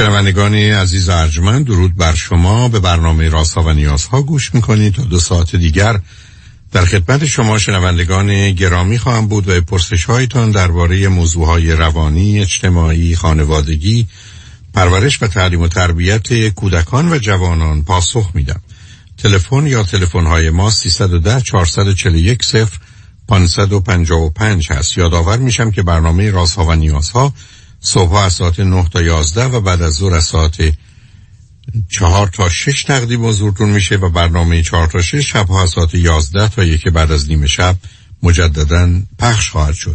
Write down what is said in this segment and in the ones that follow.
شنوندگان عزیز ارجمند، درود بر شما. به برنامه رازها و نیازها گوش میکنید. تا 2 ساعت دیگر در خدمت شما شنوندگان گرامی خواهم بود و پرسش هایتان درباره موضوعهای روانی، اجتماعی، خانوادگی، پرورش و تعلیم و تربیت کودکان و جوانان پاسخ میدم. تلفن یا تلفن های ما 310 441 0555 هست. یادآور میشم که برنامه رازها و نیازها صبح از ساعت 9 تا 11 و بعد از ظهر از ساعت 4 تا 6 تقدیم حضورتون میشه و برنامه 4 تا 6 شب از ساعت 11 تا 1 بعد از نیم شب مجدداً پخش خواهد شد.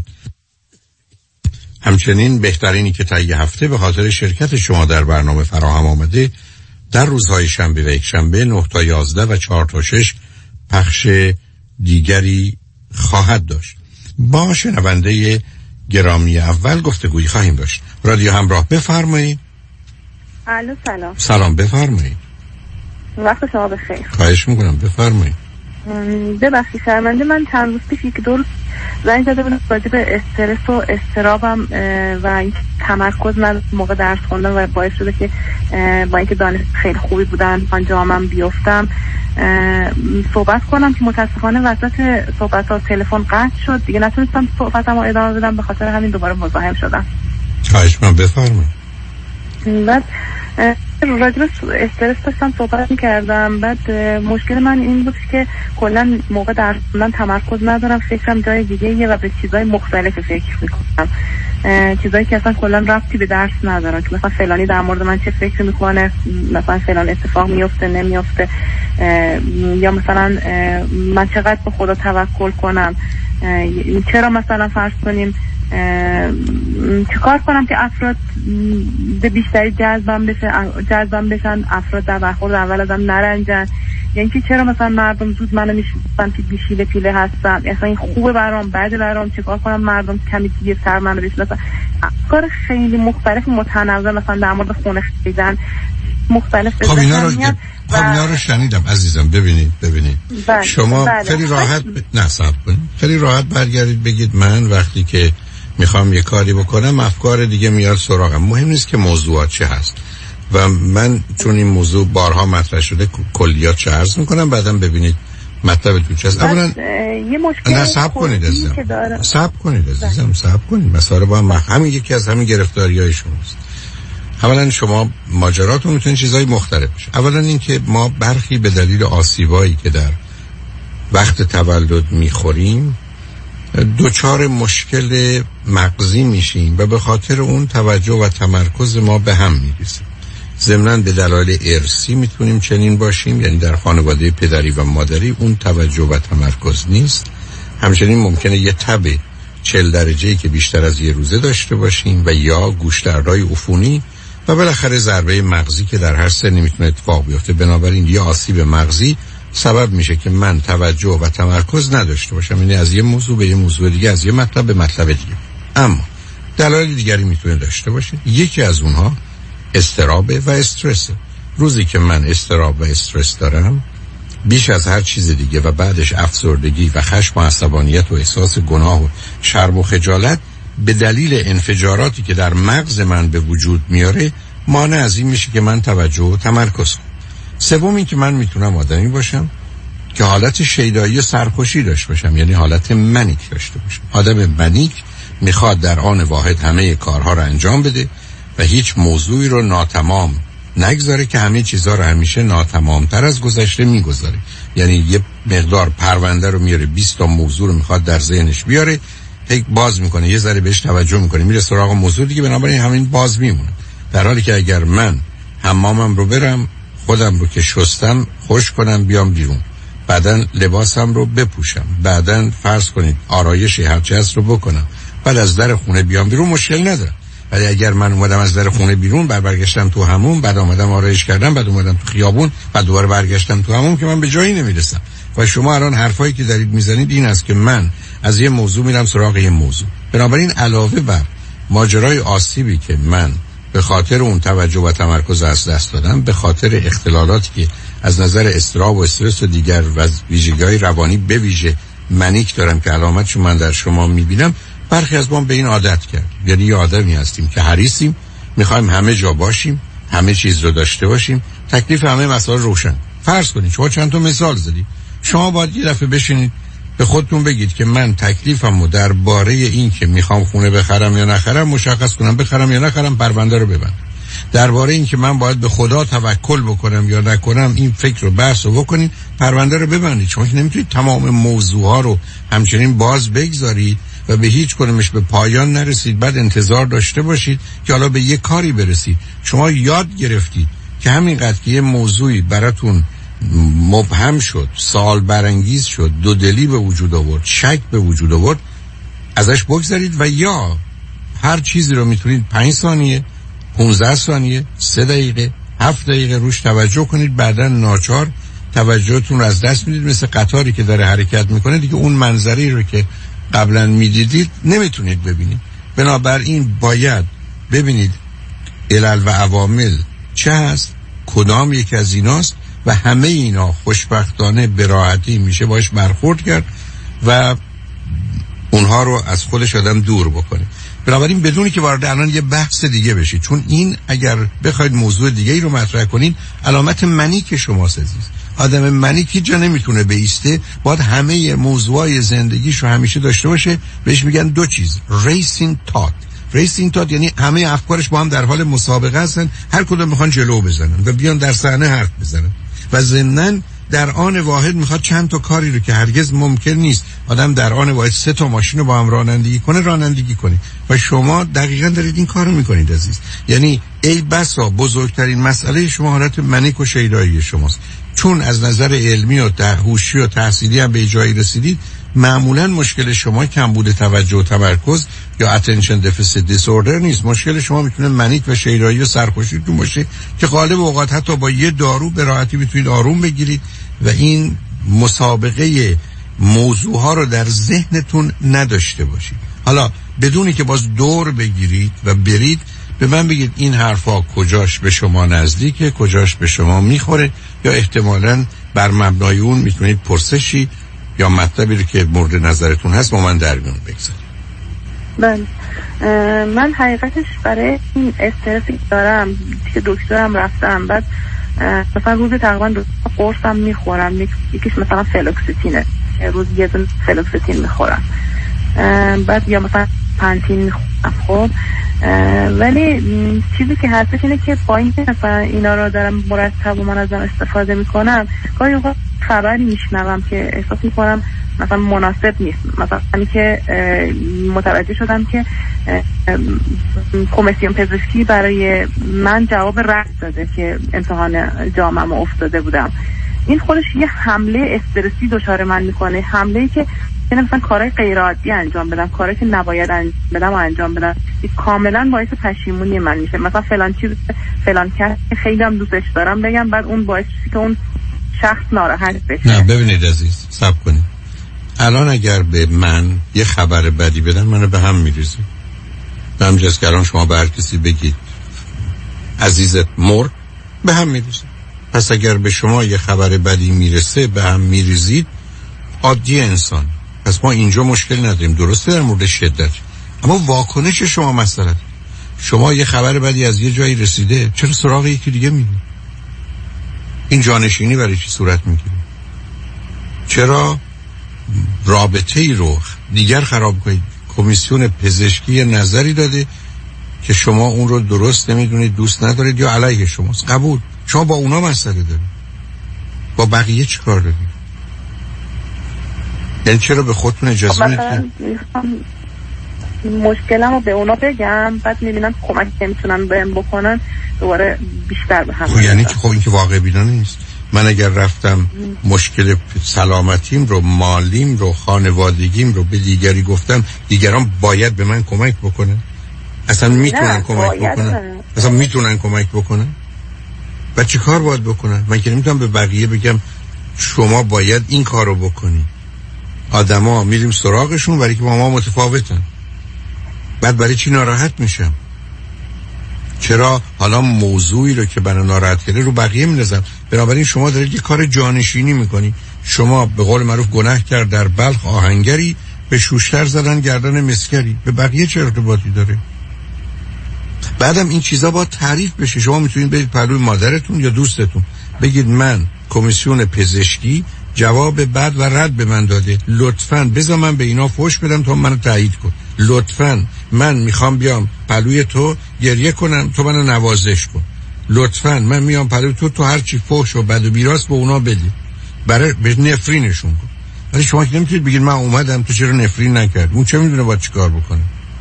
همچنین بهترینی که طی هفته به خاطر شرکت شما در برنامه فراهم آمده در روزهای شنبه و یکشنبه 9 تا 11 و 4 تا 6 پخش دیگری خواهد داشت. با شنونده گرامی اول گفتگویی خواهیم داشت. رادیو همراه، بفرمایید. الو، سلام. سلام، بفرمایید. وقت شما بخیر. خواهش میکنم، بفرمایید. ببخشید شرمنده، من چند روز پیش 1-2 روز زنگ زده بودم راجع به استرس و استرابم و این تمرکز نداشتم موقع درس خوندن و باعث شده که با اینکه دانش خیلی خوبی بودن انجامم بیفتم صحبت کنم که متاسفانه وسط صحبت‌ها تلفن قطع شد، دیگه نتونستم صحبتمو ادامه بدم، به خاطر همین دوباره مزاحم شدم. خواهش می‌کنم، بفرمایید. بعد راجع به استرس داشتم صحبت می‌کردم. بعد مشکل من این بود که کلا موقع درس خوندن تمرکز ندارم، فکرم جای دیگه‌ایه و به چیزای مختلف فکر می‌کنم، چیزایی که اصلا کلا ربطی به درس ندارن، که مثلا فلانی در مورد من چه فکر می‌کنه، مثلا فلان اتفاق میفته نمیفته، یا مثلا من چقدر به خدا توکل کنم، چرا مثلا فرض کنیم چیکار کنم که افراد به بیشتری جذبم بشن، افراد در برخورد اول ازم نرنجن، یعنی که چرا مثلا مردم زود منو میشناسن که بیشیله پیله هستم، اصلا این خوبه برام بده برام، چیکار کنم مردم کمی دیگه سر منو بشناسن. افکار خیلی مختلف متنوع مثلا در مورد خونه خریدن مختلف. خب اینا رو شنیدم عزیزم. ببینید شما خیلی راحت خیلی راحت برگردید بگید من وقتی که میخوام یه کاری بکنم افکار دیگه میاد سراغم، مهم نیست که موضوعات چه هست. و من چون این موضوع بارها مطرح شده کلیات چه عرض میکنم، بعدم ببینید مطلب تو چه هست. اولا یه مشکل صبر کنید عزیزم، صبر کنید. مسائل با هم همین یکی از همین گرفتاری‌های شماست. اولا شما ماجراتون میتونه چیزای مختلف باشه. اولا اینکه ما برخی به دلیل آسیبایی که در وقت تولد میخوریم دوچار مشکل مغزی میشیم و به خاطر اون توجه و تمرکز ما به هم میریزه. ضمناً به دلایل ارثی میتونیم چنین باشیم، یعنی در خانواده پدری و مادری اون توجه و تمرکز نیست. همچنین ممکنه یه تب 40 درجه‌ای که بیشتر از یه روزه داشته باشیم و یا گوشت‌درهای عفونی و بالاخره ضربه مغزی که در هر سنی میتونه اتفاق بیفته. بنابراین یه آسیب مغزی سبب میشه که من توجه و تمرکز نداشته باشم، یعنی از یه موضوع به یه موضوع دیگه، از یه مطلب به مطلب دیگه. اما دلایل دیگری میتونه داشته باشه. یکی از اونها اضطراب و استرس. روزی که من اضطراب و استرس دارم بیش از هر چیز دیگه و بعدش افسردگی و خشم و عصبانیت و احساس گناه و شرم و خجالت به دلیل انفجاراتی که در مغز من به وجود میاره مانع از این میشه که من توجه و تمرکز کنم. سوم این که من میتونم آدمی باشم که حالت شیدایی و سرخوشی داشته باشم، یعنی حالت منیک داشته باشم. آدم منیک میخواد در آن واحد همه کارها رو انجام بده و هیچ موضوعی رو ناتمام نگذاره، که همه چیزها رو همیشه ناتمامتر از گذشته میگذاره. یعنی یه مقدار پرونده رو میاره، 20 تا موضوع رو میخواد در ذهنش بیاره، هی باز میکنه، یه ذره بهش توجه میکنه، میره سراغ موضوع دیگه، بنابراین همین باز میمونه. در حالی که اگر من حمامم رو برم، خودم رو که شستم خوش کنم بیام بیرون، بعدن لباسم رو بپوشم، بعدن فرض کنید آرایش هرچی هست رو بکنم، بعد از در خونه بیام بیرون، مشکل نداره. ولی اگر من اومدم از در خونه بیرون، بعد برگشتم تو همون، بعد اومدم آرایش کردم، بعد اومدم تو خیابون، بعد دوباره برگشتم تو همون، که من به جایی نمیرسم. و شما الان حرفایی که دارید میزنید این است که من از یه موضوع میرم سراغ یه موضوع. بنابراین علاوه بر ماجرای آسیبی که من به خاطر اون توجه و تمرکز از دست دادم، به خاطر اختلالاتی که از نظر اضطراب و استرس و دیگر ویژگی‌های روانی به ویژه منیک دارم که علامتشو من در شما میبینم، برخی از ما به این عادت کرد. یعنی یه آدمی هستیم که حریصیم، میخوایم همه جا باشیم، همه چیز رو داشته باشیم، تکلیف همه مسائل روشن. فرض کنید شما چند تا مثال زدید، شما باید یه دفعه بشینید به خودتون بگید که من تکلیفمو درباره این که میخوام خونه بخرم یا نخرم مشخص کنم، بخرم یا نخرم، پرونده رو ببند. درباره این که من باید به خدا توکل بکنم یا نکنم، این فکر رو بحث رو بکنید، پرونده رو ببندید. شما که نمیتونید تمام موضوعها رو همچنین باز بگذارید و به هیچ کدومش به پایان نرسید، بعد انتظار داشته باشید که حالا به یه کاری برسید. شما یاد گرفتید که همینقدر که یه موضوعی براتون مبهم شد، سوال برانگیز شد، دودلی به وجود آورد، شک به وجود آورد، ازش بگذارید و یا هر چیزی رو میتونید 5 ثانیه، 15 ثانیه، 3 دقیقه، 7 دقیقه روش توجه کنید، بعداً ناچار توجهتون رو از دست میدید، مثل قطاری که داره حرکت میکنه دیگه اون منظری رو که قبلا میدیدید نمیتونید ببینید. بنابراین باید ببینید علل و عوامل چه هست، کدام یکی از ایناست و همه اینا خوشبختانه به راحتی میشه باش برخورد کرد و اونها رو از خودش آدم دور بکنه. بنابراین بدونی که وارد الان یه بحث دیگه بشید، چون این اگر بخواید موضوع دیگه ای رو مطرح کنین علامت منیک شماست عزیز. آدم منیک هیچ جا نمیتونه بیسته، باید همه موضوعای زندگیش رو همیشه داشته باشه. بهش میگن دو چیز، ریسینگ تات یعنی همه افکارش با هم در حال مسابقه هستن، هر کدوم میخوان جلو بزنن و بیان در صحنه حرف بزنن و ضمناً در آن واحد میخواد چند تا کاری رو که هرگز ممکن نیست آدم در آن واحد 3 تا ماشین رو با هم رانندگی کنه و شما دقیقاً دارید این کارو میکنید عزیز. یعنی ای بسا بزرگترین مسئله شما حالت منیک و شیدایی شماست، چون از نظر علمی و هوشی و تحصیلی هم به جایی رسیدید. معمولاً مشکل شما کمبود توجه و تمرکز یا attention deficit disorder نیست، مشکل شما میتونه منیک و شیدایی و سرخوشیتون باشه که غالب اوقات حتی با یه دارو به راحتی میتونید آروم بگیرید و این مسابقه موضوع ها رو در ذهنتون نداشته باشید. حالا بدونی که باز دور بگیرید و برید به من بگید این حرفا کجاش به شما نزدیکه، کجاش به شما میخوره، یا احتمالاً بر مبنای اون میتونید پرسشی یا مطلبی رو که مورد نظرتون هست با من در میون بگذارید. بله، من حقیقتش برای این استرسی دارم که دکترم رفتم، بعد مثلا روز تقریبا 2 قرصم میخورم، یکیش مثلا فلوکسیتینه، روز یه دونه فلوکسیتین میخورم، بعد یا مثلا پانتین میخورم. خب ولی چیزی که هستش اینه که با این مثلا اینا رو دارم مرتب و منظم استفاده میکنم، گاهی اوقات خبری میشنوم که احساس میکنم مثلا مناسب نیست. مثلا همین که متوجه شدم که کمیسیون پزشکی برای من جواب رد داده که امتحان جامعه افتاده بودم. این خودش یه حمله استرسی دچار من میکنه، حمله‌ای که یعنی مثلا کارهای غیر عادی انجام بدم، کارهایی که نباید انجام بدم، کاملا باعث پشیمونی من میشه. مثلا فلان چیز فلان کس خیلی هم دوستش دارم بگم، بعد اون باعث میشه که اون شخص ناراحت بشه. نه ببینید عزیز، صبر کنید. الان اگر به من یه خبر بدی بدن منو به هم میریزه. به همجاست که الان شما به هر کسی بگید عزیزت مرد به هم میریزه. پس اگر به شما یه خبر بدی میرسه به هم میریزید، عادی انسان. پس ما اینجا مشکل نداریم، درسته در مورد شدت، اما واکنش شما مثلا شما یه خبر بدی از یه جایی رسیده، چرا سراغ یکی دیگه میری؟ این جانشینی برای چی صورت میگیره؟ چرا رابطه ای رو دیگر خراب کنید؟ کمیسیون پزشکی نظری داده که شما اون رو درست نمیدونید، دوست ندارید یا علیه شماست. قبول، شما با اونا مسئله دارید، با بقیه چی کار دارید؟ یعنی چرا به خودتون اجازه میدید مشکلم رو به اونا بگم، بعد میبینن کمک نمیتونن بهم بکنن، دوباره بیشتر به هم. یعنی که خب این که واقع بینانه نیست. من اگر رفتم مشکل سلامتیم رو، مالیم رو، خانوادگیم رو به دیگری گفتم، دیگران باید به من کمک بکنن؟ اصلا میتونن کمک بکنن؟ اصلا میتونن کمک بکنن؟ و چی کار باید بکنن؟ من که نمیتونم به بقیه بگم شما باید این کار رو بکنی. آدما میریم سراغشون ولی که با ما متفاوتن. بعد برای چی ناراحت میشم؟ چرا حالا موضوعی رو که برای ناراحت کرده رو بقیه میندازم؟ بنابراین شما دارید یه کار جانشینی میکنی. شما به قول معروف گناه کرد در بلخ آهنگری، به شوشتر زدن گردن مسکری. به بقیه چه ارتباطی داره؟ بعدم این چیزا باید تعریف بشه. شما میتونید برید پلوی مادرتون یا دوستتون بگید من کمیسیون پزشکی جواب بد و رد به من داده، لطفاً بذار من به اینا فوش بدم تا منو تایید کن، لطفاً من میخوام بیام پلوی تو گریه کنم تو منو نوازش کن، لطفاً من میام پلوی تو هر چی فوش و بد و بیراس به اونا بدی، برای به نفرینشون کن. ولی شما که نمیتونید بگید من اومدم تو چرا نفرین نکرد، اون چه میدونه باید چیکار بکنه.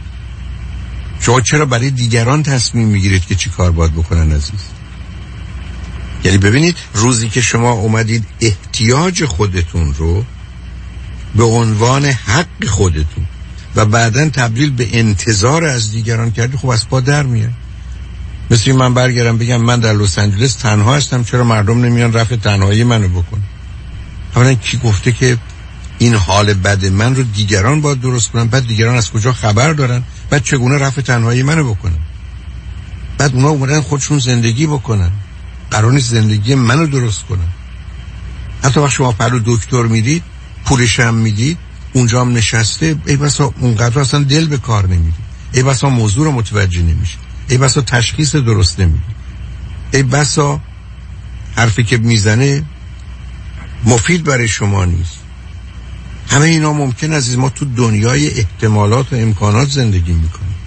شما چرا برای دیگران تصمیم میگیرید که چیکار باید بکنن عزیز؟ یعنی ببینید روزی که شما اومدید احتیاج خودتون رو به عنوان حق خودتون و بعداً تبدیل به انتظار از دیگران کردید، خب از پا در میاد. مثل من برگردم بگم من در لس آنجلس تنها هستم، چرا مردم نمیان رفع تنهایی منو بکنن؟ حالا کی گفته که این حال بد من رو دیگران باید درست کنن؟ بعد دیگران از کجا خبر دارن؟ بعد چگونه رفع تنهایی منو بکنن؟ بعد اونا اومدن خودشون زندگی بکنن، قرار نیست زندگی منو درست کنن. حتی وقتی شما پلو دکتر میدید پولش هم میدید اونجا هم نشسته، ای بسا اونقدر اصلا دل به کار نمیدید، ای بسا موضوع رو متوجه نمیشه، ای بسا تشخیص درست نمیده، ای بسا حرفی که میزنه مفید برای شما نیست. همه اینا ممکن است. ما تو دنیای احتمالات و امکانات زندگی میکنیم،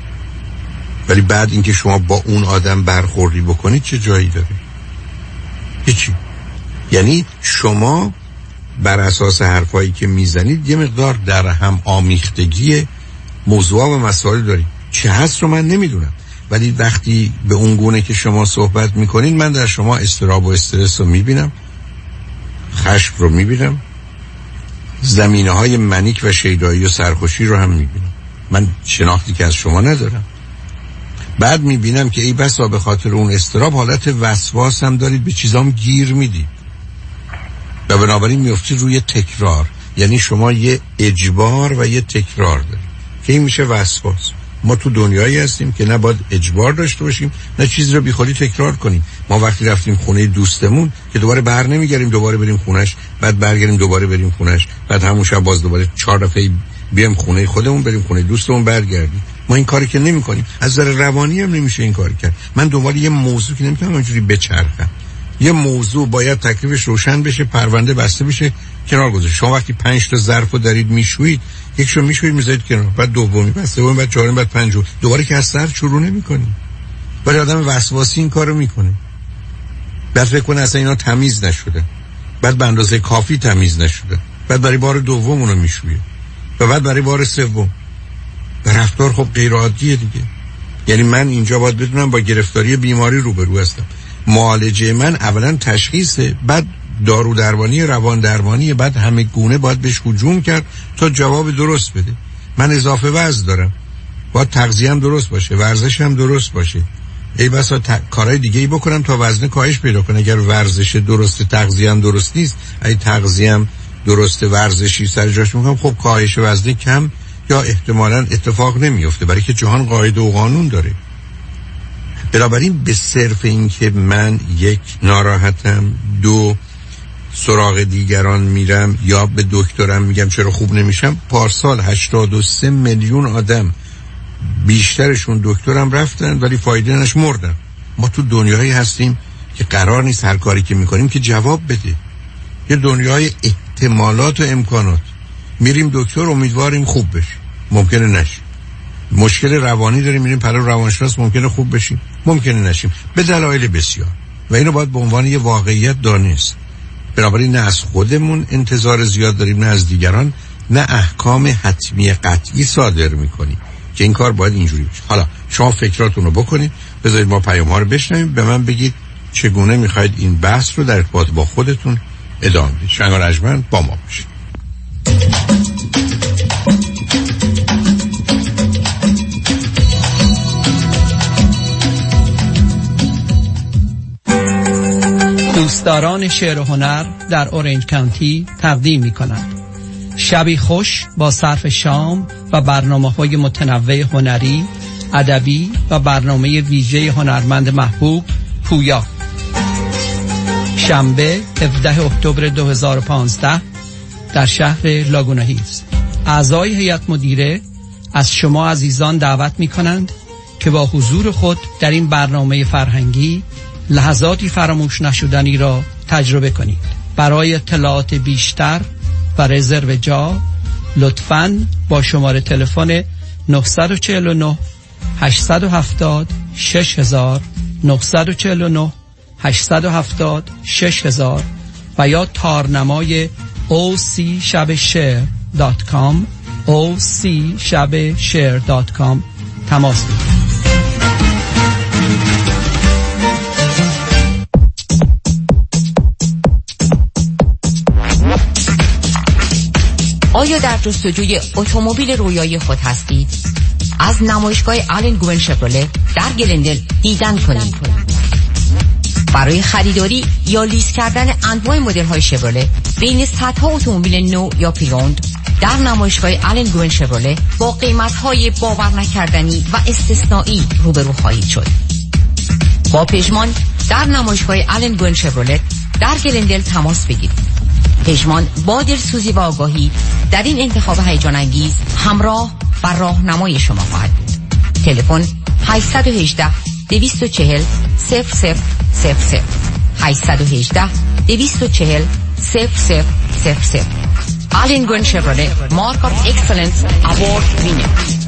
ولی بعد اینکه شما با اون آدم برخوردی بکنید چه جایی داره؟ هیچی. یعنی شما بر اساس حرفایی که میزنید یه مقدار در هم آمیختگی موضوع و مسائل دارید. چه هست رو من نمیدونم، ولی وقتی به اون گونه که شما صحبت میکنید من در شما اضطراب و استرس رو میبینم، خشم رو میبینم، زمینه‌های منیک و شیدایی و سرخوشی رو هم میبینم. من شناختی که از شما ندارم. بعد میبینم که ای بسا به خاطر اون اضطراب حالت وسواس هم دارید، به چیزام گیر میدید و بنابراین میفتید روی تکرار. یعنی شما یه اجبار و یه تکرار دارید که این میشه وسواس. ما تو دنیایی هستیم که نه باید اجبار داشته باشیم نه چیزی رو بیخودی تکرار کنیم. ما وقتی رفتیم خونه دوستمون که دوباره بر نمیگردیم دوباره بریم خونش، بعد برگردیم دوباره بریم خونش، بعد همون شب باز دوباره 4 دفعه بیام خونه خودمون بریم خونه دوستمون برگردیم. ما این کاری که نمی‌کنیم. از نظر روانی هم نمیشه این کاری کرد. من دنبال یه موضوع که نمیتونم اونجوری بچرخم. یه موضوع باید تکلیفش روشن بشه، پرونده بسته بشه، کنار گذاشت. شما وقتی 5 تا ظرفو دارید میشویید، یکشو میشویید میذارید کنار، بعد دومی، بعد سومی، بعد چهارمی، بعد پنجم، دوباره که از سر شروع نمی‌کنید. ولی آدم وسواسی این کارو میکنه. بعد فکر کنه اصلا اینا تمیز نشده، بعد به اندازه کافی تمیز نشده، بعد برای بار دوم اونو میشویه و بعد برای بار سوم. و رفتار خب غیر عادیه دیگه. یعنی من اینجا باید بدونم با گرفتاری بیماری روبرو هستم. معالجه من اولا تشخیصه، بعد دارو درمانی، روان درمانی، بعد همه گونه باید بهش هجوم کرد تا جواب درست بده. من اضافه وزن دارم، باید تغذیه هم درست باشه، ورزش هم درست باشه. ای بسا کارهای دیگه ای بکنم تا وزن کاهش پیدا کنه. اگر ورزش درسته، تغذیه هم درست نیست، اگه تغذیه هم درسته، ورزشی سر جاش میکنم، خب کاهش وزن کم یا احتمالاً اتفاق نمیفته، برای که جهان قاعده و قانون داره. بنابراین به صرف این که من یک ناراحتم، دو سراغ دیگران میرم یا به دکترم میگم چرا خوب نمیشم، پارسال 83 میلیون آدم بیشترشون دکترم رفتن ولی فایده نش، مردن. ما تو دنیایی هستیم که قرار نیست هر کاری که میکنیم که جواب بده. یه دنیای احتمالات و امکانات. میریم دکتر امیدواریم خوب بشیم، ممکنه نشیم. مشکل روانی داریم میریم پرو روانشناس، ممکنه خوب بشیم، ممکنه نشیم، به دلایل بسیار. و اینو باید به عنوان یه واقعیت دانست. بنابراین نه از خودمون انتظار زیاد داریم، نه از دیگران، نه احکام حتمی قطعی صادر میکنیم که این کار باید اینجوری بشه. حالا شما فکراتون رو بکنید، بذارید ما پیام ها رو بشنویم، به من بگید چگونه میخواید این بحث رو در ارتباط با خودتون ادامه بدید. شنگ رجمند با ما باشید. دوستداران شعر و هنر در اورنج کانتی تقدیم می‌کنند شبی خوش با صرف شام و برنامه‌های متنوع هنری، ادبی و برنامه ویژه هنرمند محبوب پویا. شنبه 17 اکتبر 2015 در شهر لاگونا هیلز. اعضای هیئت مدیره از شما عزیزان دعوت می‌کنند که که با حضور خود در این برنامه فرهنگی لحظاتی فراموش نشدنی را تجربه کنید. برای اطلاعات بیشتر و رزرو جا لطفاً با شماره تلفن 949 870 6000 949 870 6000 و یا تارنمای OCShabShare.com OCShabShare.com تماس بگیرید. آیا در جستجوی اتومبیل رویایی خود هستید؟ از نمایشگاه آلن گوین شفرله در گلندل دیدن کنید. برای خریداری یا لیز کردن انواع مدل‌های شفرله بین صدها اتومبیل نو یا پری‌اوند در نمایشگاه آلن گوین شفرله با قیمت‌های باور نکردنی و استثنایی روبرو خواهید شد. با پژمان در نمایشگاه آلن گوین شفرله در گلندل تماس بگیرید. پژمان با دلسوزی و آگاهی در این انتخاب هیجان انگیز همراه و راهنمای شما خواهد بود. تلفن 818 240 0000 818 240 0000. آلن گوین شفرله مارک آف اکسلنس اوارد وینر.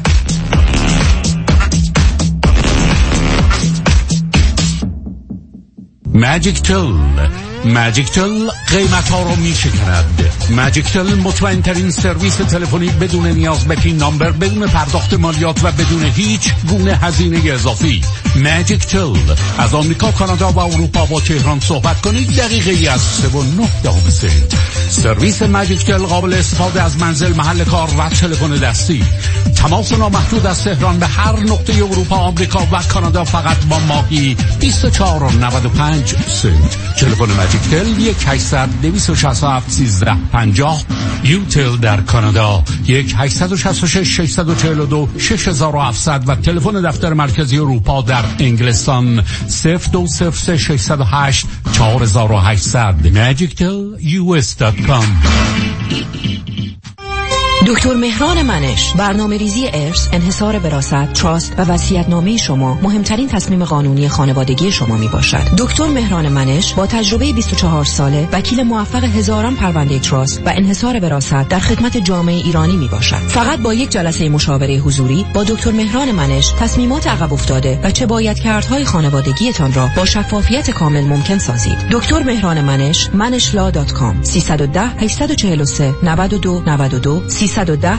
ماجیک تل قیمت ها رو می شکند. ماجیک تل مطمئن ترین سرویس تلفنی بدون نیاز به پین نامبر، بدون پرداخت مالیات و بدون هیچ گونه هزینه اضافی. ماجیک تل از آمریکا، کانادا و اروپا با تهران صحبت کنید دقیقه از 3.9 سنت. سرویس ماجیک تل قابل استفاده از منزل، محل کار و تلفن دستی. تماس نامحدود از تهران به هر نقطه اروپا، آمریکا و کانادا فقط با ماهی 24.95 سنت. تلفن ماجیک تل 1-800-267-1350. یوتل در کانادا 1-866-642-6700 و تلفن دفتر مرکزی اروپا در انگلستان 02-608-4800. magictel.us.com. دکتر مهران منش، برنامه ریزی ارث، انحصار وراثت، تراست و وصیت‌نامه شما مهمترین تصمیم قانونی خانوادگی شما می باشد. دکتر مهران منش با تجربه 24 ساله، وکیل موفق هزاران پرونده تراست و انحصار وراثت در خدمت جامعه ایرانی می باشد. فقط با یک جلسه مشاوره حضوری با دکتر مهران منش تصمیمات عقب افتاده و چه باید کردهای خانوادگیتان را با شفافیت کامل ممکن سازید. دکتر مهران منش، manishla.com 310-843-9292 310-843-9292.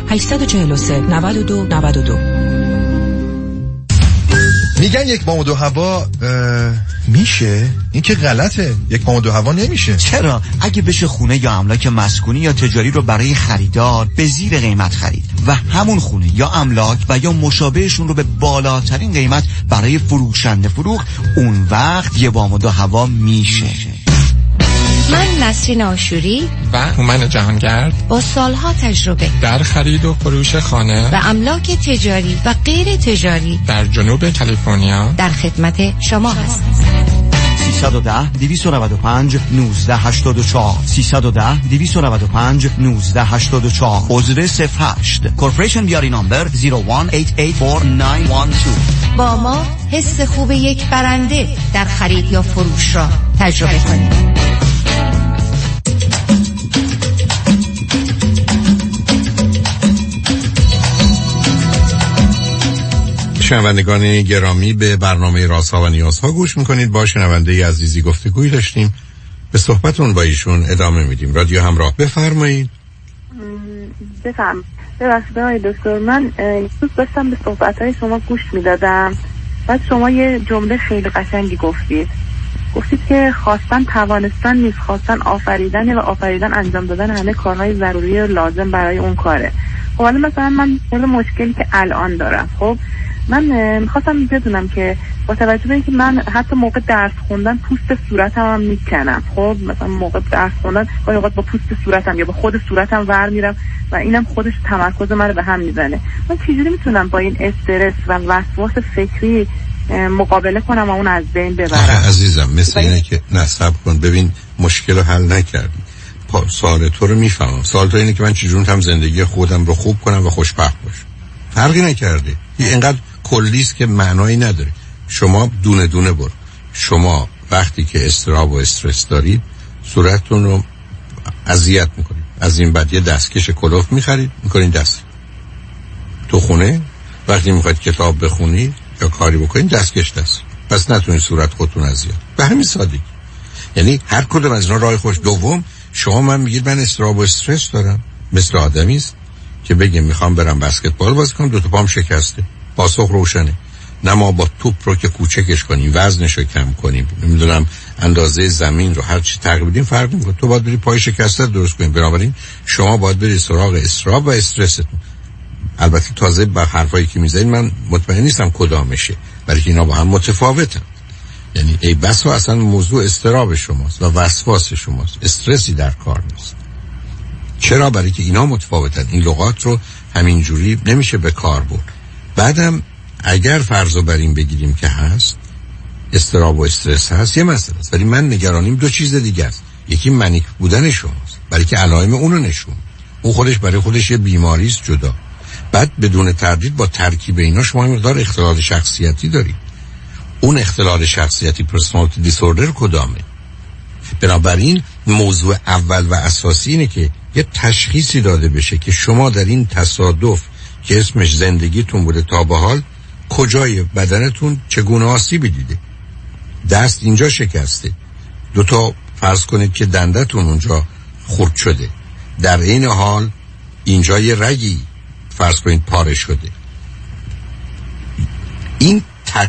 میگن 1 بام و 2 هوا میشه؟ این که غلطه. 1 بام و 2 هوا نمیشه. چرا؟ اگه بشه خونه یا املاک مسکونی یا تجاری رو برای خریدار به زیر قیمت خرید و همون خونه یا املاک و یا مشابهشون رو به بالاترین قیمت برای فروشنده فروخت، اون وقت 1 بام و 2 هوا میشه. من نسرین آشوری و هومن جهانگرد با سالها تجربه در خرید و فروش خانه و املاک تجاری و غیر تجاری در جنوب کالیفرنیا در خدمت شما هستیم. 310-295-1984 310-295-1984 عضو 08 کورپوریشن بیاری نامبر 01884912. با ما حس خوب یک برنده در خرید یا فروش را تجربه کنید. شنوندگان گرامی، به برنامه رازها و نیازها گوش میکنید. با شنونده عزیزی گفتگویی داشتیم، به صحبتون با ایشون ادامه میدیم. رادیو همراه، بفرمایید. ببخشید آقای دکتر، من دوست داشتم به صحبت‌های شما گوش میدادم. بعد شما یه جمله خیلی قشنگی گفتید که خواستن توانستن نیست، خواستن آفریدن و آفریدن انجام دادن همه کارهای ضروری و لازم برای اون کاره. خب حالا مثلا من مشکلی که الان دارم، خب من میخواستم بدونم که با توجه به اینکه من حتی موقع درس خوندن پوست صورتم هم میکنم، خب مثلا موقع درس خوندن گاهی اوقات با پوست صورتم یا با خود صورتم ور میرم و اینم خودش تمرکز من رو به هم میزنه. من چجوری میتونم با این استرس و وسواس فکری مقابله کنم و اون از بین ببرم؟ عزیزم مثل اینه که نصب کن، ببین مشکل رو حل نکردی. سوال تو رو میفهمم. سوال تو اینه که من چجوری هم زندگی خودم رو خوب کنم و خوشبخت باشم. فرقی نکرده. اینقدر کلیست که معنایی نداره. شما دونه دونه برو. شما وقتی که اضطراب و استرس دارید صورتتون رو اذیت میکنید، از این بعد یه دستکش کلوف میخرید میکنید دست تو خونه. وقتی میخواید کتاب بخونید یا کاری بکنید دستکش دست، پس نتونید صورت خودتون اذیت. به همین سادگی. یعنی هر کدوم از اینا راه خوش. دوم، شما من میگید من اضطراب و استرس دارم، مثل آدمی است که بگه میخوام برم بسکتبال بازی کنم، 2 تا پام شکسته. پاسخ روشنه. نه ما با توپ رو که کوچکش کنیم، وزنش رو کم کنیم، نمیدونم اندازه زمین رو هر چی تغییر بدیم فرق نمیکنه. تو باید بری پای شکسته درست کنیم. بنابراین شما باید بری سراغ اضطراب و استرستون. البته تازه با حرفایی که میزنید من مطمئن نیستم کدامشه، برای که اینا با هم متفاوتن. یعنی ای بسا اصلا موضوع اضطراب شماست و وسواس شماست، استرسی در کار نیست. چرا؟ برای که اینا متفاوتن. این لغات رو همینجوری نمیشه به کار برد. بعدم اگر فرضو بر این بگیریم که هست اضطراب و استرس هست، یه مسئله است، ولی من نگرانیم 2 چیز دیگه است. یکی منیک بودن شماست، برای که علائم اونو نشون، اون خودش برای خودش یه بیماری است جدا. بعد بدون تردید با ترکیب اینا شما مقدار اختلال شخصیتی دارید. اون اختلال شخصیتی پرسونالیتی دیسوردر کدامه؟ بنابراین موضوع اول و اساسی اینه که یه تشخیصی داده بشه که شما در این تصادف که اسمش زندگیتون بوده تا به حال کجای بدنتون چگونه آسیبی دیده. دست اینجا شکسته، 2 تا فرض کنید که دندتون اونجا خرد شده، در این حال اینجا یه رگی فرض کنید پاره شده. این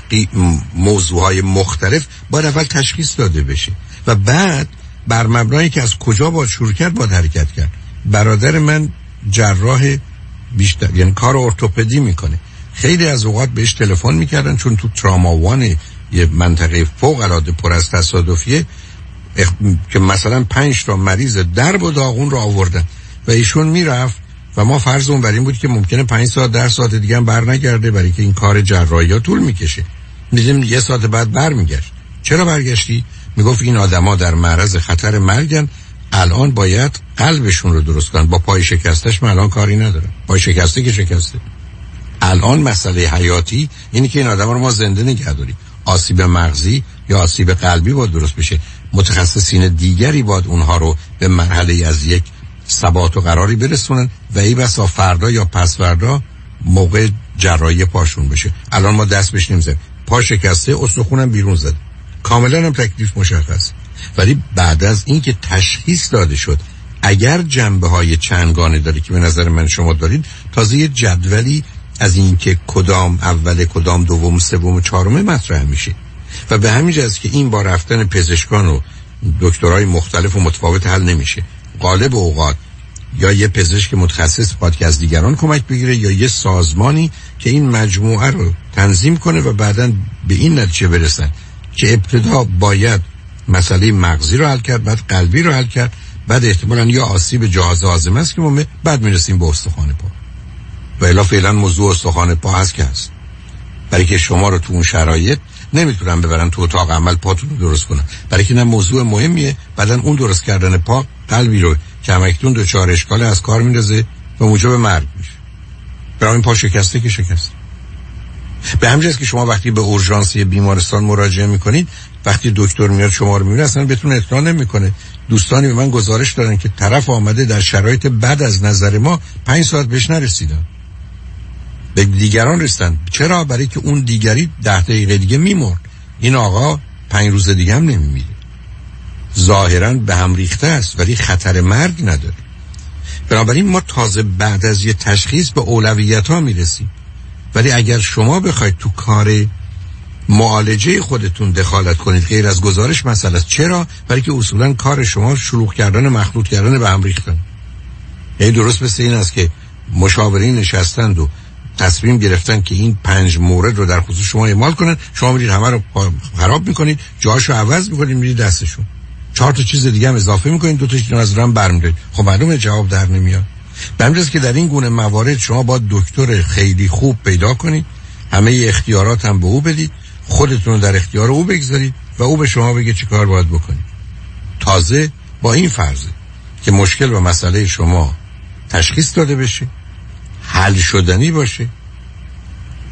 موضوعهای مختلف باید اول تشخیص داده بشه و بعد بر مبنای که از کجا باید شروع کرد باید حرکت کرد. برادر من جراح بیشتر، یعنی کار ارتوپدی میکنه. خیلی از اوقات بهش تلفن میکردن چون تو تراما وان یه منطقه فوق العاده پر از تصادفیه که مثلا 5 تا مریض درب و داغون رو آوردن و ایشون میرفت و ما فرضمون بر این بود که ممکنه 5 ساعت 10 ساعت دیگه هم بر نگرده، برای که این کار جراحی ها طول میکشه. میدیم 1 ساعت بعد برمیگشت. چرا برگشتی؟ میگفت این آدما در معرض خطر مرگن، الان باید قلبشون رو درست کنن. با پای شکستش من الان کاری ندارم، پای شکسته که شکسته. الان مسئله حیاتی اینی که این آدما رو ما زنده نگه داریم. آسیب مغزی یا آسیب قلبی باید درست بشه. متخصصین دیگری باید اونها رو به مرحله از یک ثبات و قراری برسونن و ای بسا فردا یا پس فردا موقع جراحی پاشون بشه. الان ما دست بهش نمیزنیم، پا شکسته، استخونم بیرون زده، کاملا هم تکلیف مشخص. ولی بعد از این که تشخیص داده شد اگر جنبه های چندگانه داره که به نظر من شما دارید، تازه یه جدولی از این که کدام اول، کدام دوم، سوم و چهارم مطرح میشه و به همین جهت که این با رفتن پزشکان و دکترای مختلف و متفاوت حل نمیشه. غالب اوقات یا یه پزشک متخصص باید که از دیگران کمک بگیره یا یه سازمانی که این مجموعه رو تنظیم کنه و بعداً به این نتیجه برسن که ابتدا باید مسئله مغزی رو حل کرد، بعد قلبی رو حل کرد، بعد احتمالاً یا آسیب جهاز هاضمه است که بعد میرسیم به استخوان پا. و الا فعلا موضوع استخوان پا هست که هست، برای که شما رو تو اون شرایط نمیتونن ببرن تو اتاق عمل پاتون رو درست کنن، برای که نه موضوع مهمیه. بعدن اون درست کردن پا قلبی رو که همکنون 2-4 اشکال از کار میندازه و موجب مرگ میشه. برای این پا شکسته که شکسته. به همین جهت که شما وقتی به اورژانسی بیمارستان مراجعه میکنید، وقتی دکتر میاد شما رو میبینه اصلا بهتون اطلاع نمیکنه. دوستانی به من گزارش دادن که طرف آمده در شرایط بد از نظر ما 5 ساعت بهش نرسیدن، به دیگران رسیدن. چرا؟ برای که اون دیگری 10 دقیقه دیگه میمرد، این آقا 5 روز دیگه هم نمیمیره. ظاهراً به هم ریخته است ولی خطر مرگ نداره. بنابراین ما تازه بعد از یه تشخیص به اولویت ها میرسیم. ولی اگر شما بخواید تو کار معالجه خودتون دخالت کنید غیر از گزارش مسئله است. چرا؟ برای که اصولاً کار شما شلوغ کردن، مخلوط کردن، به هم ریختن. یعنی درست مثل این است که مشاورین نشستند و تصمیم گرفتن که این 5 مورد رو در خصوص شما اعمال کنن، شما میرید همه رو خراب میکنید، جاهاشو عوض میکنید، میرید دستشون 4 تا چیز دیگه هم اضافه میکنید، 2 تاش از رم برمی‌دارید. خب معلومه جواب در نمیاد. به همین جاست که در این گونه موارد شما باید دکتر خیلی خوب پیدا کنید، همه اختیارات هم به او بدید، خودتون رو در اختیار او بگذارید و او به شما بگه چی کار باید بکنید. تازه با این فرضه که مشکل و مسئله شما تشخیص داده بشه، حل شدنی باشه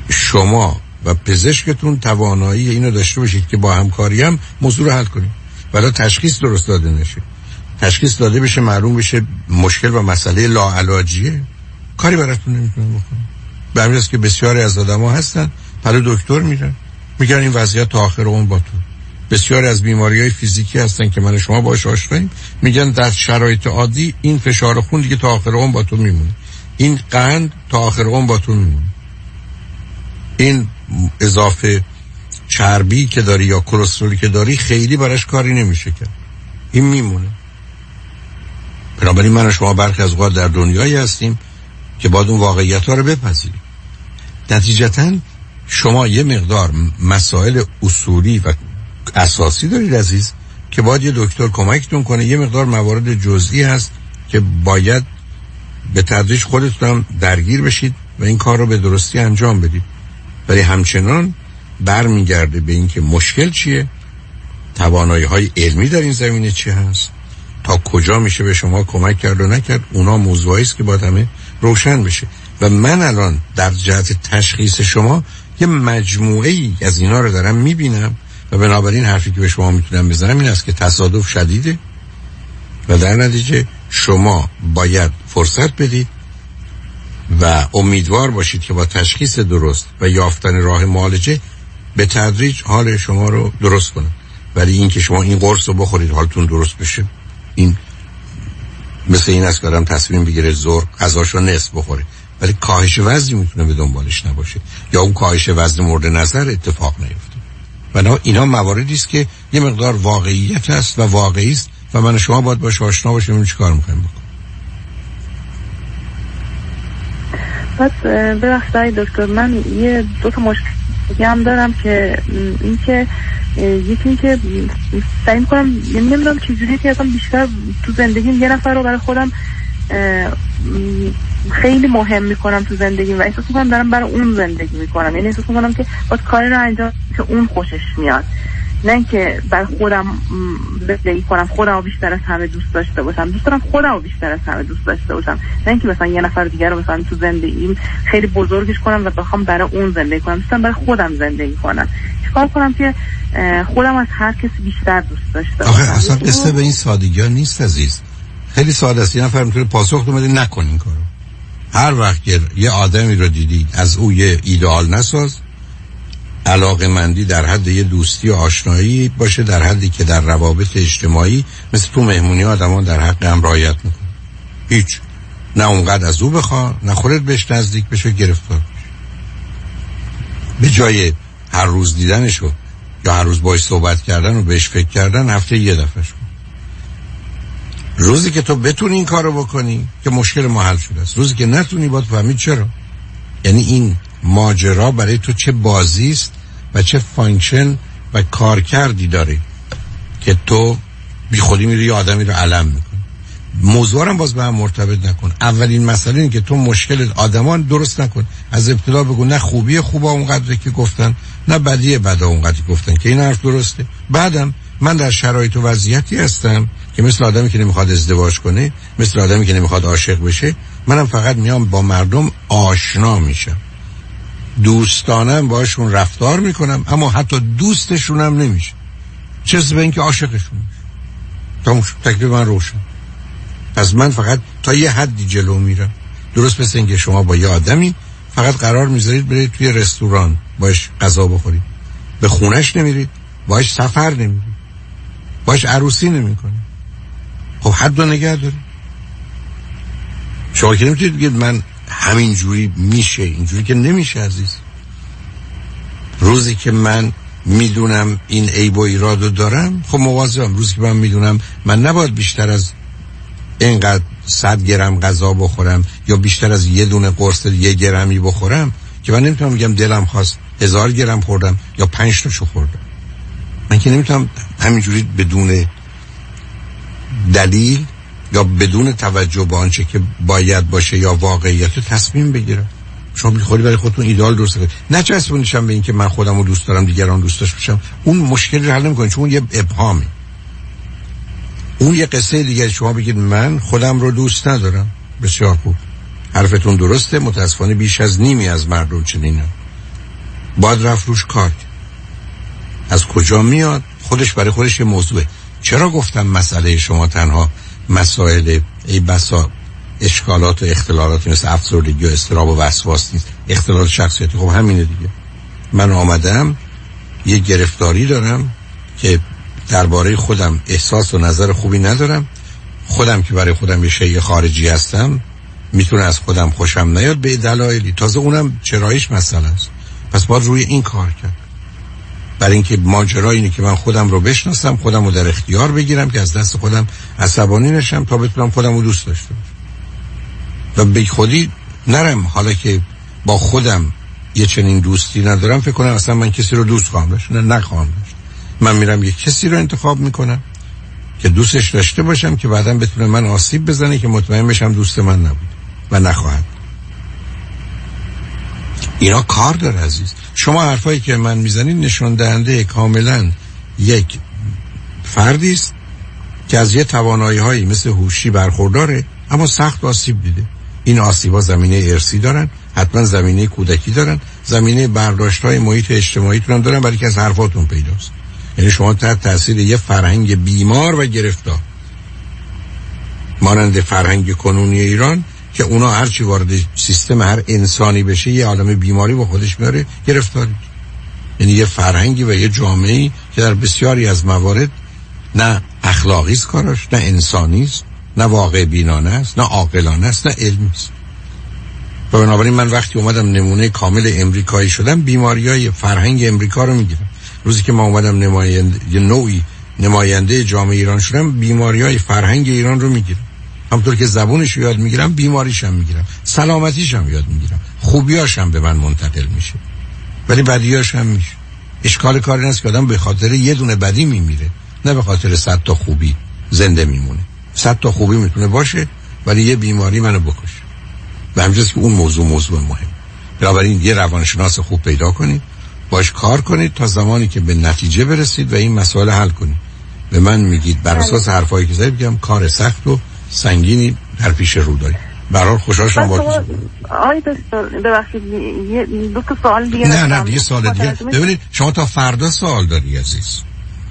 شما و پزشکتون توانایی اینو داشته باشید که با همکاری هم موضوع رو حل کنید. ولی تشخیص درست داده نشه، تشخیص داده بشه معلوم بشه مشکل و مسئله لاعلاجیه، کاری براتون نمیتونه بکنه. به همین است که بسیاری از آدم‌ها هستن برای دکتر میرن، میگن این وضعیت تا آخر عمر با تو. بسیاری از بیماری‌های فیزیکی هستن که من شما باهاش آشناییم، میگن در شرایط عادی این فشار خون دیگه تا آخر عمر با تو میمونه، این قند تا آخر عمر با تو میمونه، این اضافه چربی که داری یا کلسترولی که داری خیلی براش کاری نمیشه کرد، این میمونه. بنابراین من و شما برخی از اوقات در دنیایی هستیم که باید اون واقعیت‌ها رو بپذیریم. نتیجتاً شما یه مقدار مسائل اصولی و اساسی دارید عزیز که باید یه دکتر کمکتون کنه. یه مقدار موارد جزئی هست که باید به تدریج خودتون هم درگیر بشید و این کار رو به درستی انجام بدید. ولی همچنان برمیگرده به این که مشکل چیه، توانایی‌های علمی در این زمینه چی هست، تا کجا میشه به شما کمک کرد و نکرد. اونا موضوعی است که باید همه روشن بشه. و من الان در جهت تشخیص شما یه مجموعه ای از اینا رو دارم میبینم و بنابراین حرفی که به شما میتونم بزنم این است که تصادف شدیده و در نتیجه شما باید فرصت بدید و امیدوار باشید که با تشخیص درست و یافتن راه معالجه به تدریج حال شما رو درست کنه. ولی این که شما این قرص رو بخورید حالتون درست بشه، این مثل این است که آدم تصمیم بگیره ظهر غذاشو نصف بخوره ولی کاهش وزنی میتونه به دنبالش نباشه یا اون کاهش وزن مورد نظر اتفاق نیفته. و اینا مواردی است که یه مقدار واقعیت است و واقعی است و من و شما باید باش آشنا باشیم ببینیم چیکار می‌خوایم بکنیم. پس ببخشید دکتر، من یه دو تا مشکل دیگه هم دارم که این که یکی این که سعی می‌کنم نمیدونم چجوری که اصلا بیشتر تو زندگیم یه نفر رو برای خودم خیلی مهم میکنم تو زندگیم و احساس میکنم دارم برای اون زندگی میکنم. یعنی احساس میکنم که باید کاری رو انجام که اون خوشش میاد، نه اینکه برای خودم زندگی کنم خودم رو بیشتر از همه دوست داشته باشم. دوست دارم خودم رو بیشتر از همه دوست داشته باشم، نه اینکه مثلا یه نفر دیگر رو مثلا تو زندگیم خیلی بزرگش کنم و بخوام برای اون زندگی کنم. دوست دارم برای خودم زندگی کنم. چیکار کنم که خودم از هر کسی بیشتر دوست داشته باشم؟ آخه اصلا قصه به این سادگی ها نیست عزیز، خیلی ساده است. یه نفر میتونه پاسخ بده نکن این کارو. هر وقت که یه آدمی رو دیدید از او یه ایدئال نساز، علاقه‌مندی در حد یه دوستی و آشنایی باشه، در حدی که در روابط اجتماعی مثل تو مهمونی آدمان در حق هم رعایت میکنه. هیچ، نه اونقدر از او بخوا نه خودت بهش نزدیک بشه گرفتار بشه. به جای هر روز دیدنشو یا هر روز باهاش صحبت کردن و بهش فکر کردن، هفته یه دفعهش کن. روزی که تو بتونی این کارو بکنی که مشکل ما حل شده است. روزی که نتونی باید فهمید چرا. یعنی این ماجرا برای تو چه بازی است و چه فانکشن و کارکردی داره که تو بی خودی میری یه آدمی رو علم میکنی. موضوع هم باز به هم مرتبط نکن. اولین مسئله اینه که تو مشکل آدمان درست نکن. از ابتدا بگو نه خوبی خوبا اونقدر که گفتن، نه بدی بدا اونقدر گفتن که این حرف درسته. بعدم من در شرایط و وضعیتی هستم که مثل آدمی که نمیخواد ازدواج کنه، مثل آدمی که نمیخواد عاشق بشه، منم فقط میام با مردم آشنا میشم، دوستانم باشون رفتار میکنم، اما حتی دوستشونم نمیشه. چه به اینکه عاشقشون میشه. تکلیف من روشن. پس من فقط تا یه حدی جلو میرم. درست مثل اینکه شما با یه آدمی فقط قرار میذارید برید توی رستوران باش غذا بخورید، به خونش نمیرید، باش سفر نمیرید، باش عروسی نمیکنید. خب حد و نگه دارید. شما که نمیتونید بگید من همین جوری میشه، اینجوری که نمیشه عزیز. روزی که من میدونم این عیب و ایرادو دارم، خب مواظبم. روزی که من میدونم من نباید بیشتر از اینقدر 100 گرم غذا بخورم یا بیشتر از یه دونه قرص 1 گرمی بخورم، که من نمیتونم بگم دلم خواست 1000 گرم خوردم یا 5 تاشو خوردم. من که نمیتونم همینجوری بدون دلیل یا بدون توجه به آنچه که باید باشه یا واقعیت تصمیم بگیرم. شما بیخودی برای خودتون ایدئال درست کنید. نچسبونیشم به این که من خودم رو دوست دارم دیگران دوست داشته باشم. اون مشکلی رو حل نمی‌کنه، چون اون یه ابهامه. اون یه قصه دیگه. شما بگید من خودم رو دوست ندارم. بسیار خوب، حرفتون درسته. متاسفانه بیش از نیمی از مردم چنینن. باید رفت روش کار. از کجا میاد؟ خودش برای خودش یه موضوعه. چرا گفتم مسئله شما تنها مسائل ای بسا اشکالات و اختلالات مثل افسردگی و اضطراب و وسواس نیست، اختلال شخصیتی. خب همینه دیگه. من آمدم یه گرفتاری دارم که درباره خودم احساس و نظر خوبی ندارم، خودم که برای خودم یه شیء خارجی هستم، میتونه از خودم خوشم نیاد به دلایلی، تازه اونم چراییش مسئله است. پس باید روی این کار کرد. برای اینکه ماجرا اینه که من خودم رو بشناسم، خودم رو در اختیار بگیرم که از دست خودم عصبانی نشم تا بتونم خودم رو دوست داشته باشم و به خودی نرم. حالا که با خودم یه چنین دوستی ندارم، فکر کنم اصلا من کسی رو دوست خواهم داشت. نه نخواهم داشت. من میرم یه کسی رو انتخاب میکنم که دوستش داشته باشم که بعداً بتونه من آسیب بزنه که مطمئن بشم دوست من نبود و نخواهد. اینا کار داره عزیز. شما حرفایی که من میزنید نشون دهنده کاملا یک فردی است که از یه توانایی‌هایی مثل هوشی برخورداره اما سخت آسیب دیده. این آسیب‌ها زمینه ارثی دارن، حتما زمینه کودکی دارن، زمینه برداشت‌های محیط اجتماعیتون هم دارن، برای که از حرفاتون پیداست. یعنی شما تحت تاثیر یه فرهنگ بیمار و گرفتار مانند فرهنگ کنونی ایران که اونا هرچی وارد سیستم هر انسانی بشه یه عالم بیماری با خودش میاره، گرفتاری. یعنی یه فرهنگی و یه جامعه‌ای که در بسیاری از موارد نه اخلاقی است کاراش، نه انسانی است، نه واقع بینانه است، نه عاقلانه است، نه علمی است. و بنابراین من وقتی اومدم نمونه کامل امریکایی شدم، بیماریای فرهنگ امریکا رو میگیرم. روزی که ما اومدم یه نوعی نماینده جامعه ایران شدم، بیماریای فرهنگ ایران رو میگیرم. همونطور که زبونش رو یاد میگیرم، بیماریش هم میگیرم، سلامتیش هم یاد میگیرم، خوبیاش هم به من منتقل میشه ولی بدیاش هم میشه. اشکال کار این است که آدم به خاطر یه دونه بدی میمیره، نه به خاطر 100 تا خوبی زنده میمونه. 100 تا خوبی میتونه باشه ولی یه بیماری منو بکشه. و همینجاست که اون موضوع مهم. بنابراین یه روانشناس خوب پیدا کنید، باش کار کنید تا زمانی که به نتیجه برسید و این مسئله حل کنید. به من میگید بر اساس حرفایی که زدید بگم کار سخت و سنگینی در پیش رو دارید. برای خوشحال شدم باهاتون. آقای دکتر ببخشید دو تا سوال دیگه. نه یه سوال دیگه. ببینید شما تا فردا سوال داری عزیز.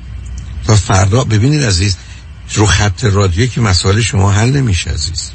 تا فردا ببینید عزیز، رو خط رادیو که مسائل شما حل نمیشه عزیز.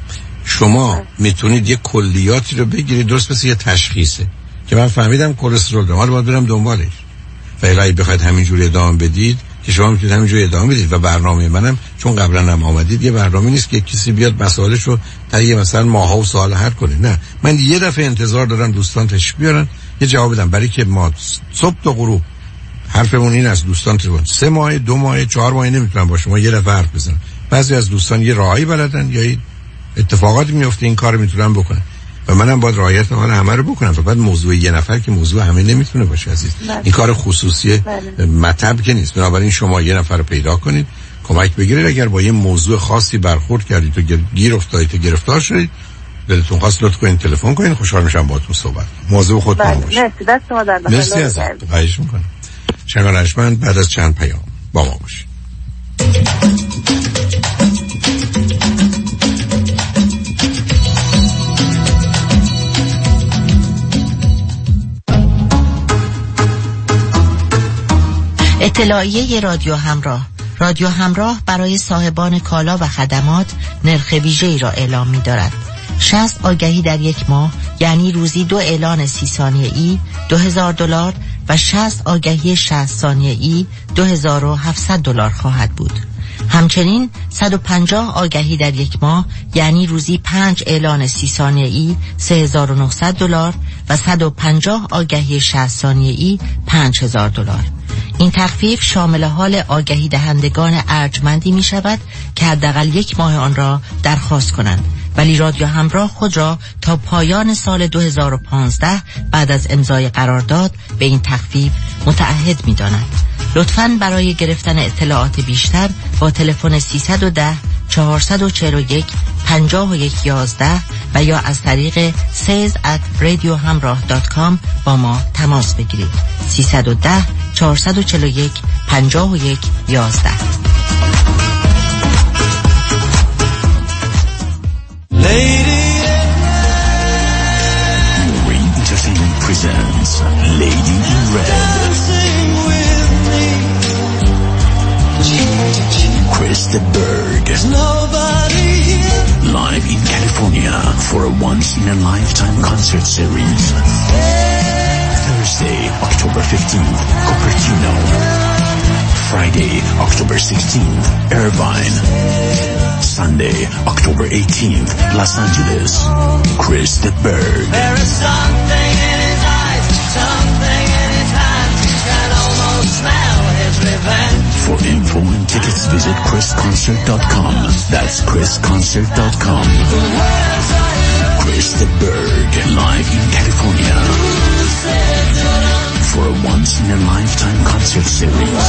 شما میتونید یه کلیاتی رو بگیرید، درست مثل یه تشخیصه که من فهمیدم کلسترول دارم، حالا باید برم دنبالش. و اگه بخواید همینجوری ادامه بدید که شما میتونید همینجوری ادامه بدید و برنامه منم چون قبلا هم آمدید یه برنامه نیست که کسی بیاد مسائلش رو طی مثلا ماها و سال حل کنه. نه، من یه دفعه انتظار دارم دوستان تشریف بیارن یه جواب بدم، برای که ما صبح تا غروب حرفمون این است دوستان تلفن 3 ماه 2 ماه 4 ماه نمیتونن با شما یه دفعه حرف بزنن. بعضی از دوستان یه راهی بلدن یا اتفاقاتی میفته این کارو میتونن بکنن و منم باید رعایت حال همه رو بکنم. فقط موضوع یه نفر که موضوع همه نمیتونه باشه عزیز. این کار خصوصی مطلب که نیست. بنابراین شما یه نفر رو پیدا کنید، کمک بگیرید. اگر با یه موضوع خاصی برخورد کردید و گیر افتادید و گرفتار شدید، دلتون خواست لطف کنید تلفن کنید، خوشحال میشم باهاتون صحبت کنم. موضوع خودتون باشه. مرسی، دست شما در بخیر. مرسی عزیز. خواهش می‌کنم. شنوندگان بعد از چند پیام با ما باشید. اطلاعیه رادیو همراه. رادیو همراه برای صاحبان کالا و خدمات نرخ ویژه‌ای را اعلام می‌دارد. 60 آگهی در یک ماه یعنی روزی 2 اعلان 30 ثانیه‌ای $2000 و 60 آگهی 60 ثانیه‌ای $2700 خواهد بود. همچنین 150 آگهی در یک ماه یعنی روزی 5 اعلان 30 ثانیه‌ای $3900 و 150 آگهی 60 ثانیه‌ای $5000. این تخفیف شامل حال آگهی دهندگان ارجمندی می شود که حداقل 1 ماه آن را درخواست کنند، ولی رادیو همراه خود را تا پایان سال 2015 بعد از امضای قرارداد به این تخفیف متعهد می داند. لطفاً برای گرفتن اطلاعات بیشتر با تلفن 310 441 5111 و یا از طریق sales@radiohamrah.com با ما تماس بگیرید. 310 441 5111. Marine Entertainment presents Lady in Red, Chris the Berg, live in California for a once-in-a-lifetime concert series. Thursday, October 15th, Cupertino. Friday, October 16th, Irvine. Sunday, October 18th, Los Angeles. Chris the Berg. There is something in his eyes, something in his hands. You can almost smell his revenge. For info and tickets, visit chrisconcert.com. That's chrisconcert.com. Chris the Berg, live in California. For a once-in-a-lifetime concert series.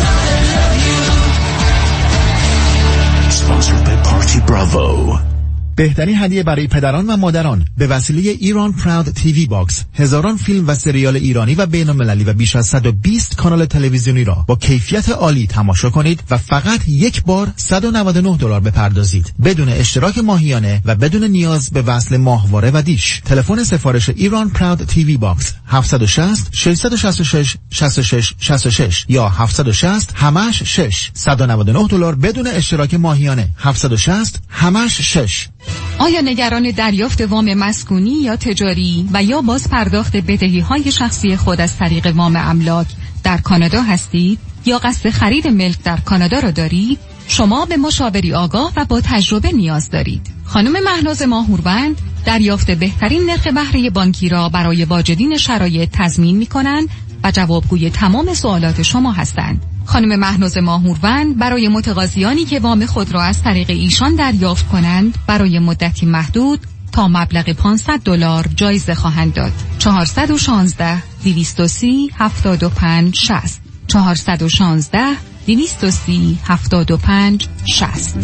Sponsored by Party Bravo. بهترین هدیه برای پدران و مادران به وسیله ایران پراود تیوی باکس، هزاران فیلم و سریال ایرانی و بین‌المللی و بیش از 120 کانال تلویزیونی را با کیفیت عالی تماشا کنید و فقط یک بار $199 بپردازید بدون اشتراک ماهیانه و بدون نیاز به وصل ماهواره و دیش. تلفن سفارش ایران پراود تیوی باکس 760 666 66 66 یا 760 همش 6 $199 بدون اشتراک ماهیانه 760 همش 6. آیا نگران دریافت وام مسکونی یا تجاری و یا باز پرداخت بدهی‌های شخصی خود از طریق وام املاک در کانادا هستید یا قصد خرید ملک در کانادا را دارید؟ شما به مشاوری آگاه و با تجربه نیاز دارید. خانم مهناز ماهوروند دریافت بهترین نرخ بهره بانکی را برای واجدین شرایط تضمین می‌کنند و جوابگوی تمام سوالات شما هستند. خانم مهناز ماهوروند برای متقاضیانی که وام خود را از طریق ایشان دریافت کنند برای مدتی محدود تا مبلغ $500 جایزه خواهند داد. 416 230 75 60 416 230 75 60.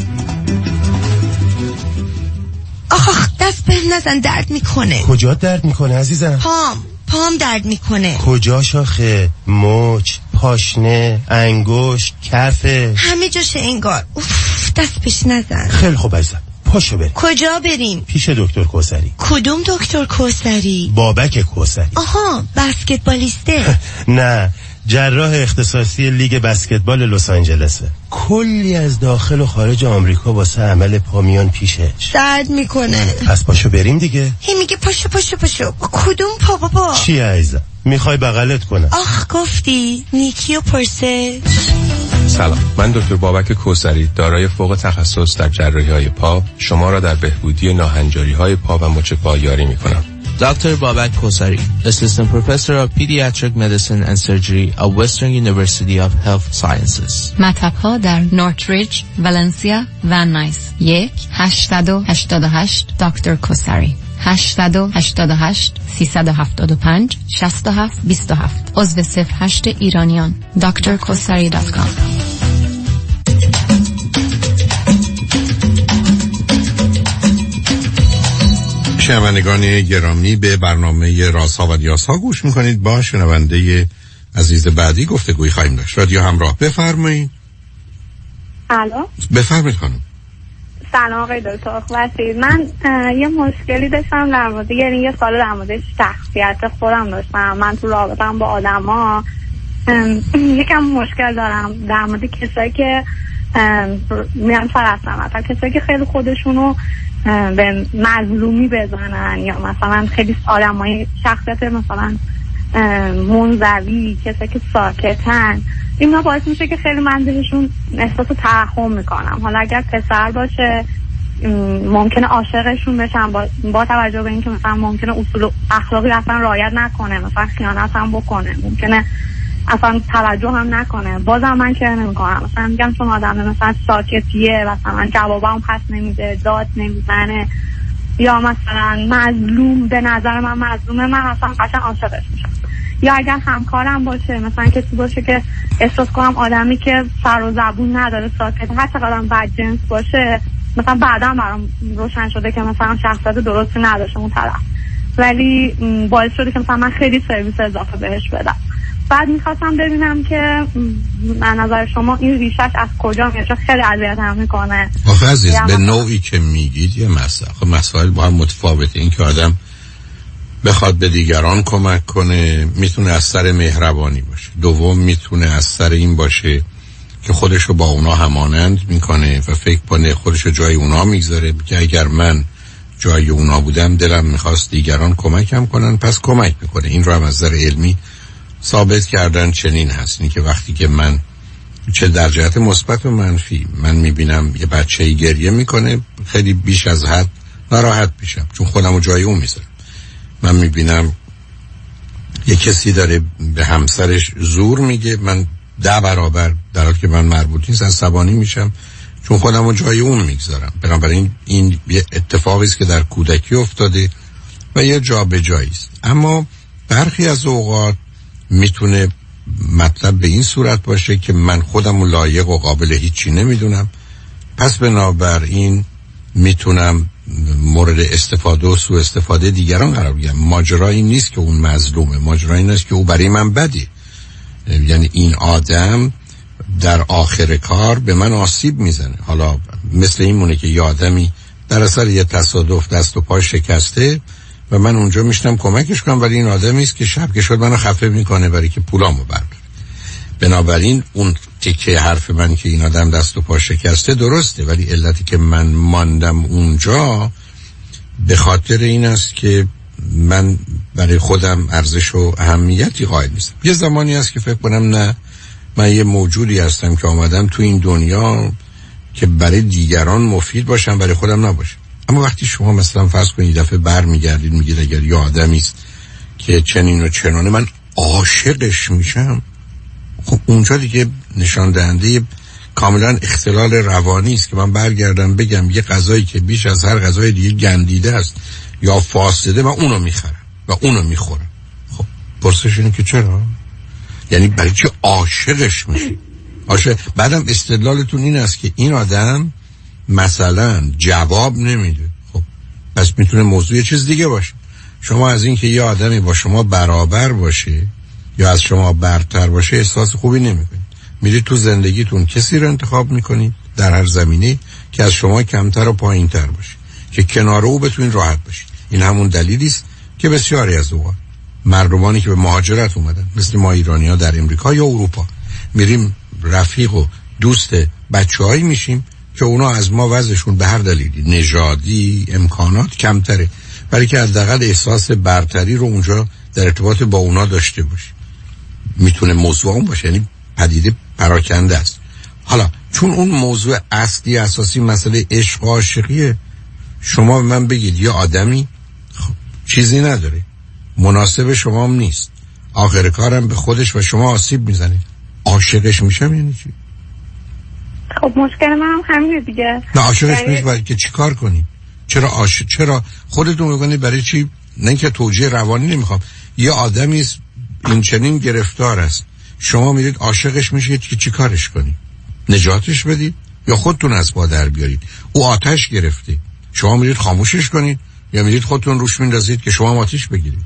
آخ دست به نزن، درد میکنه. کجا درد میکنه عزیزم؟ پام درد میکنه. کجا شاخه؟ مچ، پاشنه، انگشت، کفه، همه جاشه انگار. اوف دست بهش نزن. خیلی خوب عزیزم، پاشو بریم. کجا بریم؟ پیش دکتر کوثری. کدوم دکتر کوثری؟ بابک کوثری. آها بسکتبالیسته. نه، جراح اختصاصی لیگ بسکتبال لس آنجلسه. کلی از داخل و خارج آمریکا واسه عمل پا میان پیشش. درد میکنه. پس پاشو بریم دیگه. هی میگه پاشو. کدوم پا بابا؟ چی عزیزم؟ میخوای بغلت کنم؟ آخ گفتی نیکی و پرسه. سلام، من دکتر بابک کوثری دارای فوق تخصص در جراحی‌های پا شما را در بهبودی ناهنجاری‌های پا و مچ پا یاری می‌کنم. Dr. Babak Kosari, Assistant Professor of Pediatric Medicine and Surgery at Western University of Health Sciences. مطب‌ها در نورتریج، ولنسیا و نایس. 1-888 دکتر کوثری 888 375 67 27 عضو 08 ایرانیان drkosari.com. شنوندگان گرامی، به برنامه رازها و نیازها گوش میکنید. با شنونده عزیز بعدی گفتگوی خواهیم داشت. رادیو همراه، بفرمایید. الو، بفرمایید خانم. سلام آقای دکتر وسیع. من یه مشکلی داشتم در مورد، یعنی یه سال در مورد شخصیت خودم داشتم. من تو رابطه‌ام با آدما یکم مشکل دارم در مورد کسایی که میان فرستم، مثلا کسایی که خیلی خودشونو به مظلومی بزنن یا مثلا خیلی آدمای شخصیت مثلا منزوی، کسایی که ساکتن، اینا باعث میشه که خیلی من بهشون احساس ترحم میکنم. حالا اگر پسر باشه ممکنه عاشقشون بشم با توجه به اینکه مثلا ممکنه اصول و اخلاقی اصلا رعایت نکنه، مثلا خیانت هم بکنه، ممکنه اصلا توجه هم نکنه، بازم من که نمیکنم. مثلا میگم چون آدم مثلا ساکتیه، مثلا جوابم پس نمیده، داد نمیزنه، یا مثلا مظلوم، به نظر من مظلومه، من اصلا قشنگ عاشقش میشم. یا اگر همکارم باشه، مثلا کسی باشه که احساس کنم آدمی که سر و زبون نداره، ساکت، هر چقدر بدجنس باشه، مثلا بعدا برام روشن شده که مثلا شخصیت درستی نداشته اون طرف، ولی باعث شده که مثلا من خیلی سرویس اضافه بهش بدم. بعد میخواستم ببینم که من نظر شما این ریشش از کجا میاد، چون خیلی اذیتم میکنه. آخه عزیز، به نوعی که میگید یه مسئله، مسائل با هم متفاوته. این که آدم بخواد به دیگران کمک کنه میتونه از سر مهربانی باشه. دوم میتونه از سر این باشه که خودشو با اونا همانند میکنه و فکر کنه خودشو جای اونا میگذاره که اگر من جای اونا بودم دلم میخواست دیگران کمکم کنن پس کمک میکنه. این رو هم از نظر علمی ثابت کردن چنین هست. این که وقتی که من چه در جهت مثبت و منفی من میبینم یه بچه‌ای گریه میکنه خیلی بیش از حد ناراحت میشم چون خودمو جای اون میذارم. من میبینم یه کسی داره به همسرش زور میگه من 10 برابر در حالی که من مربوط نیست عصبانی میشم چون خودمو جای اون میگذارم. بنابراین این یه اتفاقی است که در کودکی افتاده و یه جا به جایی است. اما برخی از اوقات میتونه مطلب به این صورت باشه که من خودمو لایق و قابل هیچی نمیدونم پس بنابراین میتونم مورد استفاده و سوء استفاده دیگران قرار بگیرم. ماجرا این نیست که اون مظلومه، ماجرا این است که او برای من بده. یعنی این آدم در آخر کار به من آسیب میزنه. حالا مثل این مونه که یه آدمی در اثر یه تصادف دست و پا شکسته و من اونجا میشتم کمکش کنم ولی این آدمی است که شب که شد منو خفه میکنه برای که پولامو برداره. بنابراین اون تیکه حرف من که این آدم دست و پا شکسته درسته ولی علتی که من ماندم اونجا به خاطر این است که من برای خودم ارزش و اهمیتی قائل نیستم. یه زمانی هست که فکر کنم نه من یه موجودی هستم که آمدم تو این دنیا که برای دیگران مفید باشم برای خودم نباشم. اما وقتی شما مثلا فرض کنید دفعه برمیگردید میگید اگر یه آدمی است که چنین و چنانه من عاشقش میشم خب اونجا دیگه نشان دهنده کاملا اختلال روانی است که من برگردم بگم یه غذایی که بیش از هر غذای دیگه گندیده است یا فاسده من اونو میخرم و اونو میخورم. خب پرسش اینه که چرا؟ یعنی برای چه عاشقش میشی؟ بعدم استدلالتون این است که این آدم مثلا جواب نمیده. خب پس میتونه موضوع یه چیز دیگه باشه. شما از این که یه آدمی با شما برابر باشه یا از شما برتر باشه احساس خوبی نمیکنید. میرید تو زندگیتون کسی رو انتخاب میکنید در هر زمینه که از شما کمتر و پایینتر باشه که کنار او بتونید راحت باشید. این همون دلیلی است که بسیاری از اوقات مردمانی که به مهاجرت اومدن مثل ما ایرانی‌ها در امریکا یا اروپا میریم رفیق و دوست بچه‌هایی میشیم که اونا از ما وضعشون به هر دلیلی نژادی امکانات کمتره برای که حداقل احساس برتری رو اونجا در ارتباط با اونا داشته باشه. میتونه موضوع اون باشه یعنی پدیده پراکنده است. حالا چون اون موضوع اصلی اساسی مسئله عشق و عاشقیه شما به من بگید یه آدمی خب چیزی نداره مناسب شما هم نیست آخر کارم به خودش و شما آسیب میزنید عاشقش میشم یعنی چی؟ خب مشکل من هم همینه دیگه. نه عاشقش میشه برای که چی کار کنی؟ چرا خودتون میگنید برای چی؟ نه که توجیه روانی نمیخوام. یه آدمی این چنین گرفتار است شما میرید عاشقش میشید که چی کارش کنی؟ نجاتش بدید یا خودتون از پا در بیارید؟ او آتش گرفته شما میرید خاموشش کنید یا میرید خودتون روش میندازید که شما آتش بگیرید؟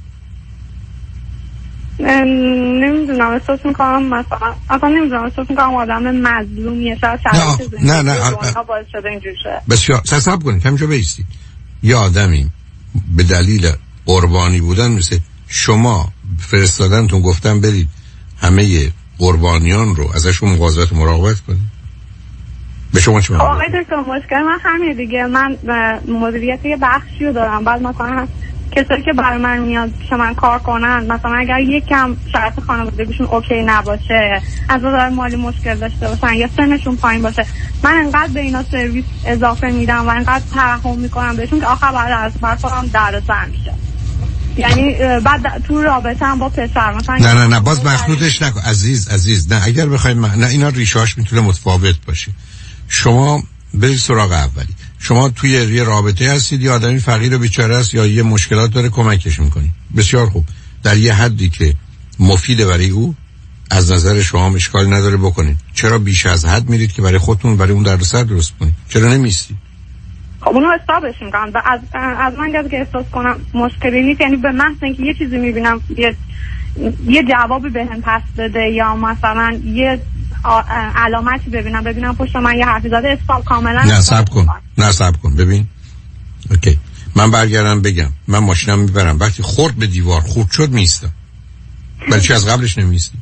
نمیدونم احساس میکنم مثلا اصلا نمیدونم احساس میکنم آدم مظلومیه شاید نه باعث شده اینجوری شه. بسیار صبر کنید همینجا بایستید. یه آدمی به دلیل قربانی بودن مثل شما فرستادنتون گفتم برید همه قربانیان رو ازشون مواظبت و مراقبت کنید. به شما چه میگه؟ آقای دکتر مشکل من همینه دیگه. من مدیریت یه بخشی رو دارم بعد مثلا کسایی که برای من میاد که من کار کنن مثلا اگر یکم شرط خانوادگیشون اوکی نباشه از نظر مالی مشکل داشته باشن یا سنشون پایین باشه من انقدر به اینا سرویس اضافه میدم و انقدر ترحم میکنم بهشون که آخر بعد از برفارم دردسر میشه. یعنی بعد تو رابطه هم با پسر مثلا نه باز مخلوطش نکن عزیز نه اگر بخوایم نه اینا ریشاش میتونه متفاوت باشه. شما برید سراغ اولی. شما توی یه رابطه هستید یه آدمی فقیر و بیچاره است یا یه مشکلات داره کمکش میکنید بسیار خوب در یه حدی که مفیده برای او از نظر شما هم اشکالی نداره بکنید. چرا بیش از حد میرید که برای خودتون برای اون دردسر درست کنید؟ چرا نمیستید؟ خب اونو حسابش میکنم و از من که احساس کنم مشکلی نیست یعنی به من اینکه یه چیزی میبینم یه جوابی بهم پس بده یا مثلا یه علامتی ببینم پشت من یه حرفی زده استاب کاملا نه صبر کن ببین اوکی من برگردم بگم من ماشینم میبرم، وقتی خورد به دیوار خورد شد میستم، ولی چی از قبلش نمیستی؟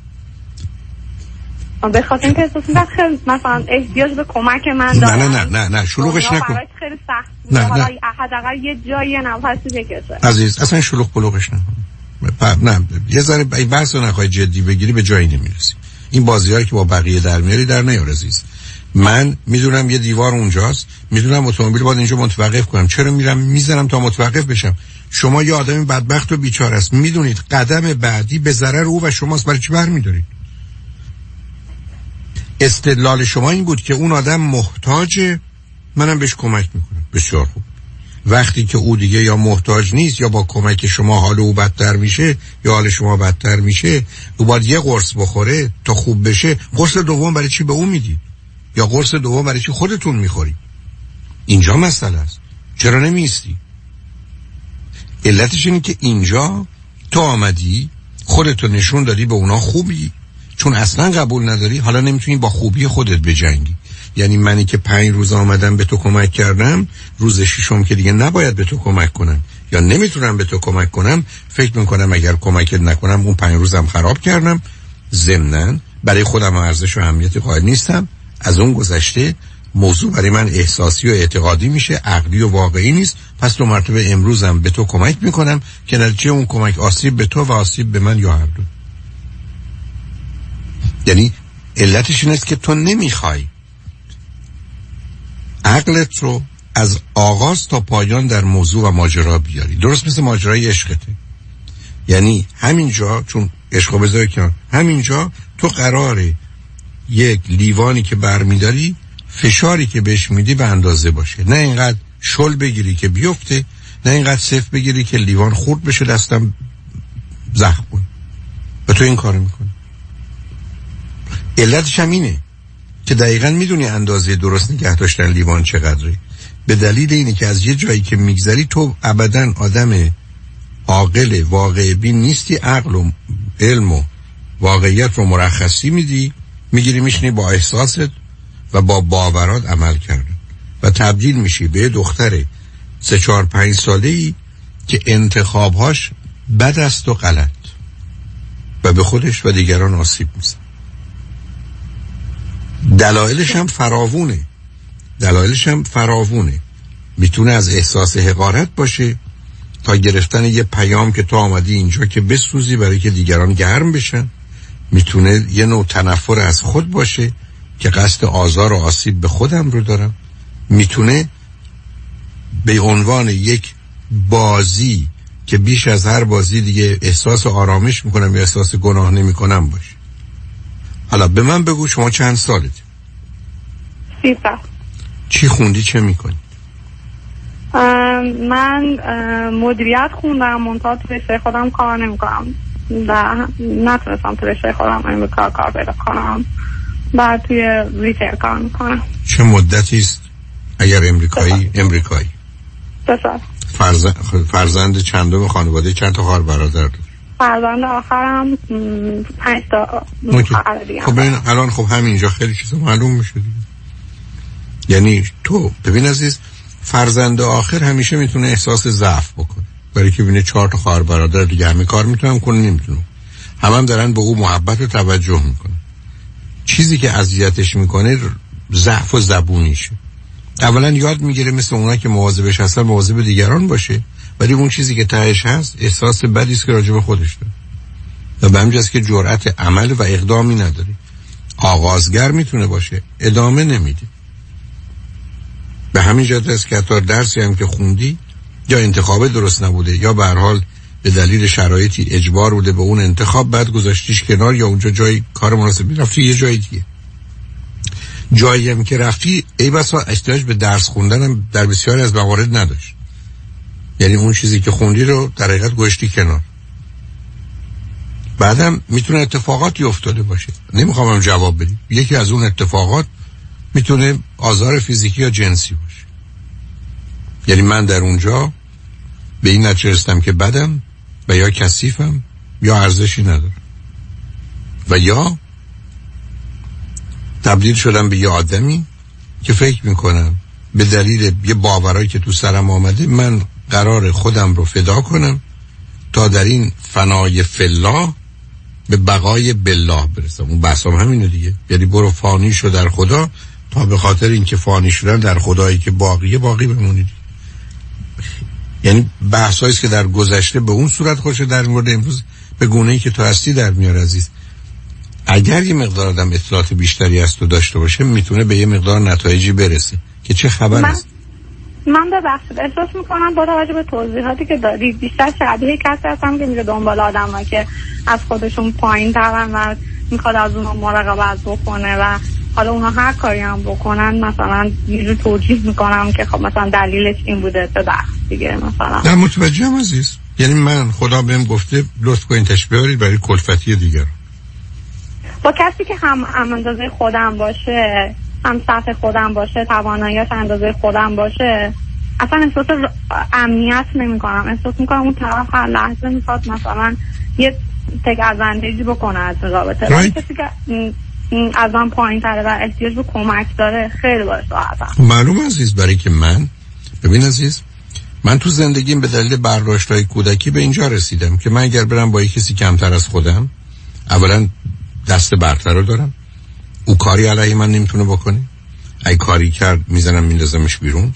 به خاطر اینکه احساس می‌کنم خیلی مثلا احتیاج به کمک من دارم. نه شلوغش نکن. خیلی سخت. حالا حداقل یه جایی نفس بکشه. عزیز اصلا شلوغ بلوغش نکن. نه یه ذره بحث رو نخوای جدی بگیری به جایی نمیرسی. این بازی‌هایی که با بقیه در میاری در نیار عزیز. من میدونم یه دیوار اونجاست، میدونم اتومبیل باید اینجا متوقف کنم، چرا میرم میزنم تا متوقف بشم؟ شما یه آدمی بدبخت و بیچاره است، میدونید قدم بعدی به ضرر او و شماست، برای چی برمی‌دارید؟ استدلال شما این بود که اون آدم محتاجه، منم بهش کمک میکنم. بسیار خوب. وقتی که او دیگه یا محتاج نیست یا با کمک شما حال او بدتر میشه یا حال شما بدتر میشه، او باید یه قرص بخوره تا خوب بشه. قرص دوم برای چی به اون میدی؟ یا قرص دوم برای چی خودتون میخوری؟ اینجا مسئله است. چرا نمیستی؟ علتش اینه که اینجا تو آمدی خودتو نشون دادی به اونا خوبی، چون اصلا قبول نداری حالا نمیتونی با خوبی خودت بجنگی. یعنی منی که 5 روز آمدم به تو کمک کردم، روز 6م که دیگه نباید به تو کمک کنم یا نمیتونم به تو کمک کنم، فکر میکنم اگر کمکت نکنم اون 5 روزم خراب کردم، ضمناً برای خودم ارزش و اهمیتی قائل نیستم. از اون گذشته موضوع برای من احساسی و اعتقادی میشه، عقلی و واقعی نیست. پس 2 مرتبه امروزم به تو کمک میکنم که نتیجه اون کمک آسیب به تو و آسیب به من یا هر دو. یعنی علتش این است که تو نمیخوای عقلت رو از آغاز تا پایان در موضوع و ماجرا بیاری. درست مثل ماجرای عشقته. یعنی همینجا، چون عشق بذاری کنار، همینجا تو قراره یک لیوانی که برمیداری فشاری که بهش میدی به اندازه باشه، نه اینقدر شل بگیری که بیفته، نه اینقدر صف بگیری که لیوان خورد بشه دستم زخم کنه. و تو این کارو میکنی. علتش هم اینه که دقیقاً میدونی اندازه درست نگه داشتن لیوان چقدره. به دلیل اینه که از یه جایی که میگذری تو ابداً آدم عاقل واقع بین نیستی، عقل و علم و واقعیت رو مرخصی میدی، میگیری میشنی با احساست و با باورات عمل کردن و تبدیل میشی به دختر 3-4-5 ساله‌ای که انتخابهاش بد است و غلط و به خودش و دیگران آسیب میزنه. دلایلش هم فراوونه. میتونه از احساس حقارت باشه تا گرفتن یه پیام که تو آمدی اینجا که بسوزی برای که دیگران گرم بشن. میتونه یه نوع تنفر از خود باشه که قصد آزار و آسیب به خودم رو دارم. میتونه به عنوان یک بازی که بیش از هر بازی دیگه احساس آرامش میکنم یا احساس گناه نمیکنم باشه. حالا به من بگو شما چند سالته؟ 13. چی خوندی چه میکنی؟ من مدیریت خوندم، منتها تو رشته خودم کار نمیکنم و نتونستم تو رشته خودم امریکا کار پیدا کنم و توی ریتیل کار میکنم. چه مدتی است اگر امریکایی؟ 2 سال. فرزند چندم خانواده؟ چند تا خواهر برادر داری؟ فرزند آخرم 5 تا خواهر دیگه. خب ببین الان خب همینجا خیلی چیزا معلوم میشه دیگه. یعنی تو ببین عزیز، فرزند آخر همیشه میتونه احساس ضعف بکنه برای که ببینه 4 تا خواهر برادر دیگه همه کار میتونن کنه، نمیتونه. هم دارن به او محبت و توجه میکنن. چیزی که اذیتش میکنه ضعف و زبونیشه. اولا یاد میگیره مثل اونا که مواظبش هستن مواظب دیگران باشه، ولی اون چیزی که تهش هست احساس بدی است که راجع به خودش داره و به همین جاست که جرأت عمل و اقدامی نداره. آغازگر میتونه باشه، ادامه نمیده. به همین جهت است که حتی درسی هم که خوندی یا انتخاب درست نبوده یا به هر حال به دلیل شرایطی اجبار بوده به اون انتخاب، بعد گذاشتیش کنار یا اونجا جای کار مناسبی رفتی یه جای دیگه. جایی هم که رفتی ای بسا احتیاج به درس خوندن هم در بسیاری از موارد نداشت. یعنی اون چیزی که خوندی رو در حقیقت گذاشتی کنار. بعدم میتونه اتفاقاتی افتاده باشه، نمیخوام هم جواب بدی. یکی از اون اتفاقات میتونه آزار فیزیکی یا جنسی باشه. یعنی من در اونجا به این نتیجه رسیدم که بدم و یا کثیفم یا ارزشی ندارم و یا تبدیل شدم به یه آدمی که فکر میکنم به دلیل یه باورایی که تو سرم آمده من قرار خودم رو فدا کنم تا در این فنای فلا به بقای بالله برسم. اون بحثم همینه دیگه، یعنی برو فانی شو در خدا تا به خاطر اینکه فانی شدن در خدایی که باقیه باقی بمونید. یعنی بحثایی است که در گذشته به اون صورت خوشه، در مورد امروز به گونه‌ای که تو هستی در میار عزیز. اگر یه مقدار آدم اطلاعات بیشتری از تو داشته باشه میتونه به یه مقدار نتایجی برسه که چه خبر است. من ببخشید احساس میکنم با توجه به توضیحاتی که دادید بیشتر شبیه کسی هستم که میره دنبال آدم‌ها که از خودشون پایین ترن و میخواد از اونها مراقبت بکنه و حالا اونها هر کاری هم بکنن مثلا یه جور توجیه میکنم که خب مثلا دلیلش این بوده دیگه مثلا. نه متوجهم عزیز، یعنی من خدا بهم گفته لطف کنین تشبیه بیارید برای کلفتی دیگر با کسی که هم اندازه خودم باشه، هم سطح خودم باشه، تواناییش اندازه خودم باشه، اصلا احساس امنیت نمی کنم. احساس می کنم اون طرف هر لحظه میخواد مثلا یه تگرزندگی بکنه از رابطه. کسی که از من پایین تره و احتیاج به کمک داره خیلی باشه راحتم. معلوم عزیز، برای که ببین عزیز، من تو زندگیم به دلیل برداشت‌های کودکی به اینجا رسیدم که من اگر برم با کسی کمتر از خودم، اولا دست برتر رو دارم، او کاری علیه من نمیتونه بکنه، ای کاری کرد میزنم میندازمش بیرون،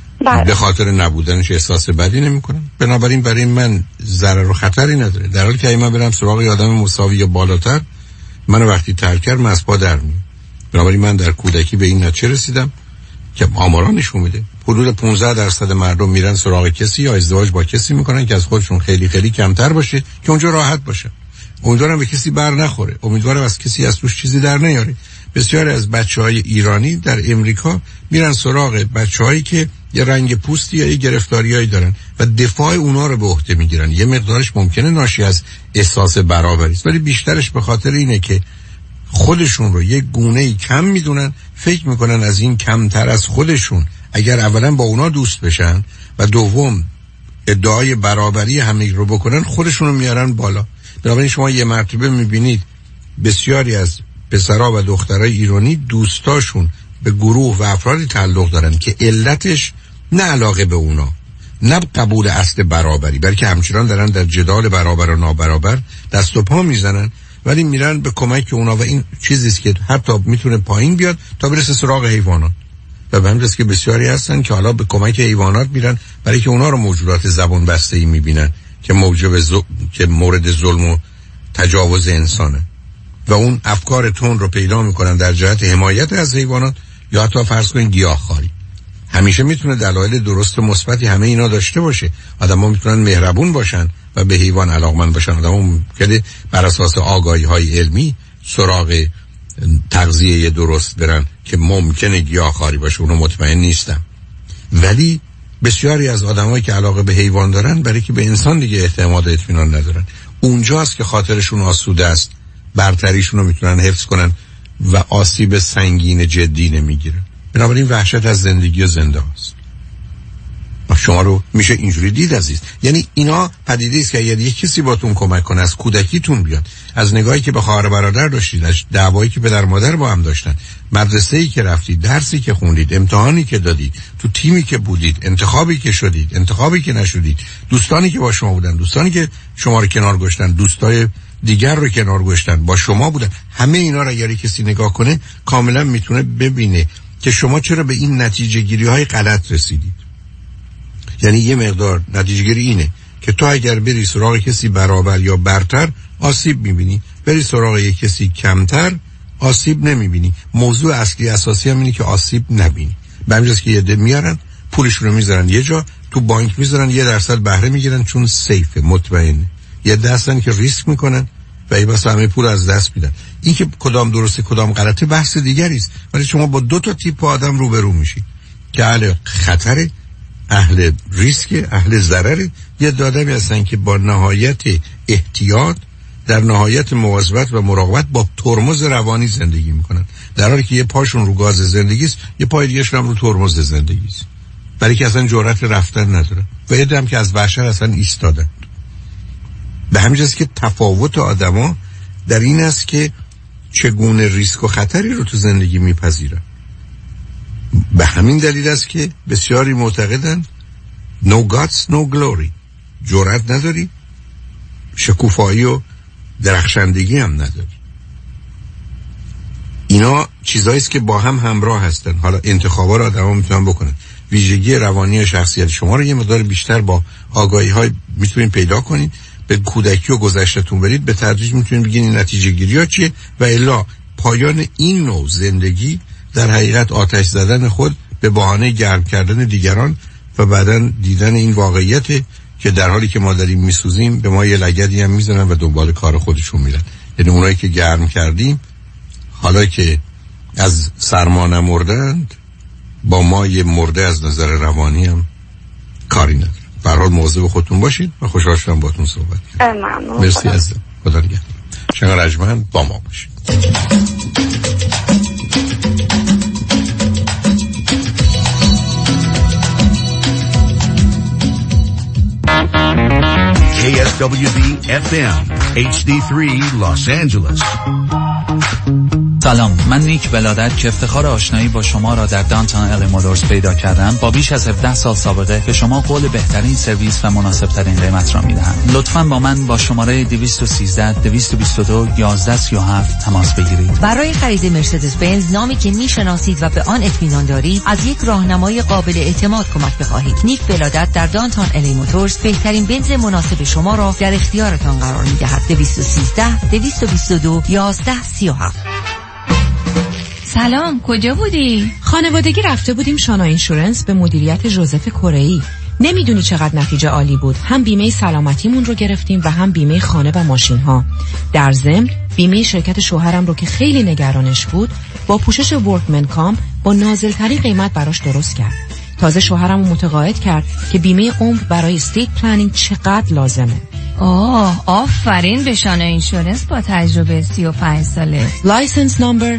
به خاطر نبودنش احساس بدی نمیکنم، بنابراین برای من ضرر و خطری نداره. در حالی که اگه من برم سراغ آدم مساوی یا بالاتر، منو وقتی ترک کرد من از پا در میام. بنابراین من در کودکی به این نتیجه رسیدم که آمارا نشون میده حدود 15% مردم میرن سراغ کسی یا ازدواج با کسی میکنن که از خودشون خیلی خیلی کمتر باشه که اونجا راحت باشه. امیدوارم به کسی بر نخوره، امیدوارم از کسی از توش چیزی در نیاره. بسیاری از بچهای ایرانی در امریکا میرن سراغ بچه‌هایی که یه رنگ پوستی یا یه گرفتاریایی دارن و دفاع اونا رو به عهده میگیرن. یه مقدارش ممکنه ناشی از احساس برابری است، ولی بیشترش به خاطر اینه که خودشون رو یه گونه‌ای کم میدونن، فکر میکنن از این کمتر از خودشون اگر اولا با اونا دوست بشن و دوم ادعای برابری همه رو بکنن خودشون رو میارن بالا. بنابراین شما یه مرتبه میبینید بسیاری از پسرها و دخترای ایرانی دوستاشون به گروه و افرادی تعلق دارن که علتش نه علاقه به اونا، نه قبول اصل برابری، بلکه همچنان دارن در جدال برابر و نابرابر دست و پا میزنن، ولی میرن به کمک اونا و این چیزیست که حتی میتونه پایین بیاد تا برسه سراغ حیوانات. و به همین جاست که بسیاری هستن که حالا به کمک حیوانات میرن برای که اونا رو موجودات زبان بسته‌ای میبینن که که مورد ظلم و تجاوز انسانه و اون افکار تون رو پیدا میکنن در جهت حمایت از حیوانات یا حتی فرض کنید گیاهخواری. همیشه میتونه دلایل درست و مثبتی همه اینا داشته باشه. آدم‌ها میتونن مهربون باشن و به حیوان علاقمند باشن. آدم‌ها ممکنه بر اساس آگاهی‌های علمی سراغ تغذیه درست برن که ممکنه گیاهخواری باشه، اونو مطمئن نیستم. ولی بسیاری از آدمایی که علاقه به حیوان دارن برای که به انسان دیگه اعتماد و اطمینان ندارن، اونجاست که خاطرشون آسوده است، برتریشون رو میتونن حفظ کنن و آسیب سنگین جدی نمیگیرن. بنابراین وحشت از زندگی و زنده است. شما رو میشه اینجوری دید عزیز. یعنی اینا پدیده است که اگر یک کسی باتون کمک کنه، از کودکیتون بیاد، از نگاهی که به خواهر برادر داشتید، از دعوایی که پدر مادر با هم داشتن، مدرسه‌ای که رفتید، درسی که خوندید، امتحانی که دادید، تو تیمی که بودید، انتخابی که شدید، انتخابی که نشدید، دوستانی که با شما بودن، دوستانی که شما رو کنار گذاشتن، دوستای دیگر رو کنار گذاشتن، با شما بودن، همه اینا رو اگر کسی نگاه کنه کاملا میتونه ببینه که شما چرا به این نتیجه گیری های غلط رسیدید. یعنی یه مقدار نتیجه گیری اینه که تو اگر بری سراغ کسی برابر یا برتر آسیب میبینی، بری سراغ یک کسی کمتر آسیب نمیبینی. موضوع اصلی اساسی هم اینه که آسیب نبینی. به همین جاست که یه ده میارن پولشون رو میذارن یه جا، تو بانک میذارن 1% بهره میگیرن چون سیفه، مطمئنه. یه دستن که ریسک میکنن و ای بس همه پول از دست میدن. این که کدام درسته کدام غلطه بحث دیگری است، ولی شما با دو تا تیپ آدم روبرو میشید که اهل خطر، اهل ریسک، اهل ضرر. یه آدمی هستن که با نهایت احتیاط، در نهایت مواظبت و مراقبت با ترمز روانی زندگی میکنن، در حالی که یه پاشون رو گاز زندگی است، یه پای دیگه‌شون هم رو ترمز زندگی است، برای که اصلا جرأت رفتن ندارن و یه دم که از وحشت اصلا ایستادن. به همین جاست که تفاوت آدما در این است که چگونه ریسک و خطری رو تو زندگی میپذیرن. به همین دلیل است که بسیاری معتقدن no guts no glory. جرأت نداری، شکوفایی و درخشندگی هم نداری. اینا چیزاییست که با هم همراه هستن. حالا انتخابا رو آدم‌ها میتونن بکنن. ویژگی روانی و شخصیت شما رو یه مقدار بیشتر با آگاهی‌های میتونین پیدا کنین، به کودکی و گذشته‌تون برید، به تدریج میتونین بگین این نتیجه گیری‌ها چیه و الا پایان این نوع زندگی در حقیقت آتش زدن خود به بهانه گرم کردن دیگران و بعداً دیدن این واقعیت که در حالی که ما داریم میسوزیم به ما یه لگدی هم میزنن و دنبال کار خودشون میرن. یعنی اونایی که گرم کردیم حالا که از سرما نمردند با ما یه مرده از نظر روانی هم کاری نداره. به هر حال مواظب خودتون باشید و خوشحال شدم باهاتون صحبت کردم. مرسی عزیزم. خدا نگهدار. شنگ رجمن با ما باشید. KSWB FM HD3 Los Angeles. سلام، من نیک ولادت که افتخار آشنایی با شما را در دانتون ال مودرز پیدا کردم با بیش از 17 سال سابقه که شما قول بهترین سرویس و مناسب ترین قیمت را میدهم. لطفاً با من با شماره 213 222 1137 تماس بگیرید. برای خرید مرسدس بنز، نامی که میشناسید و به آن اطمینان دارید، از یک راهنمای قابل اعتماد کمک بخواهید. نیک ولادت در دانتون ال مودرز بهترین بنز مناسب شما را در اختیارتان قرار میدهد. 213 222 1137. سلام، کجا بودی؟ خانوادگی رفته بودیم شانا اینشورنس به مدیریت ژوزف کره‌ای. نمیدونی چقدر نتیجه عالی بود. هم بیمه سلامتیمون رو گرفتیم و هم بیمه خانه و ماشین ها. در ضمن بیمه شرکت شوهرم رو که خیلی نگرانش بود با پوشش ورکمن کام با نازل‌ترین قیمت براش درست کرد. تازه شوهرم رو متقاعد کرد که بیمه عمر برای استیت پلنینگ چقدر لازمه. آفرین به شانا اینشورنس با تجربه 35 ساله. لایسنس نمبر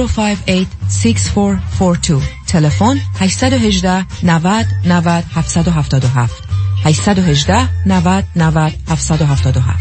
0586442. تلفن 818 90 90 777. 818 90 90 777.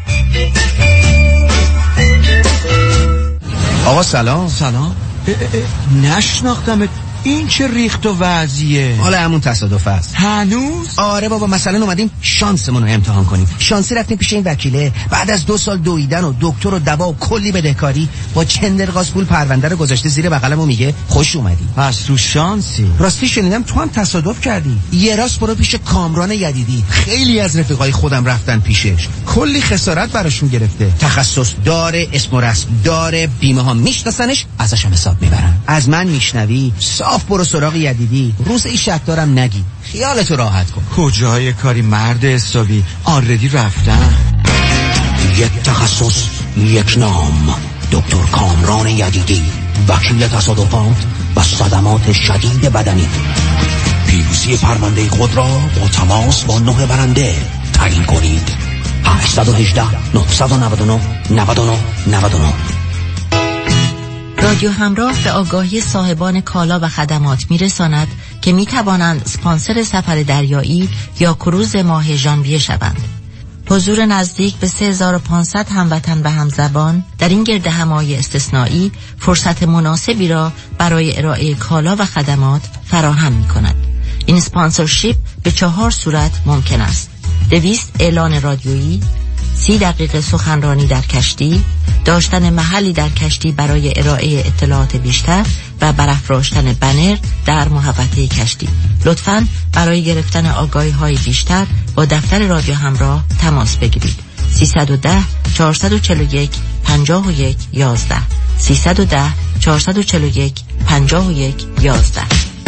آقا سلام. نشناختمت. این چه ریخت و وضعیه؟ حالا همون تصادف است. هنوز؟ آره بابا، مثلا اومدیم شانسمون رو امتحان کنیم. شانسی رفتیم پیش این وکیله، بعد از 2 سال دویدن و دکتر و دوا و کلی بدهکاری با چندرغاز پول پرونده رو گذاشته زیر بغلم و میگه خوش اومدی. پس تو شانسی. راستی شنیدم تو هم تصادف کردی. یه راست برو پیش کامران یدیدی. خیلی از رفیقای خودم رفتن پیشش، کلی خسارت براشون گرفته. تخصص داره، اسم و رسم داره، بیمه ها میشناسنش، ازش هم حساب میبرن. از من میشنوی صاف برو سراغ یدیدی. روز این شک دارم نگی، خیالتو راحت کن. کجای کاری مرد حسابی، آردی رفتن. یک تخصص، یک نام. دکتر کامران یدیدی، وکیل تصادفات و صدمات شدید بدنی. پیروزی پرونده خود را با تماس با 9 برنده تعیین کنید. 818 999 99 99. رادیو همراه به آگاهی صاحبان کالا و خدمات میرساند که میتوانند اسپانسر سفر دریایی یا کروز ماه ژانویه شوند. حضور نزدیک به 3500 هموطن و همزبان در این گردهمایی استثنایی فرصت مناسبی را برای ارائه کالا و خدمات فراهم می‌کند. این اسپانسرشیپ به 4 صورت ممکن است: 200 اعلان رادیویی، 30 دقیقه سخنرانی در کشتی، داشتن محلی در کشتی برای ارائه اطلاعات بیشتر و برافراشتن بنر در محوطه کشتی. لطفاً برای گرفتن آگاهی‌های بیشتر با دفتر رادیو همراه تماس بگیرید. 310 441 51 11 310 441 51 11.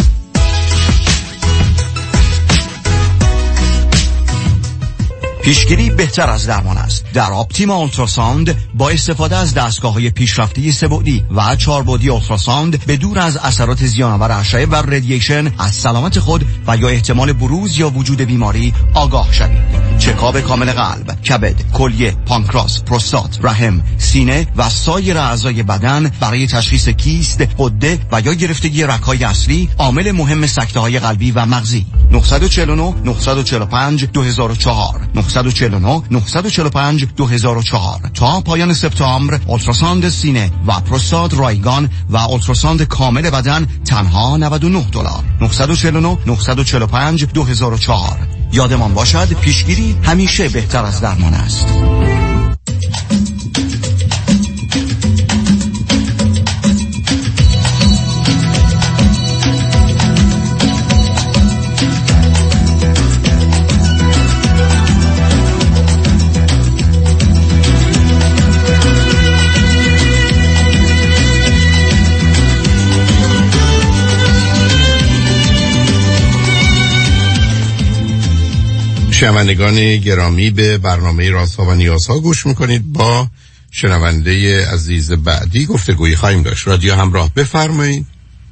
پیشگیری بهتر از درمان است. در آپتیما اولتراساوند با استفاده از دستگاه‌های پیشرفته سه‌بعدی و 4 بعدی اولتراساوند به دور از اثرات زیان‌آور اشعه و رادییشن از سلامت خود و یا احتمال بروز یا وجود بیماری آگاه شوید. چکاپ کامل قلب، کبد، کلیه، پانکراس، پروستات، رحم، سینه و سایر اعضای بدن برای تشخیص کیست، غده و یا گرفتگی رگ‌های اصلی، عامل مهم سکته‌های قلبی و مغزی. 949 945 2004 949 945 2004. تا پایان سپتامبر اولتراساند سینه و پروستات رایگان و اولتراساند کامل بدن تنها $99. 949 945 2004. یادمان باشد پیشگیری همیشه بهتر از درمان است. شنوندگان گرامی، به برنامه رازها و نیازها گوش میکنید. با شنونده عزیز بعدی گفتگویی خواهیم داشت. رادیو همراه، بفرمایید.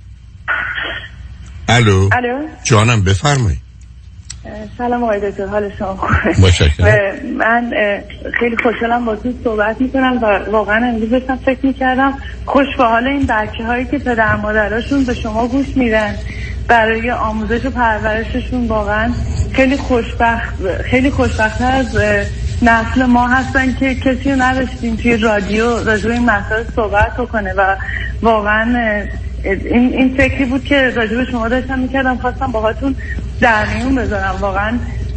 الو جانم، بفرمایید. سلام آقای دکتر، حال شما خوبه؟ متشکرم. من خیلی خوشحالم با تو صحبت میکنم و واقعا امروز داشتم فکر میکردم خوش به حال این بچه هایی که پدر مادراشون به شما گوش میدن برای آموزش و پرورششون. واقعا خیلی خوشبخت‌تر از نسل ما هستن که کسی رو نداشتیم توی رادیو راجع به این مسائل صحبت بکنه و واقعا این فکری بود که راجع به شما داشتم میکردم، خواستم باهاتون در میون بذارم. واقعا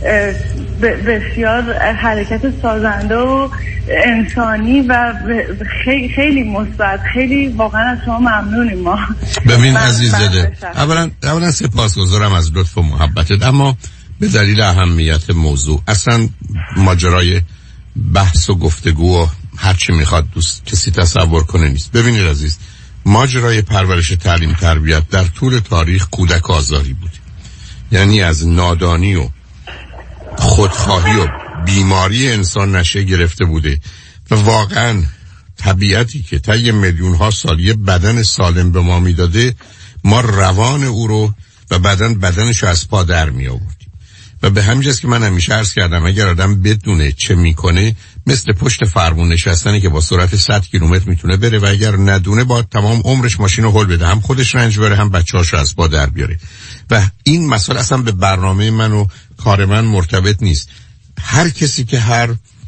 بسیار حرکت سازنده و انسانی و خیلی مثبت. خیلی واقعا از شما ممنونیم ما. ببین عزیز دل، اولا سپاسگزارم از لطف و محبتت، اما به دلیل اهمیت موضوع اصلا ماجرای بحث و گفتگو و هر چی میخواد دوست کسی تصور کنه نیست. ببینید عزیز، ماجرای پرورش تعلیم تربیت در طول تاریخ کودک آزاری بود. یعنی از نادانی و خودخواهی و بیماری انسان نشه گرفته بوده و واقعا طبیعتی که طی میلیون ها سال یه بدن سالم به ما میداده، ما روان او رو و بدنش رو از پا در می آوردیم. و به همین جاست که من همیشه عرض کردم اگر آدم بدونه چه میکنه، مثل پشت فرمون نشستنه که با سرعت 100 کیلومتر میتونه بره و اگر ندونه با تمام عمرش ماشین رو هل بده، هم خودش رنج بره هم بچه‌هاش از پا در بیاره. و این مسئله اصلا به برنامه من و کار من مرتبط نیست. هر کسی که هر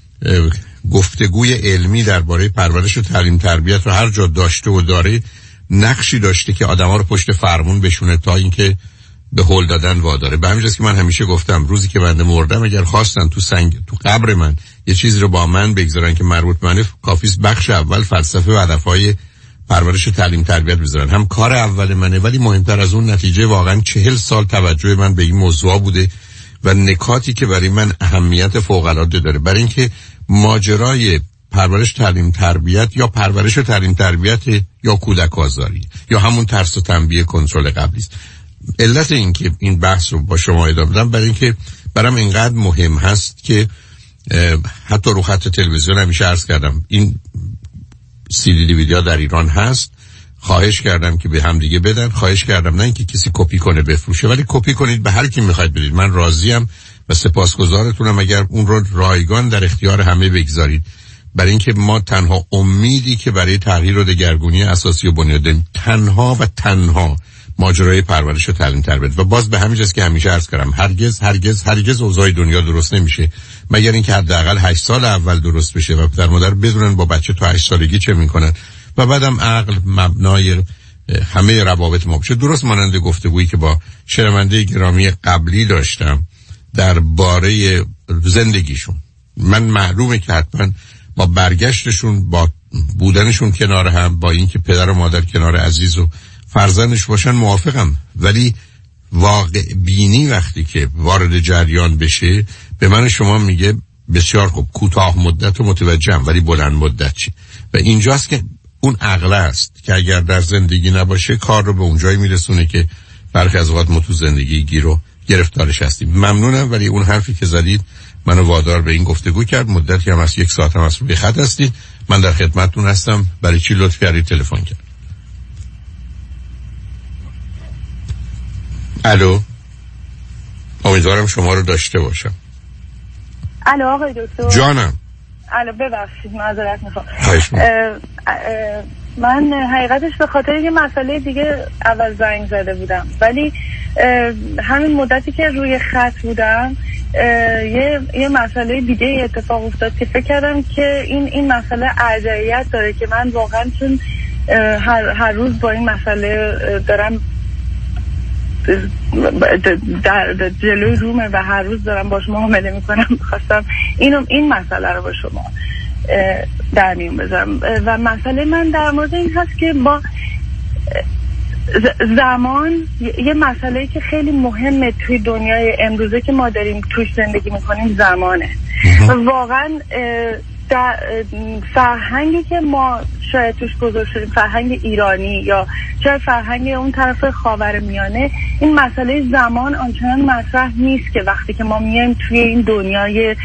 گفتگوی علمی درباره پرورش و تعلیم تربیت رو هر جا داشته و داره، نقشی داشته که آدما رو پشت فرمون بشونه تا اینکه به هول دادن واداره. به همین جاست که من همیشه گفتم روزی که بنده مردم اگر خواستن تو قبر من یه چیزی رو با من بگذارن که مربوط به منه، کافیست بخش اول فلسفه و هدفهای پرورش و تعلیم تربیت بذارن. هم کار اول منه، ولی مهمتر از اون نتیجه واقعا 40 سال توجه من به این موضوع بوده و نکاتی که برای من اهمیت فوق العاده داره. برای اینکه ماجرای پرورش تعلیم تربیت یا پرورش و تعلیم تربیت یا کودک آزاری یا همون ترس و تنبیه کنترل قبلی است. علت این که این بحث رو با شما ادامه بدم برای اینکه برام اینقدر مهم هست که حتی رو خط تلویزیون همیشه عرض کردم این CD DVD ها در ایران هست. خواهش کردم که به هم دیگه بدن، خواهش کردم نه اینکه کسی کپی کنه بفروشه، ولی کپی کنید به هر کی میخواید بدید. من راضیم و سپاسگزارتونم اگر اون رو رایگان در اختیار همه بگذارید، برای اینکه ما تنها امیدی که برای تغییر و دگرگونی اساسی و بنیادی تنها و تنها ماجرای پرورش و تعلیم تربیت. و باز به همین جاست که همیشه عرض کردم هرگز اوضاع دنیا درست نمیشه مگر اینکه حداقل 8 سال اول درست بشه و پدر مادر بدونن با بچه تا 8 سالگی چه میکنن و بعدم عقل مبنای همه روابط ما بشه. درست مانند گفتگویی که با شنونده گرامی قبلی داشتم درباره زندگیشون، من معلومه که حتما با برگشتشون، با بودنشون کنار هم، با اینکه پدر و مادر کنار عزیز و فرزندش باشن موافقم، ولی واقع بینی وقتی که وارد جریان بشه به من شما میگه بسیار خوب کوتاه مدت و متوجهم، ولی بلند مدت چی؟ و اینجاست که اون عقل است که اگر در زندگی نباشه کار رو به اونجایی میرسونه که برخی از اوقات ما تو زندگی گیر و گرفتارش هستیم. ممنونم، ولی اون حرفی که زدید منو وادار به این گفتگو کرد. مدتی هم از 1 ساعت هم از روی خط هستید، من در خدمتتون هستم. برای چی لطف کردید تلفن کرد؟ الو، امیدوارم شما رو داشته باشم. الو آقای دکتر. جانم. الو ببخشید معذرت میخوام. من حقیقتش به خاطر یه مسئله دیگه اول زنگ زده بودم، ولی همین مدتی که روی خط بودم یه مسئله دیگه اتفاق افتاد که فکر کردم که این مسئله ارجحیت داره، که من واقعا چون هر روز با این مسئله دارم در جلوی رومه و هر روز دارم باش معامله میکنم، خواستم این مسئله رو با شما در میون بذارم. و مسئله من در مورد این هست که با زمان یه مسئله که خیلی مهمه توی دنیای امروزه که ما داریم توش زندگی میکنیم زمانه. و واقعا در فرهنگی که ما شاید توش بزرگ شدیم، فرهنگ ایرانی یا شاید فرهنگ اون طرف خاورمیانه، این مسئله زمان آنچنان مطرح نیست که وقتی که ما میایم توی این دنیای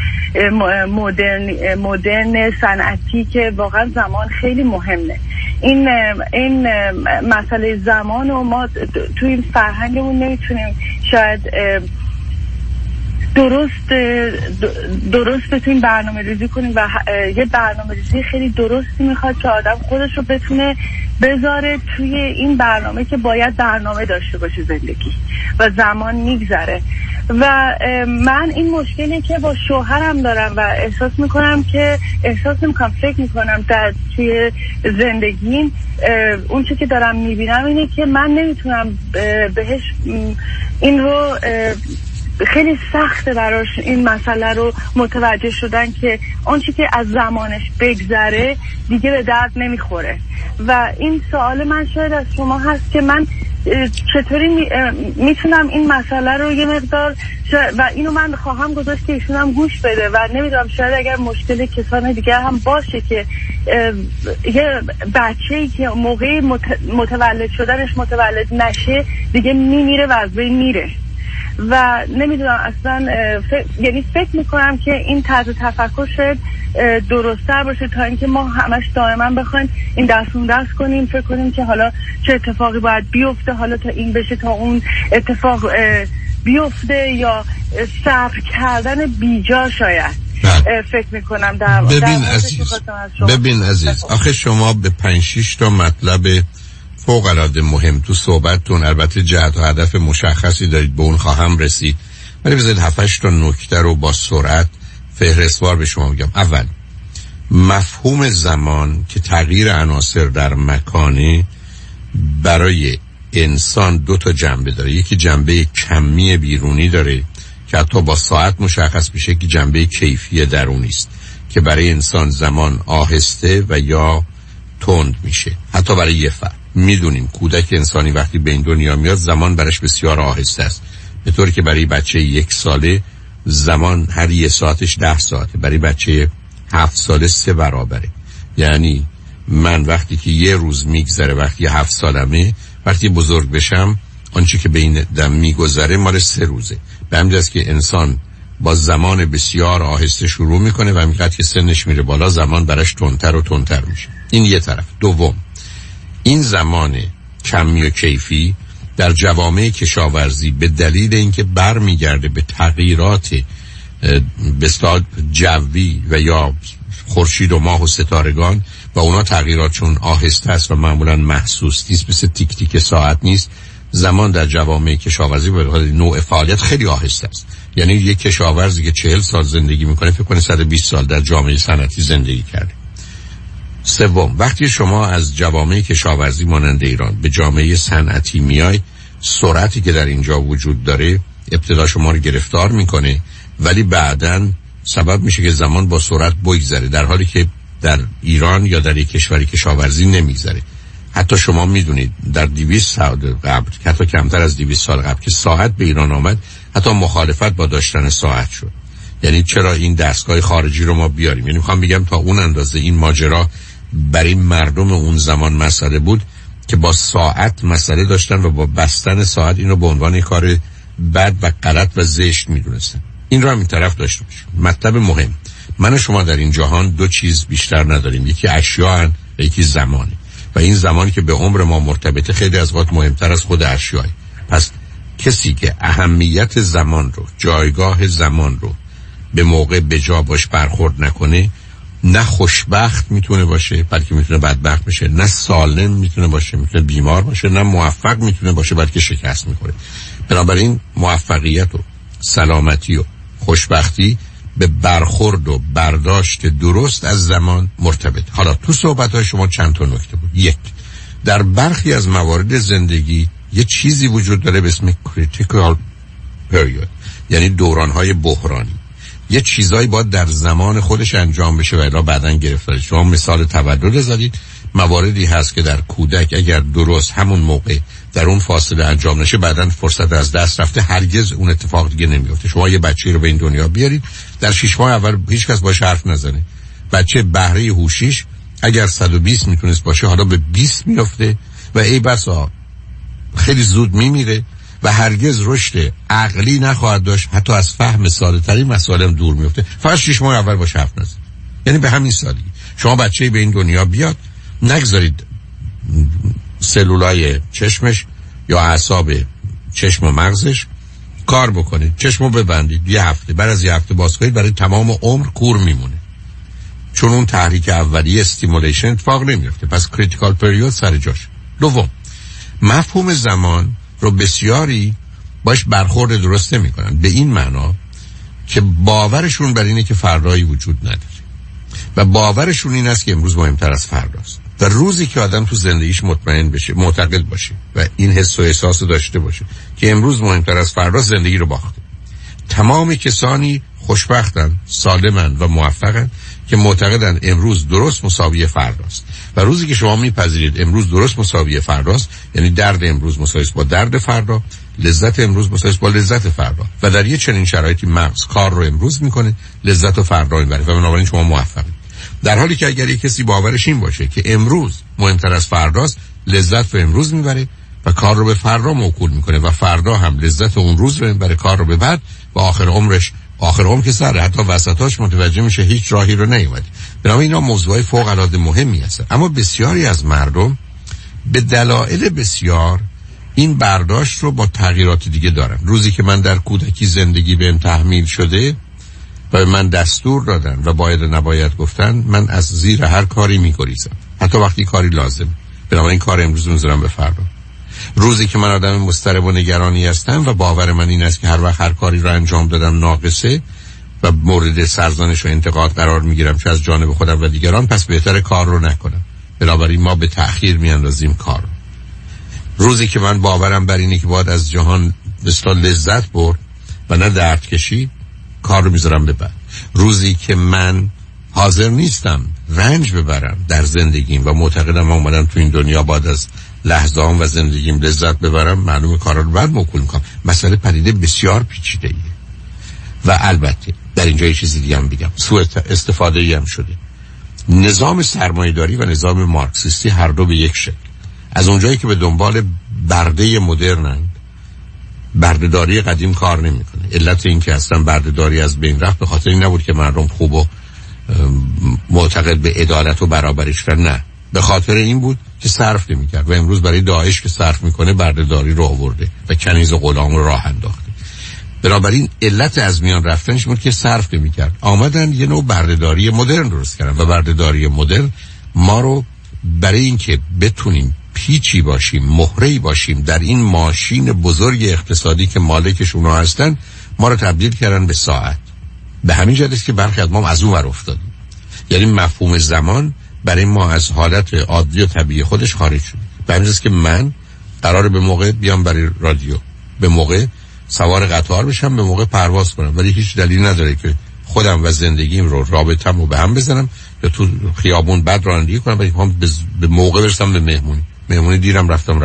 مدرن صنعتی که واقعا زمان خیلی مهمه. این مسئله زمان و ما توی این فرهنگمون نمیتونیم شاید درست بتونیم برنامه ریزی کنیم و یه برنامه ریزی خیلی درستی میخواد که آدم خودش رو بتونه بذاره توی این برنامه که باید برنامه داشته باشه زندگی و زمان میگذره. و من این مشکلی که با شوهرم دارم و فکر میکنم در توی زندگیم، اون چیزی که دارم میبینم اینه که من نمیتونم بهش این رو خیلی سخته براش این مسئله رو متوجه شدن که اون چیزی که از زمانش بگذره دیگه به درد نمیخوره. و این سوال من شاید از شما هست که من چطوری میتونم این مسئله رو یه مقدار و اینو من خواهم گذاشت که ایشون هم گوش بده و نمیدونم شاید اگر مشکل کسان دیگر هم باشه که یه بچه‌ای که موقع متولد شدنش متولد نشه دیگه میمیره و از بین میره و نمیدونم اصلا یعنی فکر میکنم که این طرز تفکر شاید درست‌تر باشه تا اینکه ما همش دائما بخوایم این دست کنیم، فکر کنیم که حالا چه اتفاقی باید بیفته، حالا تا این بشه تا اون اتفاق بیفته، یا صبر کردن بیجا شاید فکر میکنم. ببین عزیز آخه شما به 5-6 تا مطلب فوق العاده مهم تو صحبتتون، البته جهت و هدف مشخصی دارید، به اون خواهم رسید، ولی بذارید 7-8 تا نکته رو با سرعت فهرستوار به شما میگم. اول، مفهوم زمان که تغییر عناصر در مکانی برای انسان 2 تا جنبه داره. یکی جنبه کمی بیرونی داره که حتی با ساعت مشخص میشه، که جنبه کیفی درونی است که برای انسان زمان آهسته و یا تند میشه. حتی برای یه فرد میدونیم کودک انسانی وقتی به این دنیا میاد زمان برش بسیار آهسته است، به طوری که برای بچه 1 ساله زمان هر 1 ساعتش 10 ساعته، برای بچه 7 ساله 3 برابره. یعنی من وقتی که 1 روز میگذره وقتی 7 سالمه، وقتی بزرگ بشم آنچه که به این دم میگذره مال 3 روزه. به همین جاست که انسان با زمان بسیار آهسته شروع میکنه و همینقدر که سنش میره بالا زمان برش تندتر و تندتر میشه. این یه طرف. دوم، این زمان کمی و کیفی در جوامع کشاورزی به دلیل اینکه برمیگرده به تغییرات بسیار جوی و یا خورشید و ماه و ستارگان و اونا تغییرات چون آهسته است و معمولا محسوس نیست، مثل تیک تیک ساعت نیست، زمان در جوامع کشاورزی به خاطر نوع فعالیت خیلی آهسته است. یعنی یک کشاورزی که 40 سال زندگی میکنه فکر کنه 120 سال در جامعه صنعتی زندگی کرده. سوم، وقتی شما از جوامع کشاورزی مانند ایران به جامعه صنعتی میای، سرعتی که در اینجا وجود داره ابتدا شما رو گرفتار میکنه، ولی بعداً سبب میشه که زمان با سرعت بگذره، در حالی که در ایران یا در یک کشوری کشاورزی نمیگذره. حتی شما میدونید در 200 سال قبل، حتی کمتر از 200 سال قبل که ساعت به ایران آمد، حتی مخالفت با داشتن ساعت شد. یعنی چرا این دستگاه خارجی رو ما بیاریم؟ یعنی میخوام بگم تا اون اندازه این ماجرا برای مردم اون زمان مسئله بود که با ساعت مسئله داشتن و با بستن ساعت اینو به عنوان کار بد و غلط و زشت میدونستن. این رو هم این طرف داشته باشیم. مطلب مهم، من و شما در این جهان 2 چیز بیشتر نداریم، یکی اشیاء و یکی زمانه، و این زمانی که به عمر ما مرتبطه خیلی از وقت مهمتر از خود اشیاء. پس کسی که اهمیت زمان رو، جایگاه زمان رو به موقع به جا باش برخورد نکنه، نه خوشبخت میتونه باشه بلکه میتونه بدبخت بشه، نه سالم میتونه باشه میتونه بیمار باشه، نه موفق میتونه باشه بلکه شکست میخوره. بنابراین موفقیت و سلامتی و خوشبختی به برخورد و برداشت درست از زمان مرتبط. حالا تو صحبت‌های شما چند تا نکته بود. یک، در برخی از موارد زندگی یه چیزی وجود داره به اسم critical period، یعنی دوران‌های بحرانی. یه چیزایی باید در زمان خودش انجام بشه و الا بعداً گرفتاری. شما مثال تولد زدید. مواردی هست که در کودک اگر درست همون موقع در اون فاصله انجام نشه بعداً فرصت از دست رفته، هرگز اون اتفاق دیگه نمیفته. شما یه بچه‌ای رو به این دنیا بیارید، در 6 ماه اول هیچ کس باهاش حرف نزنه. بچه بهره هوشیش اگر 120 میتونست باشه حالا به 20 میفته و ای بسا خیلی زود میمیره و هرگز رشد عقلی نخواهد داشت، حتی از فهم ساده‌ترین مسائل هم دور میفته. فقط 6 ماه اول باشه حرف نزنه. یعنی به همین سادگی شما بچه‌ای به این دنیا بیاد، نگذارید سلولای چشمش یا اعصاب چشم و مغزش کار بکنید. چشمو ببندید یه هفته، بعد از یه هفته باز کنید، برای تمام عمر کور میمونه، چون اون تحریک اولیه استیمولیشن اتفاق نمیفته. پس کریتیکال پریود سر جاش. دوم، مفهوم زمان رو بسیاری باش برخورد درست نمی‌کنن، به این معنا که باورشون بر اینه که فردایی وجود نداره و باورشون این است که امروز مهمتر از فرداست. و روزی که آدم تو زندگیش مطمئن بشه، معتقد باشه و این حس و احساس داشته باشه که امروز مهمتر از فرداست، زندگی رو باخته. تمام کسانی خوشبختن، سالمن و موفقن که معتقدن امروز درست مساوی فرداست. و روزی که شما میپذیرید امروز درست مساوی فرداست، یعنی درد امروز مساوی است با درد فردا، لذت امروز مساوی است با لذت فردا، و در یه چنین شرایطی مغز کار رو امروز میکنه، لذت و فردا میبره و بنابراین شما موفقید. در حالی که اگر یک کسی باورش این باشه که امروز مهمتر از فرداست، لذت رو امروز میبره و کار رو به فردا موکول میکنه و فردا هم لذت اون روز رو میبره، کار رو به بعد، و آخر عمر که سره، حتی وسطاش متوجه میشه هیچ راهی رو نیومد. بنابراین اینا موضوعای فوق العاده مهمی هستن. اما بسیاری از مردم به دلایل بسیار این برداشت رو با تغییرات دیگه دارن. روزی که من در کودکی زندگی بهم تحمیل شده و به من دستور دادن و باید و نباید گفتن، من از زیر هر کاری میگریزم، حتی وقتی کاری لازم. بنابراین کار امروز رو میذارم به فردا. روزی که من آدم مضطرب و نگرانی هستم و باور من این است که هر وقت هر کاری رو انجام دادم ناقصه و مورد سرزنش و انتقاد قرار میگیرم، چه از جانب خودم و دیگران، پس بهتره کار رو نکنم. بنابراین ما به تأخیر میاندازیم کار. روزی که من باورم بر اینه که باید از جهان بسیار لذت برد و نه درد کشید، کار رو میذارم به بعد. روزی که من حاضر نیستم رنج ببرم در زندگیم و معتقدم من اومدم تو این دنیا باید از لحظه‌ام و زندگیم لذت ببرم، معلومه کارا رو بعد موکول میکنم. مسئله پدیده بسیار پیچیده‌ایه و البته در اینجا یه چیزی دیگه هم بگم، سوء استفاده‌ای هم شده. نظام سرمایه‌داری و نظام مارکسیستی هر دو به یک شکل. از اونجایی که به دنبال برده مدرنند، بردهداری قدیم کار نمیکنه. علت این که اصلا بردهداری از بین رفت به خاطر این نبود که مردم خوب و معتقد به عدالت و برابری شدن، نه، به خاطر این بود که صرف نمیکرد و امروز برای داعش که صرف میکنه بردهداری رو آورده و کنیز و غلام رو راه انداخته. بنابراین علت از میان رفتنش بود که صرف نمیکرد. آمدن یه نوع بردهداری مدرن درست کردن و بردهداری مدرن ما رو برای اینکه بتونیم پیچی باشیم، مهره‌ای باشیم در این ماشین بزرگ اقتصادی که مالکش اونا هستن، ما رو تبدیل کردن به ساعت. به همین جهت است که برخی از ما از اون ور افتادیم. یعنی مفهوم زمان برای ما از حالت عادی و طبیعی خودش خارج شد. به همین جهت است که من قراره به موقع بیام برای رادیو، به موقع سوار قطار بشم، به موقع پرواز کنم، ولی هیچ دلیل نداره که خودم و زندگیم رو، رابطه‌م رو به هم بزنم یا تو خیابون بد رانندگی کنم، ولی میخوام به موقع برسم به مهمونی دیرم رفتم.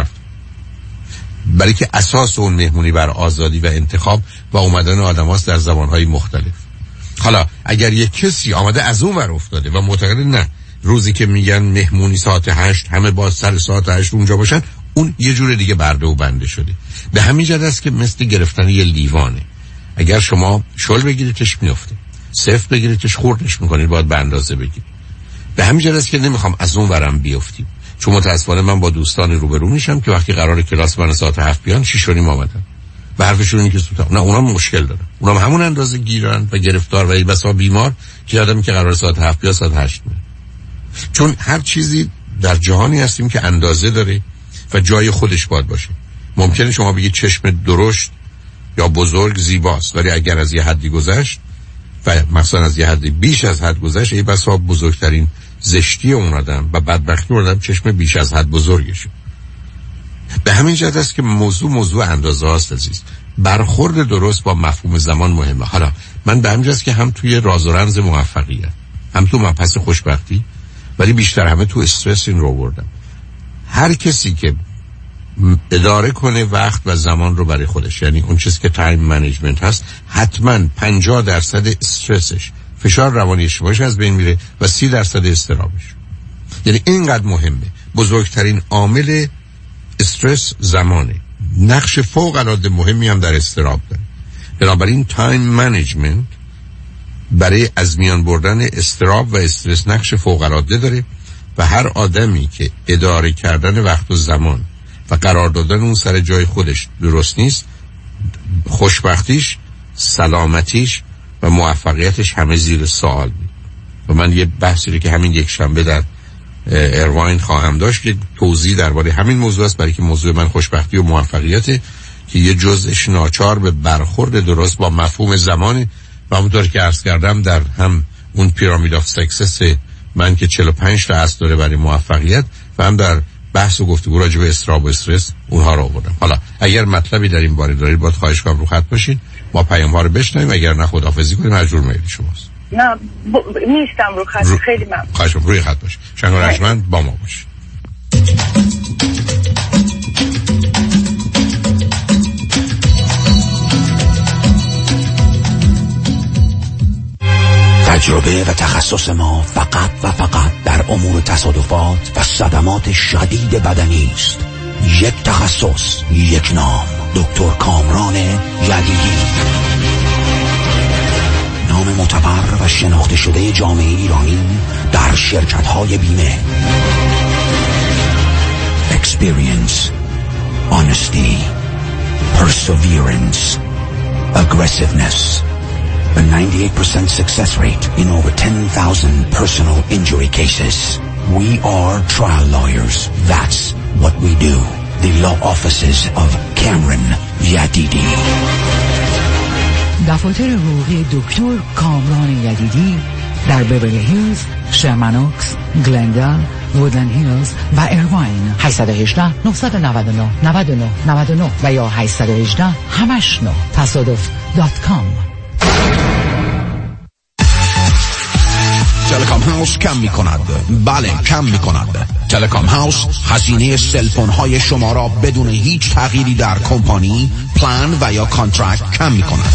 برای که اساس اون مهمونی بر آزادی و انتخاب و اومدن آدم هاست در زمانهای مختلف. حالا اگر یک کسی آمده از اون ور افتاده و معتقد نه روزی که میگن مهمونی ساعت 8 همه باز سر ساعت 8 اونجا باشن، اون یه جور دیگه برده و بنده شده. به همین جهت است که مثل گرفتن یه لیوانه، اگر شما شل بگیریدش میفته، سفت بگیریدش خوردش میکنید، باید به اندازه بگیرید. به همین جهت است که نمیخوام از اون ورم بیافتیم، چون متاسفانه من با دوستان روبرو میشم که وقتی قرار کلاس من ساعت 7 بیان 6:30 آمدن و حرفشون اینه که نه اونا مشکل دارن، اونا همون اندازه گیرن و گرفتار و بسا بیمار که آدمی که قرار ساعت 7 یا ساعت 8 میره. چون هر چیزی در جهانی هستیم که اندازه داره و جای خودش باید باشه. ممکنه شما بگید چشم درشت یا بزرگ زیباست، ولی اگر از یه حدی گذشت و مثلا از یه حدی بیش از حد گذشت، ای بسا بزرگترین زشتی اون آدم و بدبختی اون آدم چشم بیش از حد بزرگشه. به همین جهت است که موضوع اندازه هاست عزیز. برخورد درست با مفهوم زمان مهمه. حالا من به همین جهت که هم توی راز و رمز موفقیت، هم تو مبحث خوشبختی، ولی بیشتر همه تو استرس این رو بردم. هر کسی که اداره کنه وقت و زمان رو برای خودش، یعنی اون چیزی که تایم منیجمنت هست، حتما 50% استرسش، فشار روانی اجتماعیش از بین میره و 30% استرابش. یعنی اینقدر مهمه. بزرگترین عامل استرس زمانه. نقش فوق العاده مهمی هم در استراب داره. بنابراین تایم منیجمنت برای از میان بردن استراب و استرس نقش فوق العاده داره و هر آدمی که اداره کردن وقت و زمان و قرار دادن اون سر جای خودش درست نیست، خوشبختیش، سلامتیش و موفقیتش همه زیر سوال میاد. و من یه بحثی که همین یک شنبه در ایرواین خواهم داشت که توضیح درباره همین موضوع است، برای که موضوع من خوشبختی و موفقیته که یه جزءش ناچار به برخورد درست با مفهوم زمانی و همونطور که عرض کردم در هم اون پیرامید آف سکسس من که 45 تا اصل داره برای موفقیت و هم در بحث و گفتگو راجع به استراب و استرس اونها رو آوردم. حالا اگر مطلبی در این باره دارید باید خواهش کنم رو خط باشین، ما پیام ها رو بشنویم، اگر نه خداحافظی کنیم مجبور میل شماست. نه نیستم رو خط. خیلی ممنون. خواهش می‌کنم روی خط باش. شنگ رجمند با ما باش. تجربه و تخصص ما فقط و فقط در امور تصادفات و صدمات شدید بدنی است. یک تخصص، یک نام، دکتر کامران یدیدی. نام معتبر و شناخته شده جامعه ایرانی در شرکت‌های بیمه. Experience, honesty, perseverance, aggressiveness. A 98% success rate in over 10,000 personal injury cases. We are trial lawyers. That's what we do. The law offices of Cameron Yadidi. دفاتر حقوقی دکتر کامران یدیدی در بیورلی هیلز، شرمنوکس، گلندال، وودلند هیلز و ایرواین. 818 999 99 99 و یا 818 89 تصادف.com. تلکام هاوس کم می کند. بله کم می کند. تلکام هاوس هزینه سلفون های شما را بدون هیچ تغییری در کمپانی، پلان و یا کانترکت کم می کند.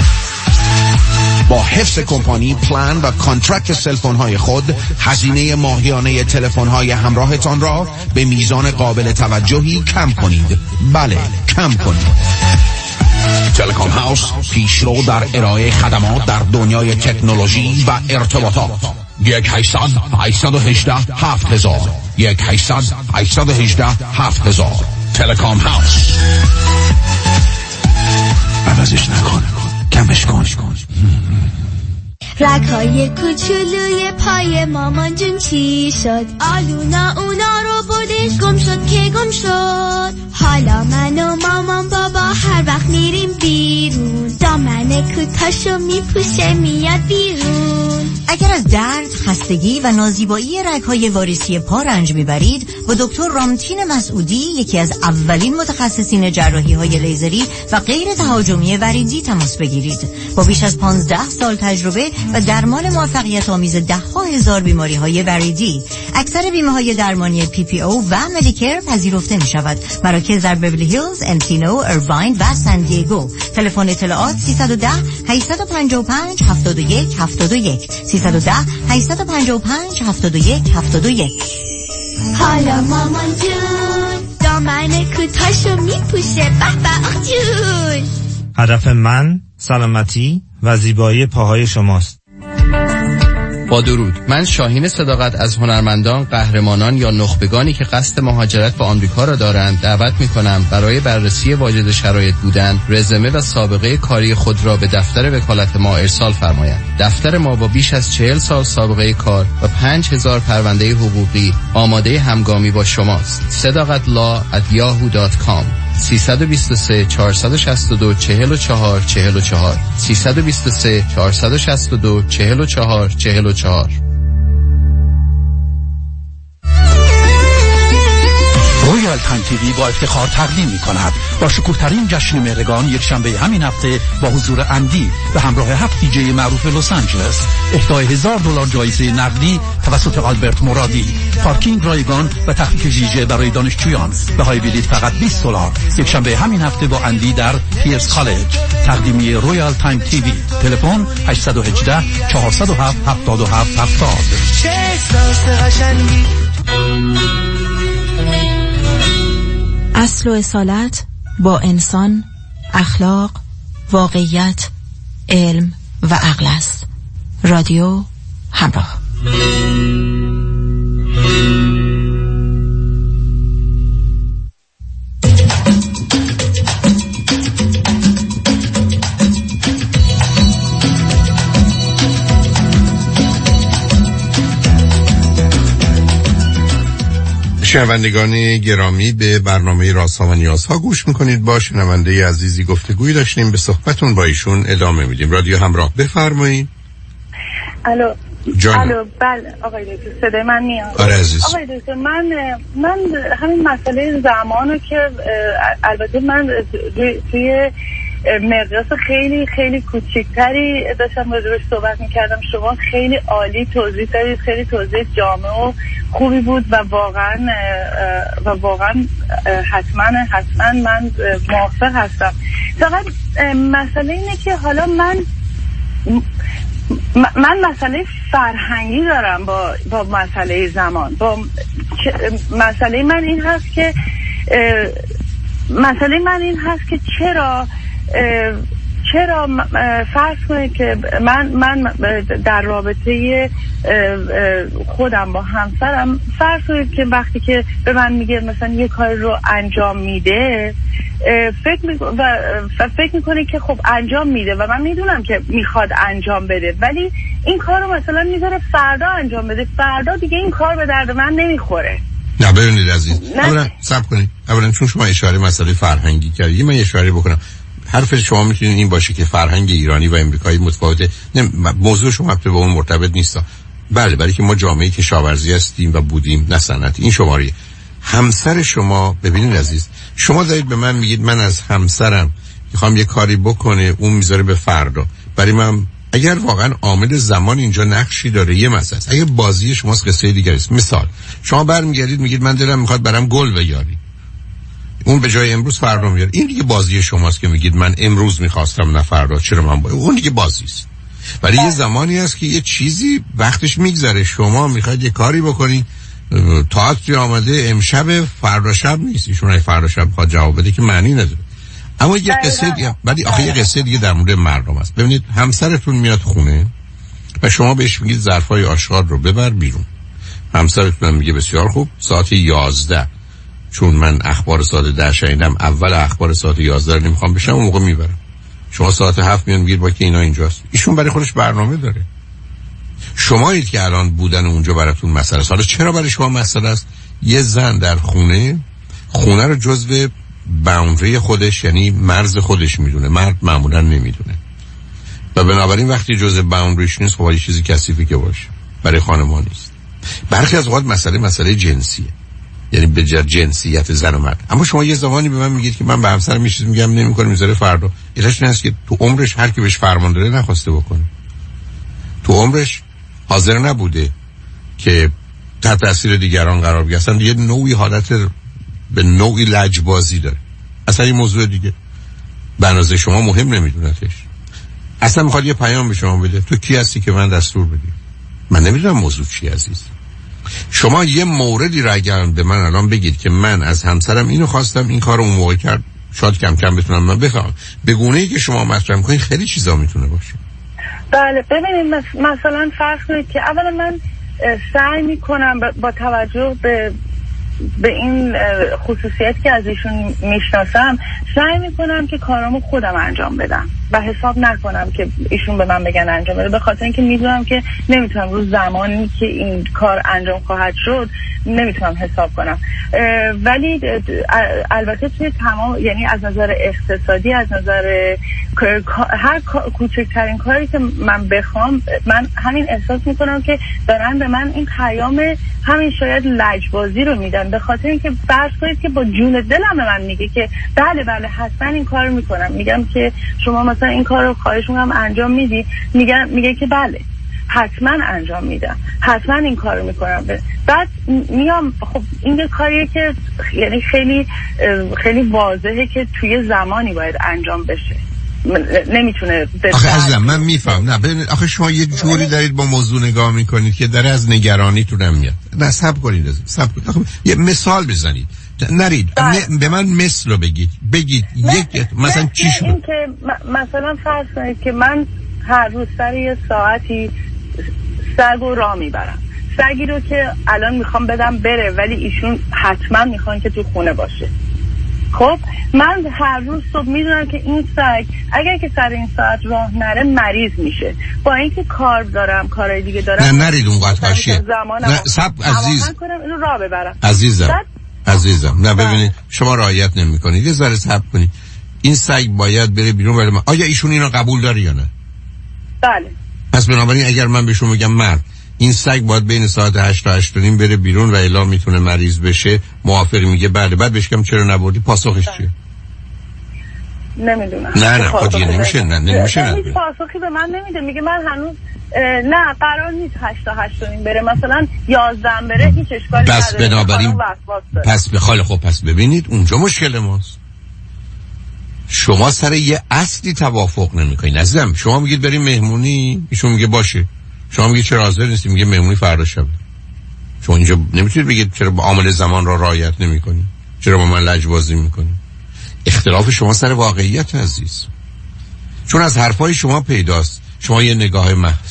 با حفظ کمپانی، پلان و کانترکت سلفون های خود، هزینه ماهیانه تلفن های همراهتان را به میزان قابل توجهی کم کنید. بله کم کنید. تلکام هاوس پیشرو در ارائه خدمات در دنیای تکنولوژی و ارتباطات. 1-800-818-7000 1-800-818-7000 تلکام هاوس. عوضش نکن، کمش کن. رگ‌های کوچولوی پای مامان جون چی شد؟ آلونا اونا رو بردش، گم شد که گم شد. حالا من و مامان بابا هر وقت میریم بیرون، دامن کوتاشو میپوشه میاد بیرون. اگر از درد، خستگی و نازیبایی رگ‌های واریسی پا رنج میبرید، با دکتر رامتین مسعودی، یکی از اولین متخصصین جراحی‌های لیزری و غیر تهاجمی وریدی تماس بگیرید. با بیش از 15 سال تجربه و درمان موفقیت آمیز 10,000 بیماری‌های وریدی، اکثر بیمه‌های درمانی PPO و مدیکر پذیرفته می‌شود. مراکز در بیورلی هیلز، انسینو، ایرواین و سان دیگو. تلفن اطلاعات 310-855-7171 310-855-7171. حالا مامان جون دامن کوتاشو میپوشه، به به آخ جون. هدف من سلامتی و زیبایی پاهای شماست. با درود، من شاهین صداقت از هنرمندان، قهرمانان یا نخبگانی که قصد مهاجرت به آمریکا را دارند دعوت می‌کنم برای بررسی واجد شرایط بودن، رزومه و سابقه کاری خود را به دفتر وکالت ما ارسال فرمایند. دفتر ما با بیش از 40 سال سابقه کار و 5000 پرونده حقوقی آماده همگامی با شماست. sadaqatlaw@yahoo.com 323 462 44 44 323 462 44 44. رویال تایم تیوی با افتخار تقدیم می کند با شکوه‌ترین جشن مهرگان یک شنبه همین هفته با حضور اندی به همراه 7 دیجی معروف لس آنجلس، اهدای $1000 جایزه نقدی توسط آلبرت مرادی، پارکینگ رایگان و تخفیف ویژه برای دانشجویان. بهای بلیط فقط $20. یک شنبه همین هفته با اندی در پیرس کالج. تقدیمی رویال تایم تیوی. تلفن 818 407 77 70. اصل و اصالت با انسان، اخلاق، واقعیت، علم و عقل است. رادیو همراه. شنوندگان گرامی، به برنامه رازها و نیازها گوش میکنید. با شنونده عزیزی گفتگوی داشتیم، به صحبتون با ایشون ادامه میدیم. رادیو همراه، بفرمایید. الو جان. الو، بله آقای دکتر، صدای من میاد؟ آره عزیز. آقای دکتر، من همین مسئله زمانو که البته من توی مقیاس خیلی خیلی کوچکتری داشتم راجعش صحبت میکردم. شما خیلی عالی توضیح دارید، خیلی توضیح جامع و خوبی بود و واقعا حتما من موافق هستم. فقط مسئله اینه که حالا من مسئله فرهنگی دارم با مسئله زمان. با مسئله من این هست که چرا فرض کنید که من در رابطه خودم با همسرم، فرض کنید که وقتی که به من میگه مثلا یه کار رو انجام میده، فکر میکنه که خب انجام میده و من میدونم که میخواد انجام بده، ولی این کار رو مثلا میذاره فردا انجام بده. فردا دیگه این کار به درد من نمیخوره. نه ببینید عزیز، اولا صبر کنید. اولا چون شما اشاره مسئله فرهنگی کردید، من اشاره بکنم. حرف شما میتونید این باشه که فرهنگ ایرانی و امریکایی متفاوته. موضوع شما به اون مرتبط نیست. بله، برای که ما جامعه کشاورزی هستیم و بودیم، نه صنعتی. این شماریه. همسر شما، ببینید عزیز، شما دارید به من میگید من از همسرم میخوام یه کاری بکنه، اون میذاره به فردا. برای من اگر واقعا عامل زمان اینجا نقشی داره، یه مسئله است. اگه بازی شماست قصه دیگری است. مثال شما برمیگردید میگید من دلم میخواد برام گل بیاری، اون به جای امروز فردا میاره. این دیگه بازی شماست که میگید من امروز میخواستم نه فردا، چرا من باید. اون دیگه بازی است. ولی یه زمانی هست که یه چیزی وقتش میگذره، شما میخواید یه کاری بکنید، تئاتر آمده امشب، فردا شب نیست. ایشون فردا شب میخواد جواب بده که معنی نداره. اما یه قصه دیگه، ولی آخه یه قصه دیگه در مورد مردم است. ببینید همسرتون میاد خونه و شما بهش میگید ظرفای آشغال رو ببر بیرون. همسرتون میگه بسیار خوب، ساعت 11، چون من اخبار ساعت 10 شنیدم، اول اخبار ساعت 11 رو نمیخوام بشم، اون موقع میبرم. شما ساعت 7 میاد میگید با که اینا اینجاست. ایشون برای خودش برنامه داره. شمایید که الان بودن اونجا براتون مسئله است. حالا چرا برای شما مسئله است؟ یه زن در خونه رو جزو باوندری خودش، یعنی مرز خودش میدونه، مرد معمولا نمیدونه و بنابراین وقتی جزء باوندریش نیست، خب یه چیزی کثیفی که باشه برای خانم‌ها نیست. برخی از اوقات مسئله جنسیه، یعنی به جنسیت زن و مرد. اما شما یه زمانی به من میگید که من به همسرم یه چیزی میگم نمیکنه، میذاره فردا. علتش این است که تو عمرش هر کی بهش فرمان داره نخواسته بکنه، تو عمرش حاضر نبوده که تحت تاثیر دیگران قرار بگیره. اصلا یه نوعی حالت به نوعی لجبازی داره. اصلا این موضوع دیگه به اندازه شما مهم نمیدونتش. اصلا میخواد یه پیام به شما بده، تو کی هستی که من دستور بدی؟ من نمیدونم موضوع چی عزیز. شما یه موردی را اگر به من الان بگید که من از همسرم اینو خواستم، این کارو اون موقع کرد، شاید کم کم بتونم من بفهم. به گونه‌ای که شما مطرح می‌کنید خیلی چیزا میتونه باشه. بله ببینید مثلا فرض کنید که اولا من سعی میکنم با توجه به این خصوصیت که از ایشون میشناسم سعی میکنم که کارامو خودم انجام بدم و حساب نکنم که ایشون به من بگن انجام بده، به خاطر اینکه میدونم که نمیتونم روز زمانی که این کار انجام خواهد شد نمیتونم حساب کنم. ولی البته توی تمام، یعنی از نظر اقتصادی، از نظر هر کوچکترین کاری که من بخوام، من همین احساس میکنم که دارن به من این پیام همین شاید لجبازی رو میدن، به خاطر اینکه فرض کنید که با جون دلم به من میگه که بله حتما این کار رو میکنم. میگم که شما مثلا این کار رو خواهش میکنم انجام میدی، میگه که بله حتما انجام میدم، حتما این کار رو میکنم. بعد میام خب این یه کاریه که یعنی خیلی واضحه که توی زمانی باید انجام بشه، نمیتونه. آخه عزیزم من میفهم، نه ببینید آخه شما یه جوری دارید با موضوع نگاه میکنید که داره از نگرانیتونم میاد. نه صبر کنید، یه مثال بزنید، نرید به من مثل رو بگید یک مثلا چی شد؟ این که مثلا فرض کنید که من هر روز سر یه ساعتی سگ رو راه میبرم، سگی رو که الان میخوام بدم بره ولی ایشون حتما میخوان که تو خونه باشه. خب من هر روز صبح میدونم که این سگ اگر که سر این ساعت راه نره مریض میشه، با اینکه کار دارم، کارهای دیگه دارم. نه نرید اونقدر حاشیه. نه سب عزیز کنم اینو راه ببرم. عزیزم نه ببینید شما رعایت نمی‌کنید، یه ذره صبر کنید. این سگ باید بره بیرون. ولی آیا ایشون اینو قبول داره یا نه؟ بله. پس بنابراین اگر من بهشون بگم مرد این سگ باید بین ساعت 8 تا 8:30 بره بیرون و الا میتونه مریض بشه، موافق میگه بله، بعد بهش بگم چرا نبردی، پاسخش چیه؟ نمیدونم. نه خب نمیشه. هیچ پاسخی به من نمیده، میگه من هنوز نه قرار نیست 8 تا 8:30 بره، مثلا 11 بره هیچ اشکالی نداره. پس بنابراین پس ببینید اونجا مشکل ماست. شما سر یه اصلی توافق نمیکنید. عزیزم شما میگید بریم مهمونی، ایشون میگه باشه. شما میگید چرا حاضر نیستی، میگه مهمونی فردا شب. شما اینجا نمیتونید بگید چرا با عامل زمان را رعایت نمیکنی، چرا با من لجبازی میکنی. اختلاف شما سر واقعیت عزیز، چون از حرفای شما پیداست شما یه نگاه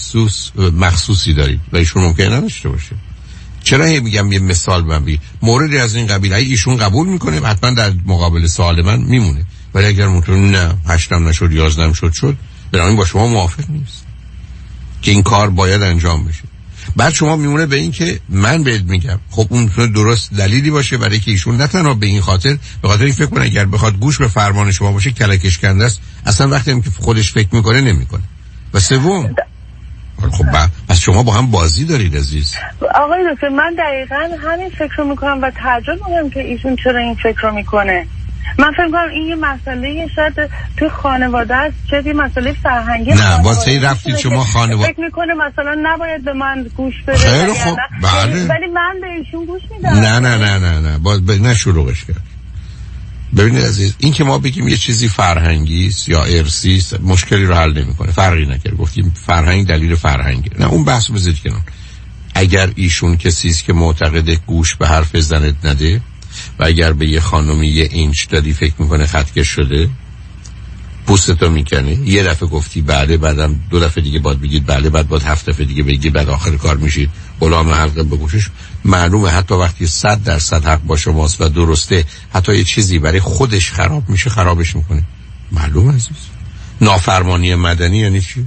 مخصوصی دارید و ایشون ممکنه نداشته باشه. چرا میگم یه مثال بگم، موردی از این قبیل ایشون قبول میکنه حتما در مقابل سوال من میمونه، ولی اگر مطمئن نه 8 نشد 11 شد بنابراین با شما موافق نیست که این کار باید انجام بشه. بعد شما میمونه به این که من بهت میگم خب اون درست دلیلی باشه برای که ایشون نه تنها به این خاطر، به خاطر این فکر کنه اگر بخواد گوش به فرمان شما باشه کلکش کنده است، اصلا وقتی که خودش فکر میکنه نمیکنه. و سوم خب پس شما با هم بازی دارید عزیز. آقای دکتر من دقیقاً همین فکر رو میکنم و تعجب میکنم که ایشون چرا این فکر رو میکنه. من فکر میکنم این یه مسئله شاید توی خانواده است، شاید یه مسئله فرهنگی. نه واسه رفتید شما خانواده فکر میکنه مثلا نباید به من گوش بده. خیلی خوب بله، ولی من به ایشون گوش میدم. نه باز نه شروعش کرد. ببینید عزیز، این که ما بگیم یه چیزی فرهنگی است یا ارثی است مشکلی رو حل نمیکنه. فرقی نکرد گفتیم فرهنگ دلیل فرهنگه، نه اون بحث بذارید کنار. اگر ایشون کسی است که معتقد گوش به حرف زنت نده و اگر به یه خانمی یه اینچ دادی فکر میکنه خطکش شده، پوستتو میکنه، یه دفعه گفتی بله، بعدم 2 دفعه دیگه باید بگید بله، بعد 7 دفعه دیگه بگید، بعد آخر کار میشید غلام حلقه به گوشش. معلومه حتی وقتی 100% حق با شماست و درسته، حتی یه چیزی برای خودش خراب میشه خرابش میکنه. معلومه عزیز. نافرمانی مدنی یعنی چی؟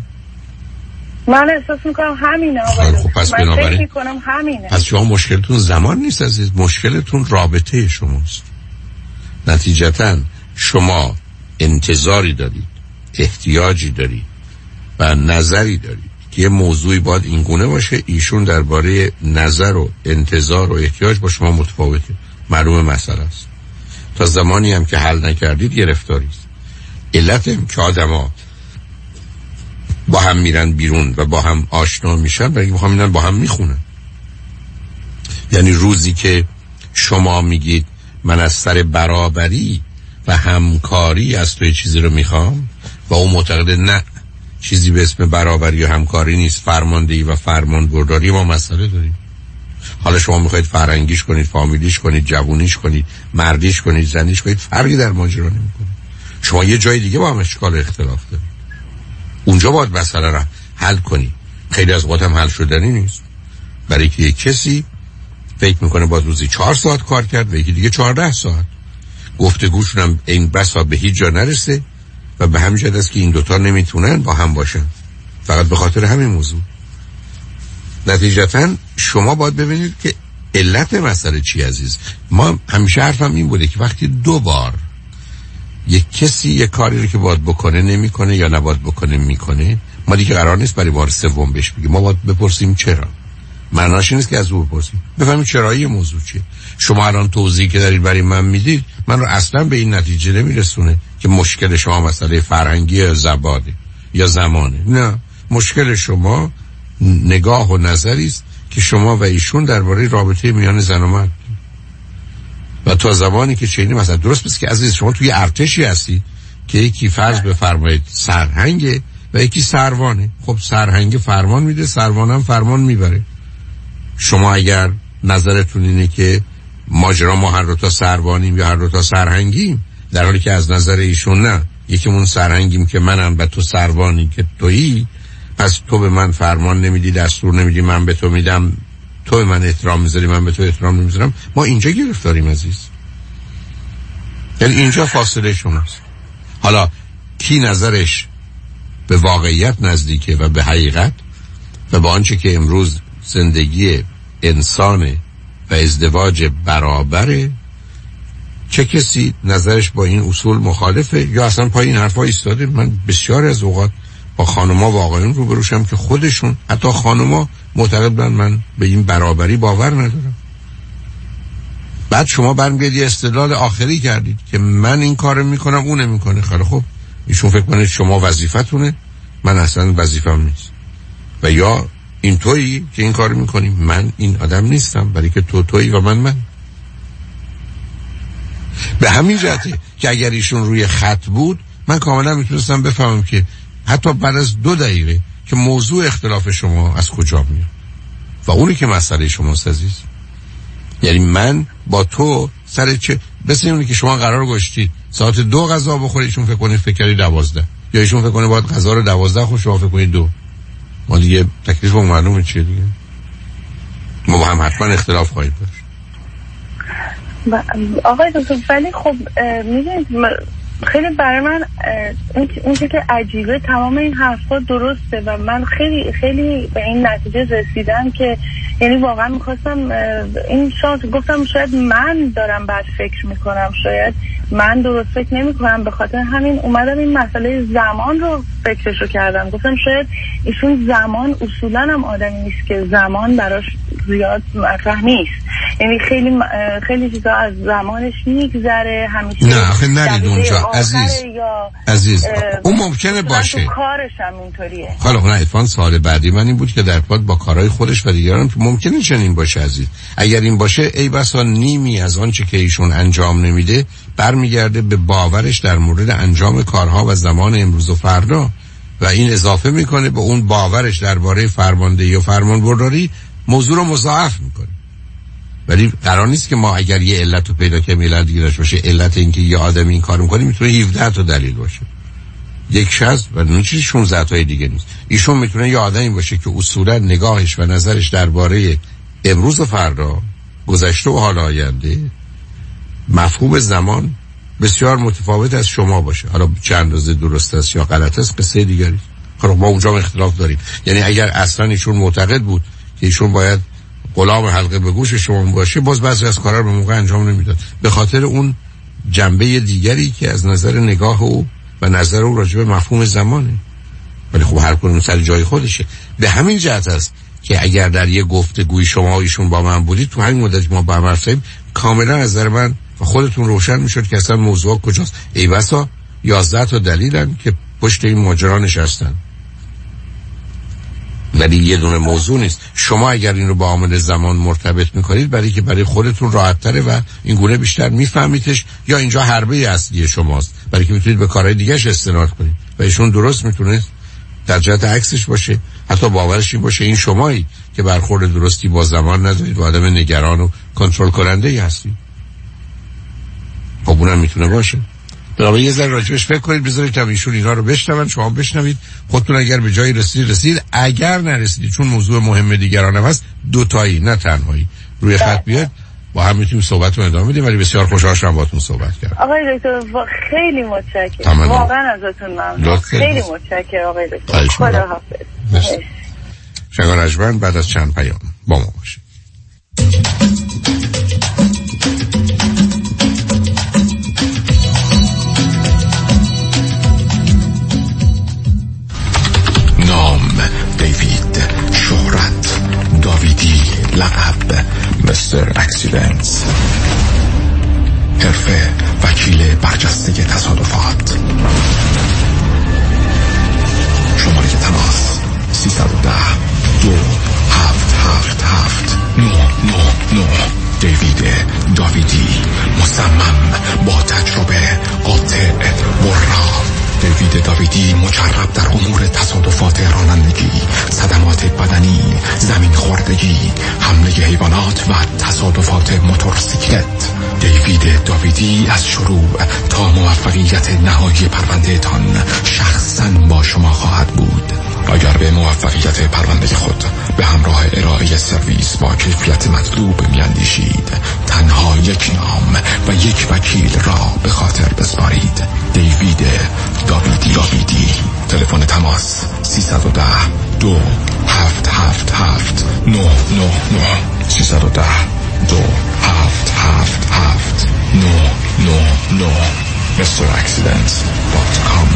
من احساس میکنم همینه آقای. خب پس بنابراین فکر میکنم همینه. پس شما مشکلتون زمان نیست عزیز، مشکلتون رابطه شماست. نتیجتاً شما انتظاری دارید، احتیاجی دارید و نظری دارید که یه موضوعی باید اینگونه باشه. ایشون درباره نظر و انتظار و احتیاج با شما متفاوته. معلومه مسئله است. تا زمانی هم که حل نکردید گرفتاری است. علت این که آدما با هم میرن بیرون و با هم آشنا میشن برای اینکه میرن با هم میخونن. یعنی روزی که شما میگید من از سر برابری و همکاری از توی چیزی رو میخوام و اون معتقد نه چیزی به اسم برابری و همکاری نیست، فرماندهی و فرمانبرداری، ما مسئله داریم. حالا شما میخواید فرهنگیش کنید، فامیلیش کنید، جوونیش کنید، مردیش کنید، زنیش کنید، فرقی در ماجرا نمیکنه. شما یه جای دیگه با هم اشکال اختلاف دارید. اونجا باید مسئله را حل کنی. خیلی از وقت هم حل شدنی نیست، برای که یک کسی فکر میکنه باید روزی 4 ساعت کار کرد و یکی دیگه 14 ساعت. گفتگوشون هم این بسا به هیچ جا نرسه و به همین جهت است که این دوتا نمیتونن با هم باشن، فقط به خاطر همین موضوع. نتیجتاً شما باید ببینید که علت مسئله چی عزیز. ما همیشه حرفم این بوده که وقتی 2 بار یک کسی یک کاری رو که باید بکنه نمیکنه یا نباید بکنه میکنه، ما دیگه قرار نیست برای بار سوم بهش بگیم. ما باید بپرسیم چرا. معناش این نیست که از او بپرسیم، بفهمیم چرایی موضوع چیه. شما الان توضیحی که دارید برای من میدید من رو اصلا به این نتیجه نمیرسونه که مشکل شما مسئله فرهنگی یا زبانه یا زمانه. نه، مشکل شما نگاه و نظری است که شما و ایشون درباره رابطه میان زن و مرد و تا زمانی که چنین مثلا درست بس که عزیز شما توی ارتشی هستی که یکی فرض بفرمایید سرهنگه و یکی سروانه. خب سرهنگ فرمان میده، سروان هم فرمان میبره. شما اگر نظرتون اینه که ماجرا ما هر دو تا سروانیم یا هر دو تا سرهنگیم، در حالی که از نظر ایشون نه، یکیمون سرهنگیم که منم و تو سروانی که تویی، پس تو به من فرمان نمیدی، دستور نمیدی، من به تو میدم، تو به من احترام میذاری، من به تو احترام نمیذارم. ما اینجا گرفتاریم عزیز، یعنی اینجا فاصله شماست. حالا کی نظرش به واقعیت نزدیکه و به حقیقت و به آنچه که امروز زندگی انسان و ازدواج برابره، چه کسی نظرش با این اصول مخالفه یا اصلا پای این حرفا ایستاده. من بسیار از اوقات با خانوما واقعا روبروشم که خودشون حتی خانوما معتقدن من به این برابری باور ندارم. بعد شما برمیگردید استدلال آخری کردید که من این کارو میکنم اون نمیکنه. خیلی خب، ایشون فکر کنه شما وظیفتونه، من اصلا وظیفم نیست، و یا این تویی که این کارو میکنی، من این آدم نیستم، برای که تو تویی و من. به همین جهته که اگر ایشون روی خط بود من کاملا میتونستم بفهمم که حتی بعد از 2 دقیقه که موضوع اختلاف شما از کجا میاد و اونی که مسئله شماست عزیز. یعنی من با تو سر چه مثل اونی که شما قرار گذاشتید ساعت 2 غذا بخورید، ایشون فکر کنه فکر کردی 12، یا ایشون فکر کنه باید غذا رو 12 خورد، شما فکر کنید 2. ما دیگه تکلیفمون معلومه چیه دیگه. ما با هم حتما اختلاف خواهیم داشت. آقای دکتر ولی خب میدونید خیلی برای من اون که عجیبه تمام این حرفا درسته و من خیلی خیلی به این نتیجه رسیدم که یعنی واقعا میخواستم این شانس گفتم شاید من دارم بد فکر میکنم، شاید من درست فکر نمیکنم، به خاطر همین اومدم این مسئله زمان رو فکرشو کردم. گفتم شاید ایشون زمان اصولا هم آدمی نیست که زمان براش زیاد مطرح نیست، یعنی خیلی چیزا از زمانش میگذره همیشه. نه آخه نرید اونجا عزیز اون ممکنه باشه، کارش هم اینطوریه. حالا نه اتفاقاً سوال بعدی من این بود که در ارتباط با کارهای خودش و دیگران ممکنه چنین باشه عزیز. اگر این باشه ای بسا نیمی از آنچه که ایشون انجام نمیده برمیگرده به باورش در مورد انجام کارها و زمان امروز و فردا و این اضافه میکنه به اون باورش درباره فرماندهی و فرمانبرداری، موضوع رو مضاعف میکنه. ولی قرار نیست که ما اگر یه علت رو پیدا کنیم علت دیگه داشته باشه. علت این که یه آدمی این کار میکنه میتونه 17 تا دلیل باشه، یک شخص و نه چیز 16 تای دیگه نیست. ایشون میتونه یه آدمی باشه که اصولا نگاهش و نظرش درباره امروز و فردا، گذشته و حال آینده، مفهوم زمان بسیار متفاوت از شما باشه. حالا چه اندازه درست است یا غلط است قصه دیگری. خب ما اونجا اختلاف داریم. یعنی اگر اصلا ایشون معتقد بود که ایشون باید غلام حلقه به گوش شما باشه، باز بعضی از کارا رو به موقع انجام نمیداد به خاطر اون جنبه دیگری که از نظر نگاه او و نظر او راجع به مفهوم زمانه. ولی خب هر کدوم سر جای خودشه. به همین جهت است که اگر در یه گفتگوی شما و ایشون با من بودید تو همین مدت ما با هم حرف زدیم، کاملا از نظر من و خودتون روشن میشد که اصلا موضوع کجاست. ای بسا 11 تا دلیلن که پشت این ماجرا نشستن، ولی یه دونه موضوع نیست. شما اگر این رو با عامل زمان مرتبط میکنید برای که برای خودتون راحت تره و این گونه بیشتر میفهمیدش، یا اینجا حربه اصلی شماست برای که میتونید به کارهای دیگه‌اش استناد کنید و ایشون درست میتونه در جهت عکسش باشه، حتی باورش این باشه این شمایی که برخورد درستی با زمان ندارید و آدم نگران و کنترل کننده ای هستید. خب اونم میتونه باشه. برای یه ذره راجبش فکر کنید، بذارید هم ایشون اینا رو بشنون، شما بشنوید، خودتون اگر به جایی رسید، اگر نرسیدید چون موضوع مهم دیگران هم هست، دوتایی نه تنهایی روی خط بیاد با هم میتونیم صحبت رو ادامه بدیم. ولی بسیار خوشحال شدم باهاتون صحبت کردم. آقای دکتر خیلی متشکرم، واقعا ازتون ممنونم، خیلی متشکرم آقای دکتر. خداحافظ. شنگان رجمن بعد از چند پیام با ما باشید. نام دیوید، شهرت داویدی، لقب مستر اکسیدنس، حرفه وکیل برجسته تصادفات، شماره تماس 310 2777 999. دیوید داویدی، مصمم، با تجربه، قاطع، ورا. دیوید داویدی مجرب در امور تصادفات رانندگی، صدمات بدنی، زمین خوردگی، حمله حیوانات و تصادفات موتورسیکلت. دیوید داویدی از شروع تا موفقیت نهایی پرونده تان شخصاً با شما خواهد بود. اگر به موفقیت پرونده خود به همراه ارائه سرویس با کیفیت مطلوب میاندیشید، تنها یک نام و یک وکیل را به خاطر بسپارید: دیوید داویدی. تلفن تماس 310 2777 999 310 2777 999 MrAccidents.com.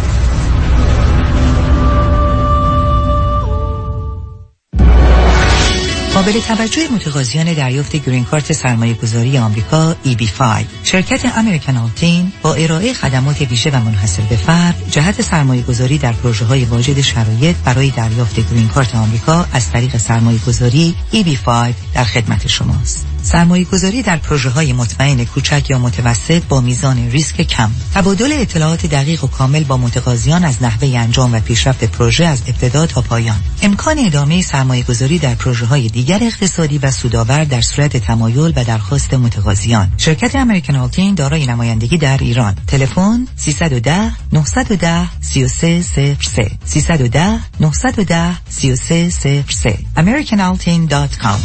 قابل توجه متقاضیان دریافت گرین کارت سرمایه‌گذاری آمریکا EB-5، شرکت امریکن آلتین با ارائه خدمات ویژه و منحصر به فرد جهت سرمایه‌گذاری در پروژه‌های واجد شرایط برای دریافت گرین کارت آمریکا از طریق سرمایه‌گذاری EB-5 در خدمت شماست. سرمایه‌گذاری در پروژه‌های مطمئن کوچک یا متوسط با میزان ریسک کم، تبادل اطلاعات دقیق و کامل با متقاضیان از نحوه انجام و پیشرفت پروژه از ابتدا تا پایان، امکان ادامه سرمایه‌گذاری در پروژه‌های دیگر اقتصادی و سودآور در صورت تمایل و درخواست متقاضیان. شرکت امریکن آلتین دارای نمایندگی در ایران. تلفن 310 910 3303 310 910 3303 americanaltin.com.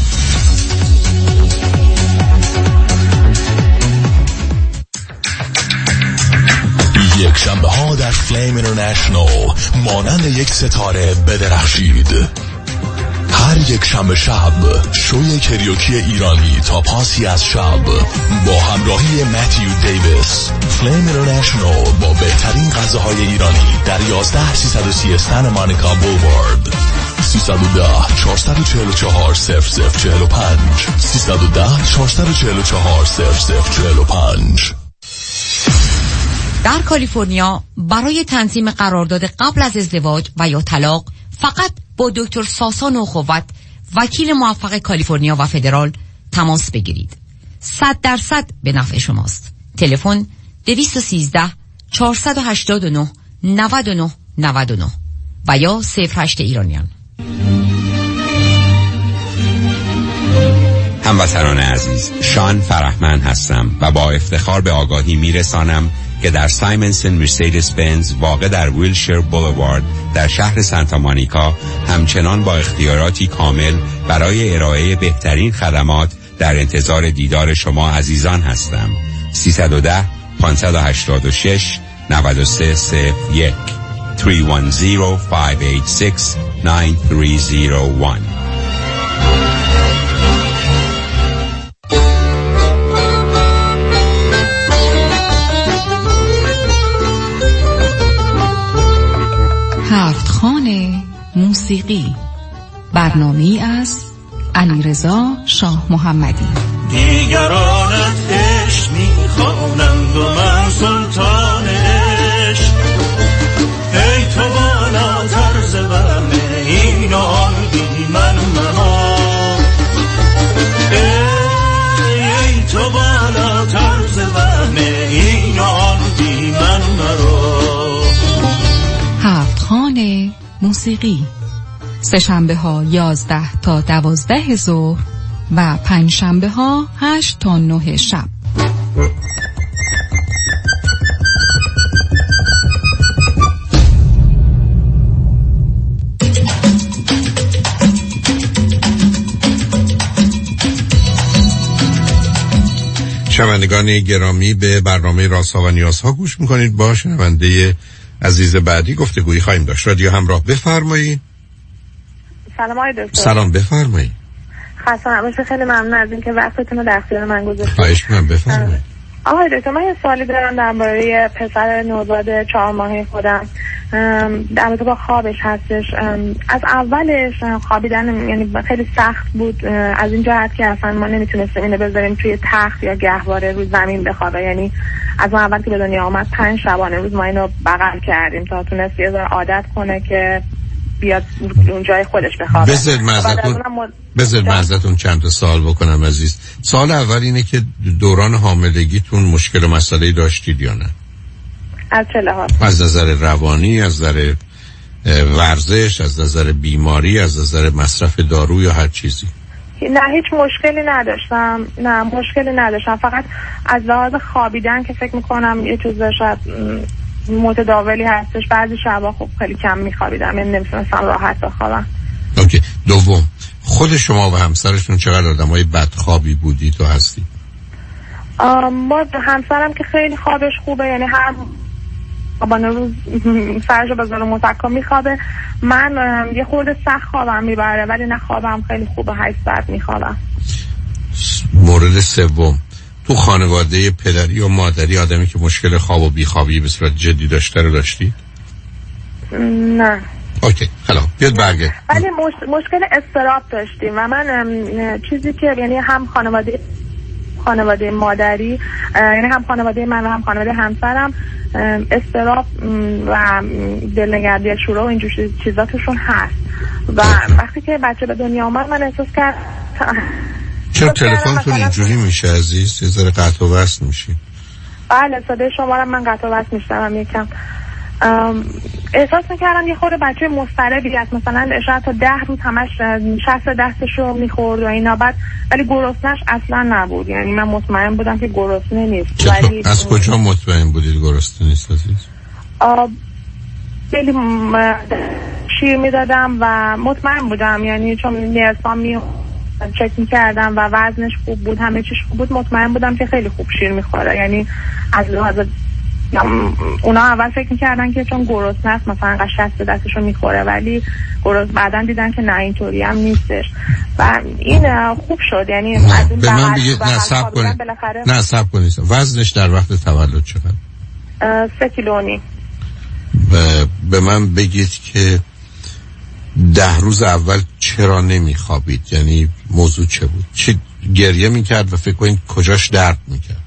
یک شنبه ها در فلیم اینترنشنال مانند یک ستاره بدرخشید. هر یک شنبه شب شوی کریوکی ایرانی تا پاسی از شب با همراهی متیو دیویس. فلیم اینترنشنال با بهترین غذاهای ایرانی در 11330 استن مانیکا بولوارد. 310 444 0045 310 444 0045. در کالیفرنیا برای تنظیم قرارداد قبل از ازدواج و یا طلاق فقط با دکتر ساسان اخوت، وکیل موفق کالیفرنیا و فدرال تماس بگیرید. 100% به نفع شماست. تلفن 213 489 99 99 و یا 08 ایرانیان. هموطنان عزیز، شان فرحمند هستم و با افتخار به آگاهی میرسانم که در سایمنسن مرسدس بنز واقع در ویلشیر بولوارد در شهر سانتا مونیکا همچنان با اختیاراتی کامل برای ارائه بهترین خدمات در انتظار دیدار شما عزیزان هستم. 310 586 9301 310 586 9301. هفت خانه موسیقی، برنامه‌ای از علیرضا شاه محمدی. دیگرانت عشق می‌خوانند و من سلطان عشق، ای تو بالاتر ز وهم این و آن بی من مها، ای تو بالاتر ز وهم این و آن بی من مرا. هفت خانه موسیقی، سه‌شنبه ها 11 تا 12 ظهر و پنجشنبه ها 8 تا 9 شب. شنوندگان گرامی، به برنامه رازها و نیازها گوش میکنید. با شنونده عزیز بعدی گفتگویی خواهیم داشت. رادیو همراه، بفرمایید. سلام آقای دکتر. سلام، بفرمایید. خسته نباشید. خیلی ممنون از اینکه وقتتون رو در اختیار من گذاشتید. خواهش می‌کنم، بفرمایید. آقای دکتر، من یه سوالی دارم درباره پسر نوزاد 4 ماهه خودم. در رابطه با خوابش هستش. از اولش خوابیدن یعنی خیلی سخت بود، از این جهت که اصلا ما نمیتونستیم اینو بذاریم توی تخت یا گهواره روی زمین بخوابه. یعنی از اون اول که به دنیا آمد 5 شبانه روز ما اینو بغل کردیم تا تونست یه ذره عادت کنه که بیاد اون جای خودش بخوابه. بذارید معذرتون چند تا سوال بکنم عزیز. سوال اول اینه که دوران حاملگیتون مشکل و مسئله‌ای داشتید یا نه؟ از چه لحاظ؟ از نظر روانی، از نظر ورزش، از نظر بیماری، از نظر مصرف دارو یا هر چیزی؟ نه، هیچ مشکلی نداشتم. نه مشکلی نداشتم، فقط از لحاظ خوابیدن که فکر میکنم یه چیز شاید متداولی هستش. بعضی شبا خب خیلی کم میخوابیدم، یعنی نمیتونستم راحت بخوابم. اوکی. دوم، خود شما و همسرشون چقدر آدمای بدخوابی بودید و هستید؟ ما همسرم که خیلی خوابش خوبه، یعنی هر شبانه روز سرش رو بذاره متکا میخوابه. من یه خورده سخت خوابم میبره، ولی نه خوابم خیلی خوبه، 8 ساعت میخوابم. مورد سوم، تو خانواده پدری و مادری آدمی که مشکل خواب و بیخوابی به صورت جدی داشته رو داشتی؟ نه. اوکی، حالا بیاد برگرد. ولی مشکل اضطراب داشتیم و من چیزی که یعنی هم خانواده مادری، یعنی هم خانواده من و هم خانواده همسرم اضطراب و دلنگردی شروع و اینجور چیزا توشون هست و وقتی که بچه به دنیا آمد من احساس کردم. چرا تلفنتون اینجوری میشه عزیز؟ یه ذره قطع و وصل میشی. بله، صدای شما رو من قطع و وصل میشنوم یکم. احساس میکردم یه خورده بچه مضطربی هست، مثلا شاید تا 10 روز همش شست دستشو میخورد و اینا، بعد ولی گرسنش اصلا نبود. یعنی من مطمئن بودم که گرسنه نیست. ولی از کجا مطمئن بودید گرسنه نیست عزیز؟ خیلی شیر میدادم و مطمئن بودم، یعنی چون نیرسام چک میکردم و وزنش خوب بود، همه چیش خوب بود، مطمئن بودم که خیلی خوب شیر میخوره. یعنی از لحاظ اونا اول فکر میکردن که چون گرسنه است مثلا قشنگ دستشو میخوره، ولی بعداً دیدن که نه اینطوری هم نیستش و این خوب شد. یعنی از این به من بگید نه صبر کنید وزنش در وقت تولد چقدر؟ 3 کیلو و نیم. به من بگید که 10 روز اول چرا نمیخوابید؟ یعنی موضوع چه بود؟ چه گریه میکرد و فکر کنید کجاش درد میکرد؟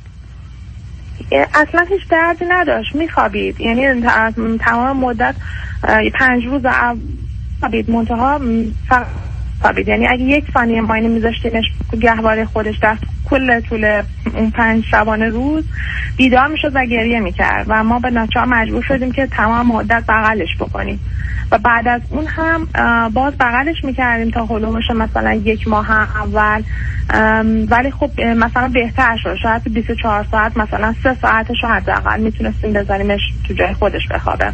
اصلا هیچ دردی نداشت، میخوابید. یعنی تمام مدت 5 روز خوابید، منتها خوابید. یعنی اگه 1 ثانیه ما اینو میذاشتیمش گهواره خودش در کل طول اون 5 شبانه روز بیدار میشد و گریه میکرد و ما به ناچار مجبور شدیم که تمام مدت بغلش بکنیم و بعد از اون هم باز بغلش میکردیم تا هلومش مثلا 1 ماه اول، ولی خب مثلا بهتر شد. شاید 24 ساعت مثلا 3 ساعتش رو حداقل میتونستیم بذاریمش تو جای خودش بخوابه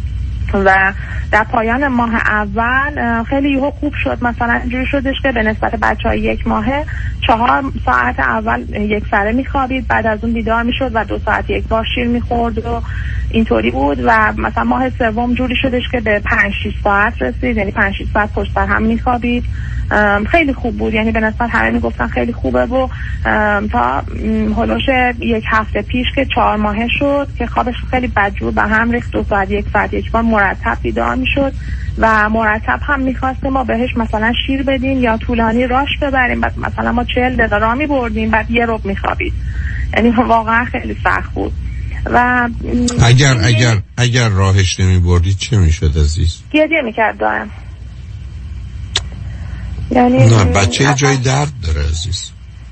و در پایان ماه اول خیلی یهو خوب شد. مثلا اینجوری شدش که به نسبت بچهای 1 ماهه 4 ساعت اول یک سره میخوابید، بعد از اون بیدار میشد و 2 ساعت یک بار شیر میخورد و اینطوری بود و مثلا ماه سوم جوری شدش که به 5-6 ساعت رسید، یعنی 5-6 ساعت پشت سر هم میخوابید. خیلی خوب بود، یعنی به نسبت همه میگفتن خیلی خوبه و تا هلوش 1 هفته پیش که 4 ماهه شد که خوابش خیلی بدجور به هم ریخت، 2 ساعت 1 ساعت یک بار مرتب بیدار میشد و مرتب هم میخواستیم ما بهش مثلا شیر بدیم یا طولانی راش ببریم، بعد مثلا ما 40 دقیقه راه میبردیم بعد 1 ربع میخوابید. یعنی واقعا خیلی سخت بود و اگر راهش نمیبردید چه میشد عزیز؟ گریه میکرد دائم. یعنی نه بچه جای درد داره عزیز.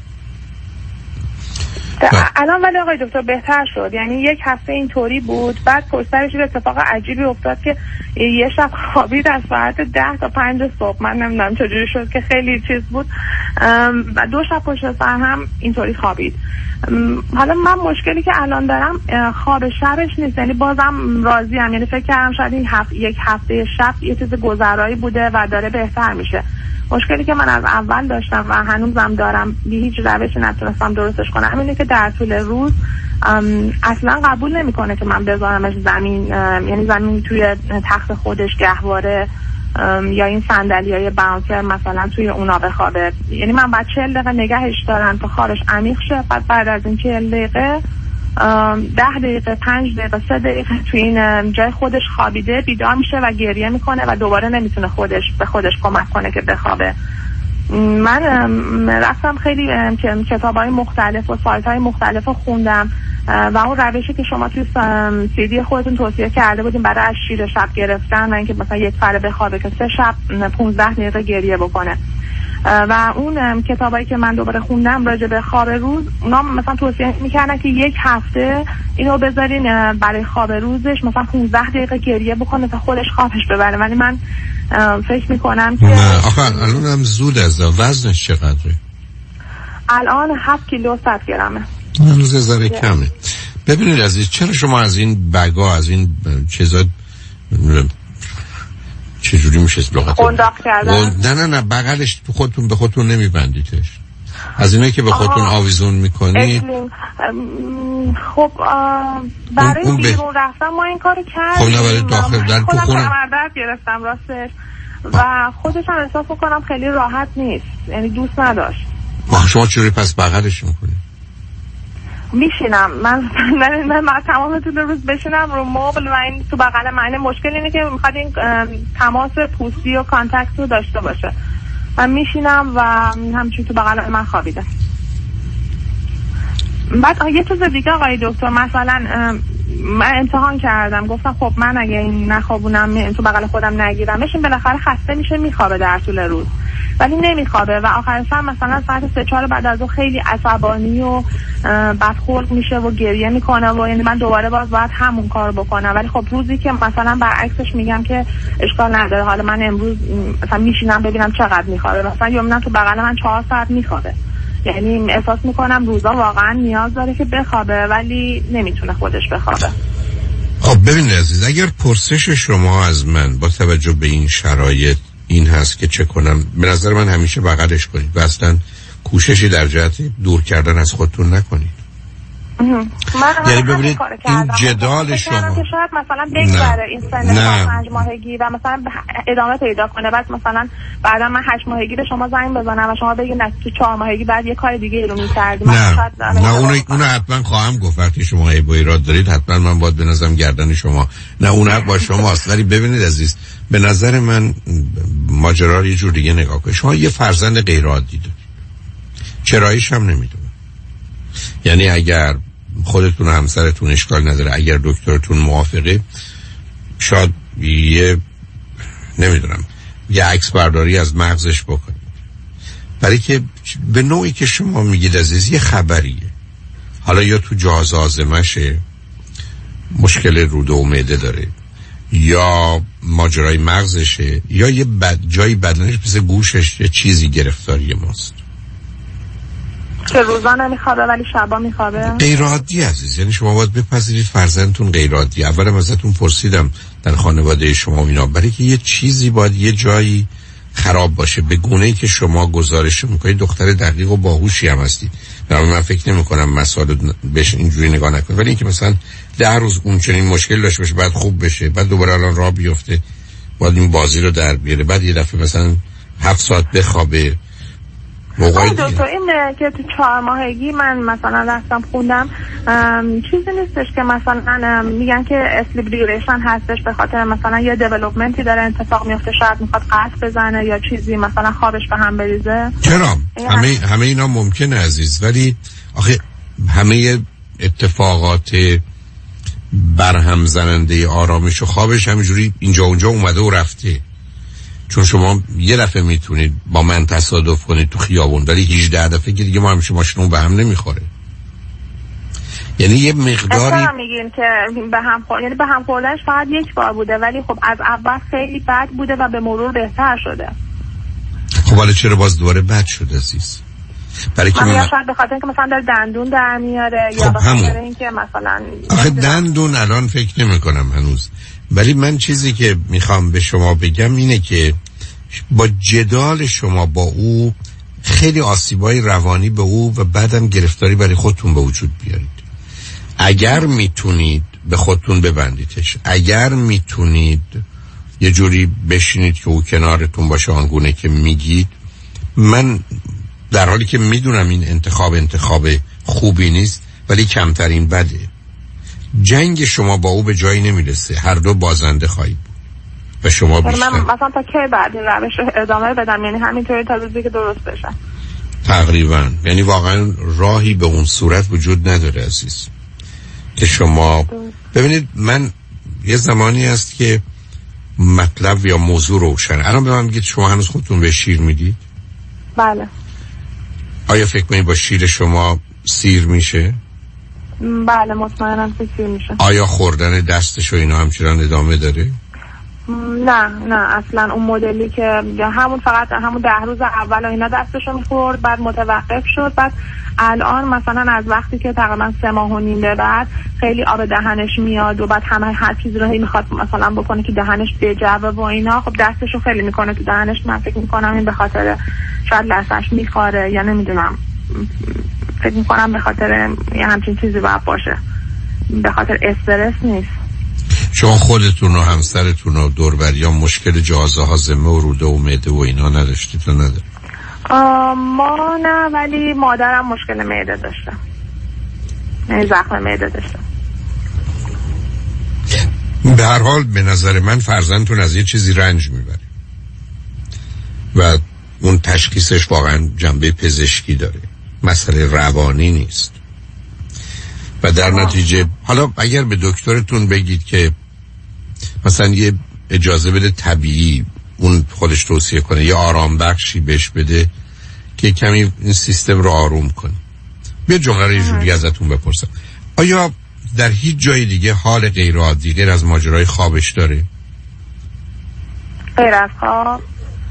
الان ولی آقای دکتر بهتر شد، یعنی 1 هفته اینطوری بود، بعد پشترش یه اتفاق عجیبی افتاد که یه شب خوابید از ساعت 10 تا 5 صبح. من نمیدونم چجوری شد که خیلی چیز بود و 2 شب پشت سر هم اینطوری خوابید. حالا من مشکلی که الان دارم خواب شبش نیست، یعنی بازم راضیم، یعنی فکر کردم شاید این 1 هفته شب یه چیز گذرایی بوده و داره بهتر میشه، مشکلی که من از اول داشتم و هنوزم دارم به هیچ روشی نتونستم درستش کنم اینه که در طول روز اصلا قبول نمیکنه که من بذارمش زمین، یعنی زمین توی تخت خودش گهواره یا این صندلیای باونسر مثلا توی اونا بخوابه. یعنی من بعد 40 دقیقه نگهش دارم تا خارش عمیق شه، بعد از این 40 دقیقه 10 دقیقه 5 دقیقه 3 دقیقه توی این جای خودش خوابیده بیدار میشه و گریه میکنه و دوباره نمیتونه به خودش کمک کنه که بخوابه. من رفتم خیلی کتاب‌های مختلف و سایت‌های مختلف رو خوندم و اون روشی که شما توی CD خودتون توصیه کرده بودیم برای از شیر شب گرفتن و اینکه مثلا یک فره بخوابه که 3 شب 15 دقیقه گریه بکنه و اون کتابایی که من دوباره خوندم راجع به خواب روز اونا مثلا توصیه میکردن که 1 هفته اینو بذارین برای خواب روزش مثلا 15 دقیقه گریه بکنه تا خودش خوابش ببره. ولی من فکر میکنم که نه آخه الانم زود از وزنش چقدره؟ الان 7 کیلو 100 گرمه. هنوز ذره کمه. ببینید عزیز، چرا شما از این بگا، از این چیزا چجوری میشه لغت قنداق کردن؟ نه بغلش تو خودتون به خودتون نمیبندیدش؟ از اینه که به خودتون آویزون میکنید. خب برای بیرون رفتن ما این کارو کردیم. خب نه برای داخل در تو خونه درد گرفتم راستش و خودش هم احساس میکنم خیلی راحت نیست، یعنی دوست نداشت. شما چجوری پس بغلش میکنید؟ میشینم من تمام طول روز بشینم رو مبل و این تو بغل من. مشکل اینه که میخواد این تماس پوستی و کانتکت رو داشته باشه. من میشینم و همچون تو بغل من خوابیده. بعد یه چیز دیگه آقای دکتر، مثلا من امتحان کردم گفتم خب من اگه این نخوابونم تو بغل خودم نگیرمش این بالاخره خسته میشه میخوابه در طول روز، ولی نمیخوابه و آخر شب مثلا ساعت 3-4 بعد از اون خیلی عصبانی و بدخلق میشه و گریه میکنه و یعنی من دوباره باید همون کار بکنم. ولی خب روزی که مثلا برعکسش میگم که اشکال نداره، حالا من امروز مثلا میشینم ببینم چقدر میخوابه، مثلا یومنا تو بغل من 4 ساعت میخوابه، یعنی احساس میکنم روزا واقعا نیاز داره که بخوابه ولی نمیتونه خودش بخوابه. خب ببینید عزیز، اگر پرسش شما از من با توجه به این شرایط این هست که چه کنم، به نظر من همیشه بغلش کنید و اصلا کوششی در جهت دور کردن از خودتون نکنید. یعنی ببینید این جدال شما که شاید مثلا بگذره این سن 5 ماهگی و مثلا ادامه پیدا کنه، بعد مثلا بعدا من 8 ماهگی به شما زنگ بزنم و شما بگید نه تو 4 ماهگی بعد یه کار دیگه رو می‌کردیم. نه اونو حتما خواهم گفت وقتی شما عیب و ایراد دارید حتما من باید بنظرم گردن شما، نه اون حق با شماست. ولی ببینید عزیز، به نظر من ماجرا رو یه جور دیگه نگاه کنید. شما یه فرزند غیر عادی دارید، چراییش هم نمیدونم، یعنی اگر خودتون و همسرتون اشکال نداره، اگر دکترتون موافقه شاید نمیدونم یه عکس برداری از مغزش بکنید، برای که به نوعی که شما میگید عزیز یه خبریه، حالا یا تو جهاز هاضمه‌شه مشکل روده و معده داره یا ماجرای مغزشه یا یه جایی بدنش مثل گوشش یه چیزی گرفتاری ماست که روزا نمیخوابه ولی شبا میخوابه. غیر عادی عزیز، یعنی شما باید بپذیرید فرزندتون غیر عادی. اولم ازتون پرسیدم در خانواده شما اینا، برای که یه چیزی باید یه جایی خراب باشه به گونه‌ای که شما گزارش میکنید دختر دقیق و باهوشی هم هستید. من فکر نمی‌کنم مسائل بهش اینجوری نگاه نکنید، ولی اینکه مثلا 10 روز اون چنین مشکل داشته باشه بعد خوب بشه بعد دوباره الان راه بیفته باید این بازی رو در بیاره، بعد یه دفعه مثلا 7 ساعت بخوابه. دکتر این که تو 4 ماهگی من مثلا رفتم خوندم چیزی نیستش که مثلا میگن که اسلیپ دیوریشن هستش به خاطر مثلا یه دیولپمنتی داره اتفاق میفته، شاید میخواد قصد بزنه یا چیزی مثلا خوابش به هم بریزه. چرا همه اینا ممکنه عزیز، ولی آخه همه اتفاقات برهم زننده آرامش و خوابش همینجوری اینجا اونجا اومده و رفته. چون شما یه دفعه میتونید با من تصادف کنید تو خیابون، ولی 18 دفعه که دیگه ما همیشه ماشینمون به هم نمیخوره. یعنی یه مقداری اصلا میگین که یعنی به هم خوردنش فقط یک بار بوده، ولی خب از اول خیلی بد بوده و به مرور بهتر شده. خب حالا چرا باز دوباره بد شده عزیز؟ برای که شاید به خاطر اینکه مثلا در دندون در میاره یا به خاطر اینکه مثلا آخه دندون الان فکر نمی کنم هنوز، ولی من چیزی که میخوام به شما بگم اینه که با جدال شما با او خیلی آسیبای روانی به او و بعدم گرفتاری برای خودتون به وجود بیارید. اگر میتونید به خودتون ببندیدش، اگر میتونید یه جوری بشینید که او کنارتون باشه آنگونه که میگید، من در حالی که میدونم این انتخاب خوبی نیست ولی کمترین بده. جنگ شما با او به جایی نمیرسه، هر دو بازنده خواهید بود و شما بیشتر. من مثلا تا کی بعد این روش ادامه بدم؟ یعنی همینطوری تا روزی که درست بشه تقریبا. یعنی واقعا راهی به اون صورت وجود نداره عزیز که شما ببینید. من یه زمانی هست که مطلب یا موضوع روشن. الان به من میگید شما هنوز خودتون به شیر میدید؟ بله. آیا فکر می‌کنید با شیر شما سیر میشه؟ بله مطمئناً سیر میشه. آیا خوردن دستش و اینا همچنان ادامه داره؟ نه اصلا اون مدلی که فقط همون 10 روز اول اینا دستشو میخورد، بعد متوقف شد. بعد الان مثلا از وقتی که تقریبا 3 ماه و نیم به بعد خیلی آب دهنش میاد و بعد همه هر چیزی رو میخواد مثلا بکنه که دهنش بجوه و اینا. خب دستشو خیلی میکنه تو دهنش. من فکر میکنم این به خاطر شاید لثه‌اش میخوره یا نمیدونم، فکر میکنم به خاطر یه همچین چیزی باید باشه، به خاطر استرس نیست. شما خودتون و همسرتون و دوربریان مشکل جهازه هاضمه و روده و معده و اینا نداشتید و ندارید؟ ما نه، ولی مادرم مشکل معده داشته، یعنی زخم معده داشته. به هر حال به نظر من فرزندتون از یه چیزی رنج میبره و اون تشخیصش واقعا جنبه پزشکی داره، مسئله روانی نیست. و در نتیجه حالا اگر به دکترتون بگید که مثلا یه اجازه بده طبیعی اون خودش توصیه کنه، یه آرام بخشی بهش بده که کمی این سیستم رو آروم کنه. بیا جمله رو یه جوری ازتون بپرسم، آیا در هیچ جای دیگه حال غیر عادی غیر از ماجرای خوابش داره؟ غیر از خواب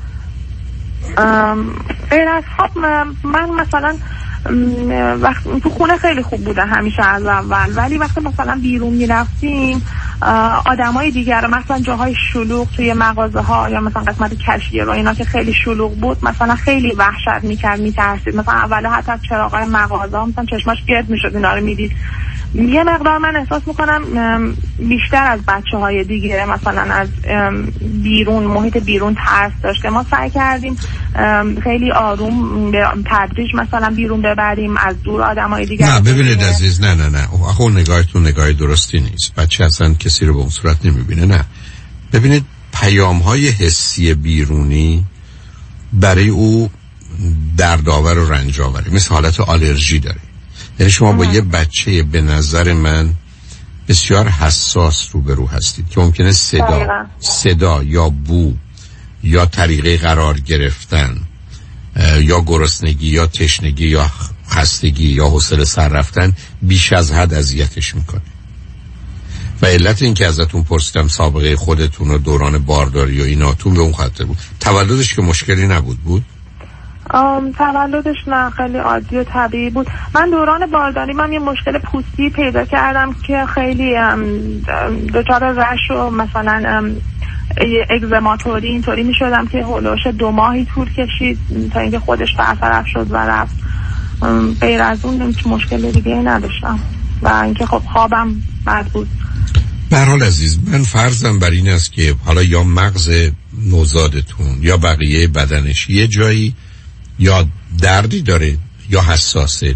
من مثلا وقتی تو خونه خیلی خوب بوده همیشه از اول، ولی وقتی مثلا بیرون میرفتیم آدمای دیگر مثلا جاهای شلوغ توی مغازه ها یا مثلا قسمت کشیر و اینا که خیلی شلوغ بود مثلا خیلی وحشت میکرد، میترسید. مثلا اول حتی از چراغای مغازه ها مثلا چشماش گرد میشد اینا رو میدید. یه مقدار من احساس میکنم بیشتر از بچه‌های دیگه مثلا از بیرون، محیط بیرون ترس داشت که ما سعی کردیم خیلی آروم به تدریج مثلا بیرون ببریم از دور آدمای دیگه. نه ببینید عزیز، نه آخه اون نگاهتون نگاه درستی نیست. بچه اصلا کسی رو به اون صورت نمیبینه. نه ببینید، پیام‌های حسی بیرونی برای او دردآور و رنج‌آوره، مثل حالت آلرژی داره. یعنی شما با یه بچه به نظر من بسیار حساس روبرو هستید که ممکنه صدا یا بو یا طریقه قرار گرفتن یا گرسنگی یا تشنگی یا خستگی یا حوصله سر رفتن بیش از حد اذیتش میکنه. و علت این که ازتون پرسیدم سابقه خودتون و دوران بارداری و ایناتون به اون خاطر بود. تولدش که مشکلی نبود؟ تولدش نه، خیلی عادی و طبیعی بود. من دوران بارداری من یه مشکل پوستی پیدا کردم که خیلی دچار رش و مثلا اگزماتوری اینطوری می شدم که هولوش 2 ماهی طول کشید تا اینکه خودش برطرف شد و رفت. غیر از اون هیچ مشکل دیگه نداشتم و اینکه خب خوابم بد بود. به هر حال عزیز، من فرضم بر این است که حالا یا مغز نوزادتون یا بقیه بدنش یه جایی یا دردی داره یا حساسه.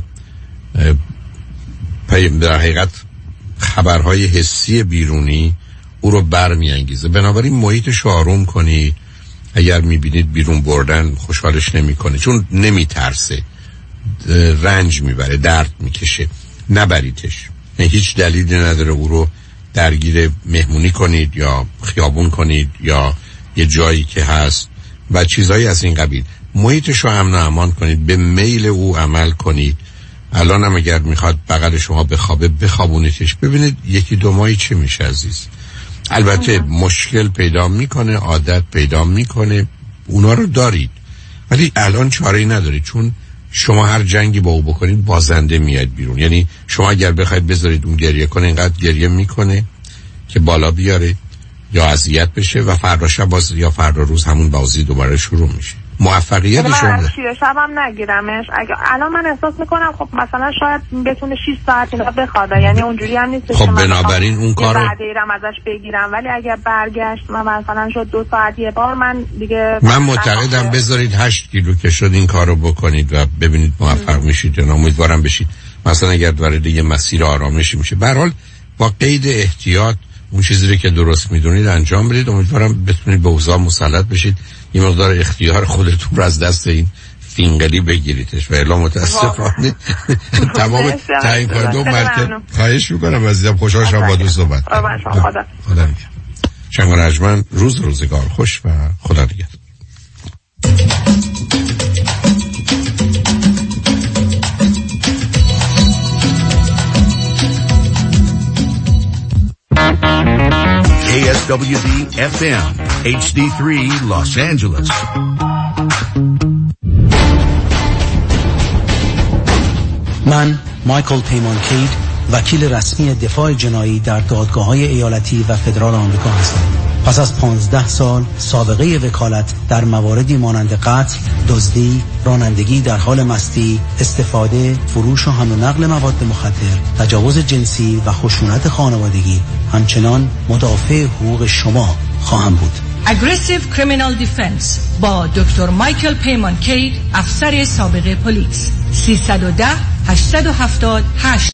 در حقیقت خبرهای حسی بیرونی او رو برمیانگیزه. بنابراین محیطش رو آروم کنید. اگر میبینید بیرون بردن خوشحالش نمیکنه چون نمیترسه، رنج میبره، درد میکشه، نبریدش. هیچ دلیلی نداره او رو درگیر مهمونی کنید یا خیابون کنید یا یه جایی که هست و چیزایی از این قبیل. محیطش رو امن و امان کنید، به میل او عمل کنید. الان هم اگر میخواد بغل شما بخوابه بخوابونیدش، ببینید 1-2 ماهی چه میشه عزیز. البته مشکل پیدا میکنه، عادت پیدا میکنه، اونا رو دارید، ولی الان چاره‌ای ندارید چون شما هر جنگی با او بکنید بازنده میاد بیرون. یعنی شما اگر بخواید بذارید اون گریه کنه اینقدر گریه میکنه که بالا بیاره. یا اذیت بشه و فردا شب باز یا فردا روز همون بازی دوباره شروع میشه. موفقیتش من اونه. شبم نگیرمش. اگه الان من احساس میکنم خب مثلا شاید بتونه 6 ساعت اینا بخوابه، یعنی اونجوری هم نیست. خب بنابراین اون کارو بعدیرم ازش بگیرم، ولی اگر برگشت مثلا شد 2 ساعت یه بار، من دیگه من معتقدم بذارید 8 کیلو که شد این کارو بکنید و ببینید موفق میشید یا نه. امیدوارم بشید. مثلا اگر وارد یه مسیر آرامشی میشه، به هر حال با قید احتیاط اون چیزی که درست میدونید انجام بدید. امیدوارم بتونید به اوضاع مسلط بشید، یه مقدار اختیار خودتون رو از دست این فینگلی بگیریدش و الا متاسفانه تمام تعیین کننده مرکز. خواهش میکنم عزیزم، خوشحال شدم با دوست صحبت. خدا نگهدار. شنگ و نجمن، روزگار خوش و خدا نگهدار. KSWD FM HD3 Los Angeles. من مایکل پیمان کید، وکیل رسمی دفاع جنایی در دادگاه‌های ایالتی و فدرال آمریکا هستم. پس از 15 سال سابقه وکالت در مواردی مانند قتل، دزدی، رانندگی در حال مستی، استفاده، فروش و حمل و نقل مواد مخدر، تجاوز جنسی و خشونت خانوادگی، همچنان مدافع حقوق شما خواهم بود. Aggressive Criminal Defense با دکتر مایکل پیمان کید، افسر سابق پلیس. 310 878